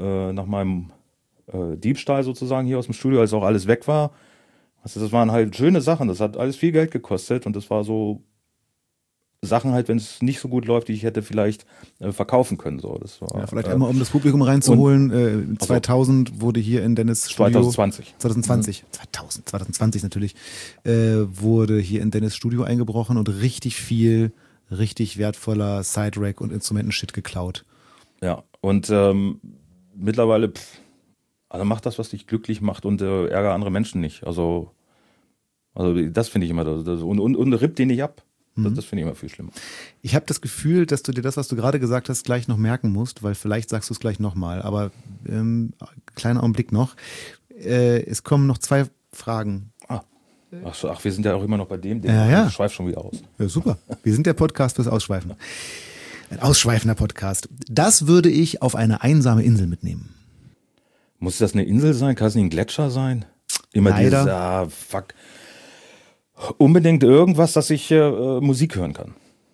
Diebstahl sozusagen hier aus dem Studio, als auch alles weg war. Also das waren halt schöne Sachen. Das hat alles viel Geld gekostet. Und das war so Sachen halt, wenn es nicht so gut läuft, die ich hätte vielleicht verkaufen können. So. Das war, vielleicht einmal, um das Publikum reinzuholen. 2000 wurde hier in Dennis Studio. 2020 natürlich, wurde hier in Dennis Studio eingebrochen und richtig viel, richtig wertvoller Side-Rack und Instrumentenshit geklaut. Ja, und mittlerweile, also mach das, was dich glücklich macht und ärgere andere Menschen nicht. Also das finde ich immer, und ripp den nicht ab. Das finde ich immer viel schlimmer. Ich habe das Gefühl, dass du dir das, was du gerade gesagt hast, gleich noch merken musst, weil vielleicht sagst du es gleich nochmal. Aber kleiner Augenblick noch. Es kommen noch 2 Fragen. Ach, wir sind ja auch immer noch bei dem Ding. Ja. Ich schweife schon wieder aus. Ja, super. Wir sind der Podcast fürs Ausschweifen. Ein ausschweifender Podcast. Das würde ich auf eine einsame Insel mitnehmen. Muss das eine Insel sein? Kann es nicht ein Gletscher sein? Immer Leider. Fuck. Unbedingt irgendwas, dass ich Musik hören kann.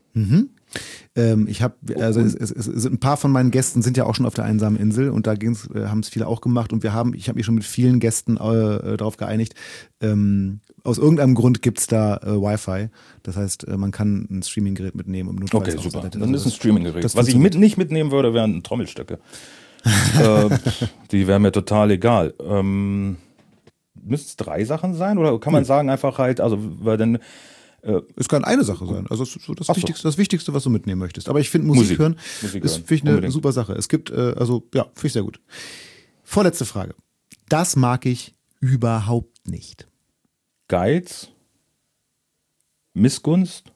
Ich habe, also es sind ein paar von meinen Gästen sind ja auch schon auf der einsamen Insel und da haben es viele auch gemacht und ich habe mich schon mit vielen Gästen darauf geeinigt. Aus irgendeinem Grund gibt's da Wi-Fi. Das heißt, man kann ein Streaminggerät mitnehmen. Im Notfall okay, super. Dann ist ein Streaminggerät. Was ich nicht mitnehmen würde, wären Trommelstöcke. Die wären mir total egal. Müssten es 3 Sachen sein oder kann man sagen einfach halt, also weil dann es kann eine Sache sein. Also so das Wichtigste, was du mitnehmen möchtest. Aber ich finde Musik hören ist finde ich eine super Sache. Es gibt finde ich sehr gut. Vorletzte Frage. Das mag ich überhaupt nicht. Geiz, Missgunst,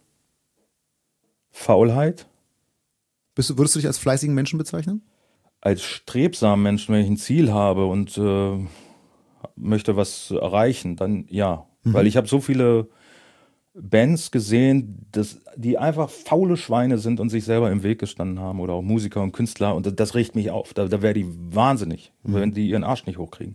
Faulheit. Würdest du dich als fleißigen Menschen bezeichnen? Als strebsamen Menschen, wenn ich ein Ziel habe und möchte was erreichen, dann ja. Weil ich habe so viele Bands gesehen, die einfach faule Schweine sind und sich selber im Weg gestanden haben oder auch Musiker und Künstler und das regt mich auf. Da wäre die wahnsinnig, wenn die ihren Arsch nicht hochkriegen.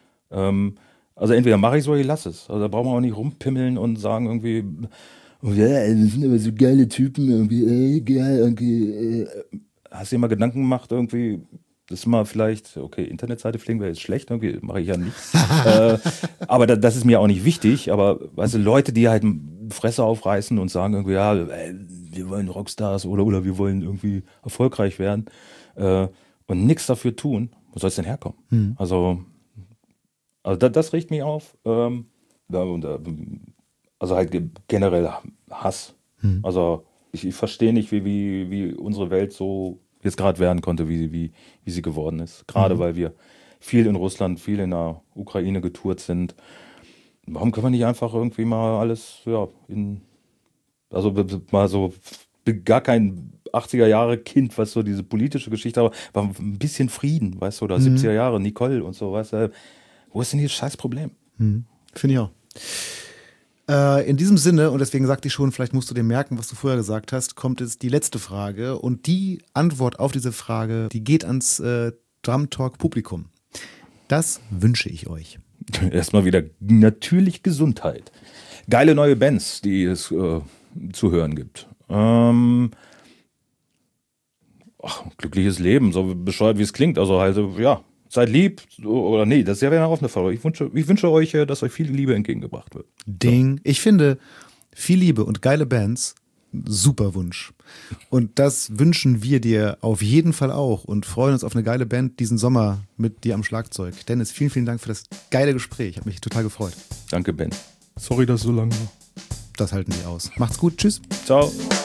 Also entweder mache ich es oder ich lasse es. Also da braucht man auch nicht rumpimmeln und sagen irgendwie, oh ja, das sind aber so geile Typen, irgendwie, geil, irgendwie. Hast du dir mal Gedanken gemacht, irgendwie, das ist mal vielleicht, okay, Internetseite pflegen wäre jetzt schlecht, irgendwie mache ich ja nicht. Aber das ist mir auch nicht wichtig, aber weißt du, Leute, die halt Fresse aufreißen und sagen irgendwie, ja, wir wollen Rockstars oder wir wollen irgendwie erfolgreich werden und nichts dafür tun, wo soll es denn herkommen? Also das regt mich auf. Also halt generell Hass. Also ich verstehe nicht, wie unsere Welt so jetzt gerade werden konnte, wie sie geworden ist. Gerade weil wir viel in Russland, viel in der Ukraine getourt sind. Warum können wir nicht einfach irgendwie mal alles, mal so, gar kein 80er-Jahre-Kind, was so diese politische Geschichte, aber ein bisschen Frieden, weißt du, oder 70er Jahre, Nicole und so, weißt du. Wo ist denn hier das scheiß Problem? Finde ich auch. In diesem Sinne, und deswegen sagte ich schon, vielleicht musst du dir merken, was du vorher gesagt hast, kommt jetzt die letzte Frage. Und die Antwort auf diese Frage, die geht ans Drum Talk Publikum. Das wünsche ich euch. Erstmal wieder natürlich Gesundheit. Geile neue Bands, die es zu hören gibt. Glückliches Leben, so bescheuert wie es klingt. Also halt, ja, seid lieb, oder nee, das ist ja eine offene Frage. Ich wünsche euch, dass euch viel Liebe entgegengebracht wird. Ding. So. Ich finde, viel Liebe und geile Bands, super Wunsch. Und das wünschen wir dir auf jeden Fall auch und freuen uns auf eine geile Band diesen Sommer mit dir am Schlagzeug. Dennis, vielen, vielen Dank für das geile Gespräch. Hat mich total gefreut. Danke, Ben. Sorry, dass es so lang war. Das halten wir aus. Macht's gut. Tschüss. Ciao.